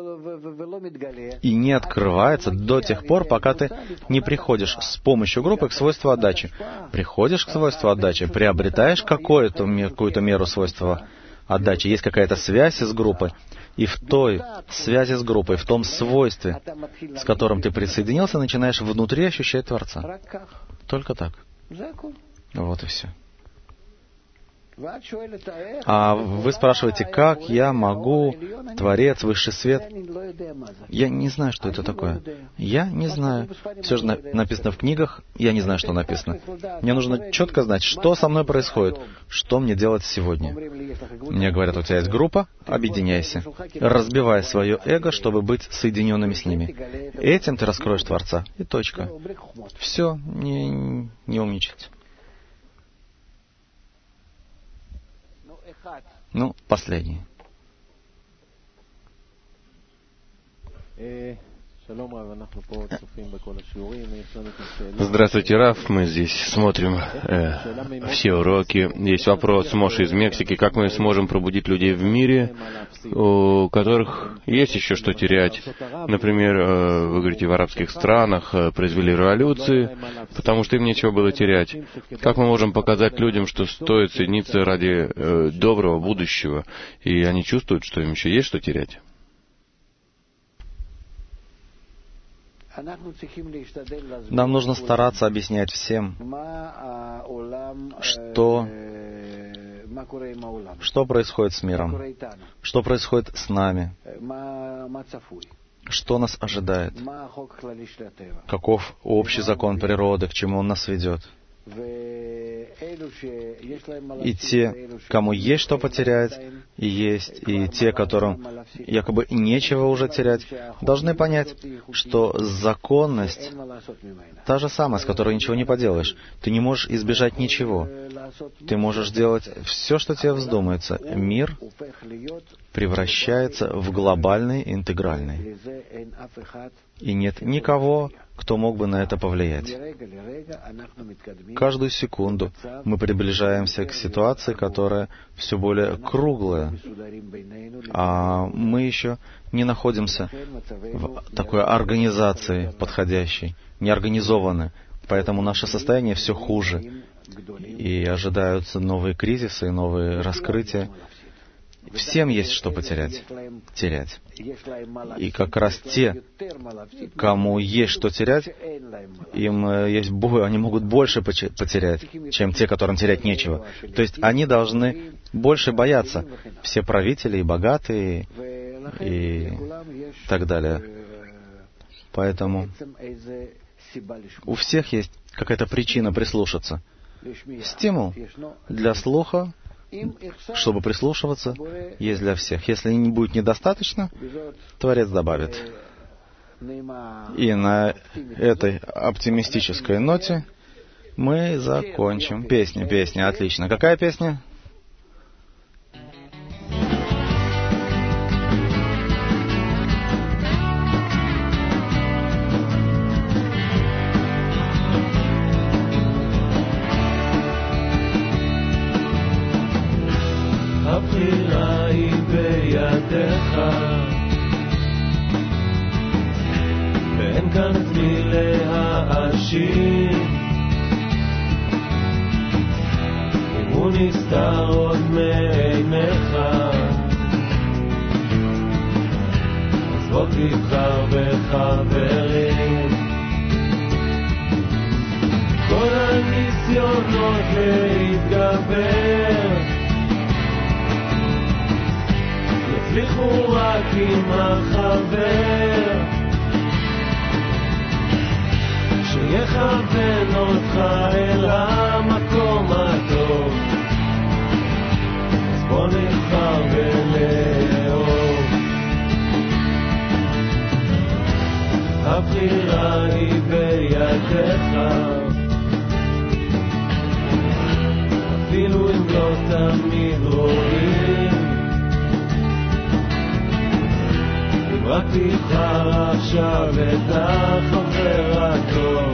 Speaker 16: и не открывается до тех пор, пока ты не приходишь с помощью группы к свойству отдачи. Приходишь к свойству отдачи, приобретаешь какую-то меру свойства отдачи. Есть какая-то связь с группой. И в той связи с группой, в том свойстве, с которым ты присоединился, начинаешь внутри ощущать Творца. Только так. Вот и все. А вы спрашиваете, как я могу, Творец, Высший Свет? Я не знаю, что это такое. Я не знаю. Все же написано в книгах, я не знаю, что написано. Мне нужно четко знать, что со мной происходит, что мне делать сегодня. Мне говорят, у тебя есть группа, объединяйся. Разбивай свое эго, чтобы быть соединенными с ними. Этим ты раскроешь Творца. И точка. Все, не умничать. Ну, последний.
Speaker 18: Здравствуйте, Раф. Мы здесь смотрим все уроки. Есть вопрос Моши из Мексики. Как мы сможем пробудить людей в мире, у которых есть еще что терять? Например, вы говорите, в арабских странах произвели революции, потому что им нечего было терять. Как мы можем показать людям, что стоит соединиться ради доброго будущего, и они чувствуют, что им еще есть что терять?
Speaker 16: Нам нужно стараться объяснять всем, что происходит с миром, что происходит с нами, что нас ожидает, каков общий закон природы, к чему он нас ведет. И те, кому есть что потерять, и те, которым якобы нечего уже терять, должны понять, что законность та же самая, с которой ничего не поделаешь. Ты не можешь избежать ничего. Ты можешь делать все, что тебе вздумается. Мир превращается в глобальный, интегральный. И нет никого, кто мог бы на это повлиять. Каждую секунду мы приближаемся к ситуации, которая все более круглая, а мы еще не находимся в такой организации подходящей, не организованы, поэтому наше состояние все хуже, и ожидаются новые кризисы, новые раскрытия. Всем есть что терять. И как раз те, кому есть что терять, им есть они могут больше потерять, чем те, которым терять нечего. То есть они должны больше бояться. Все правители и богатые, и так далее. Поэтому у всех есть какая-то причина прислушаться. Стимул для слуха, чтобы прислушиваться, есть для всех. Если не будет недостаточно, Творец добавит. И на этой оптимистической ноте мы закончим. Песня, отлично. Какая песня?
Speaker 5: הבחירה היא בידיך, ואין כאן את מי להאשים. אם הוא נסתר עוד מעיניך, אז בוא תבחר בחברים. כל הניסיונות להתגבר יצליחו רק עם החבר שיכוון אותך אל המקום הטוב. אז בוא נבחר בלאהוב. הבחירה היא בידיך, אפילו אם לא תמיד רואים. רק תבחר עכשיו את החבר הטוב,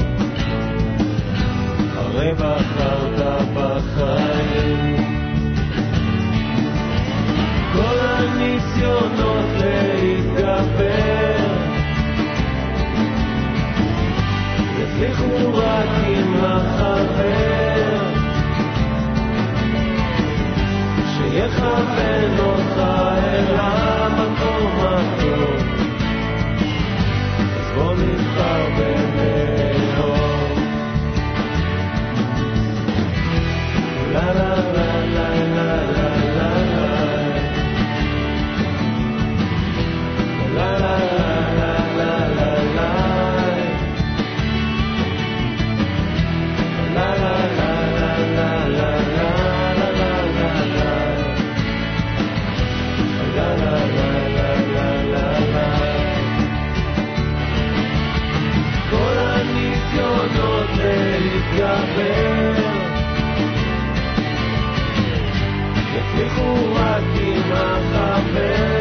Speaker 5: הרי בחרת בחיים. כל הניסיונות להתגבר יצליחו רק עם החבר שיכוון אותך אל המקום הטוב. אז בוא נבחר בלאהוב. לה לה לה לה לה לה לה לה לה לה יצליחו רק עם החבר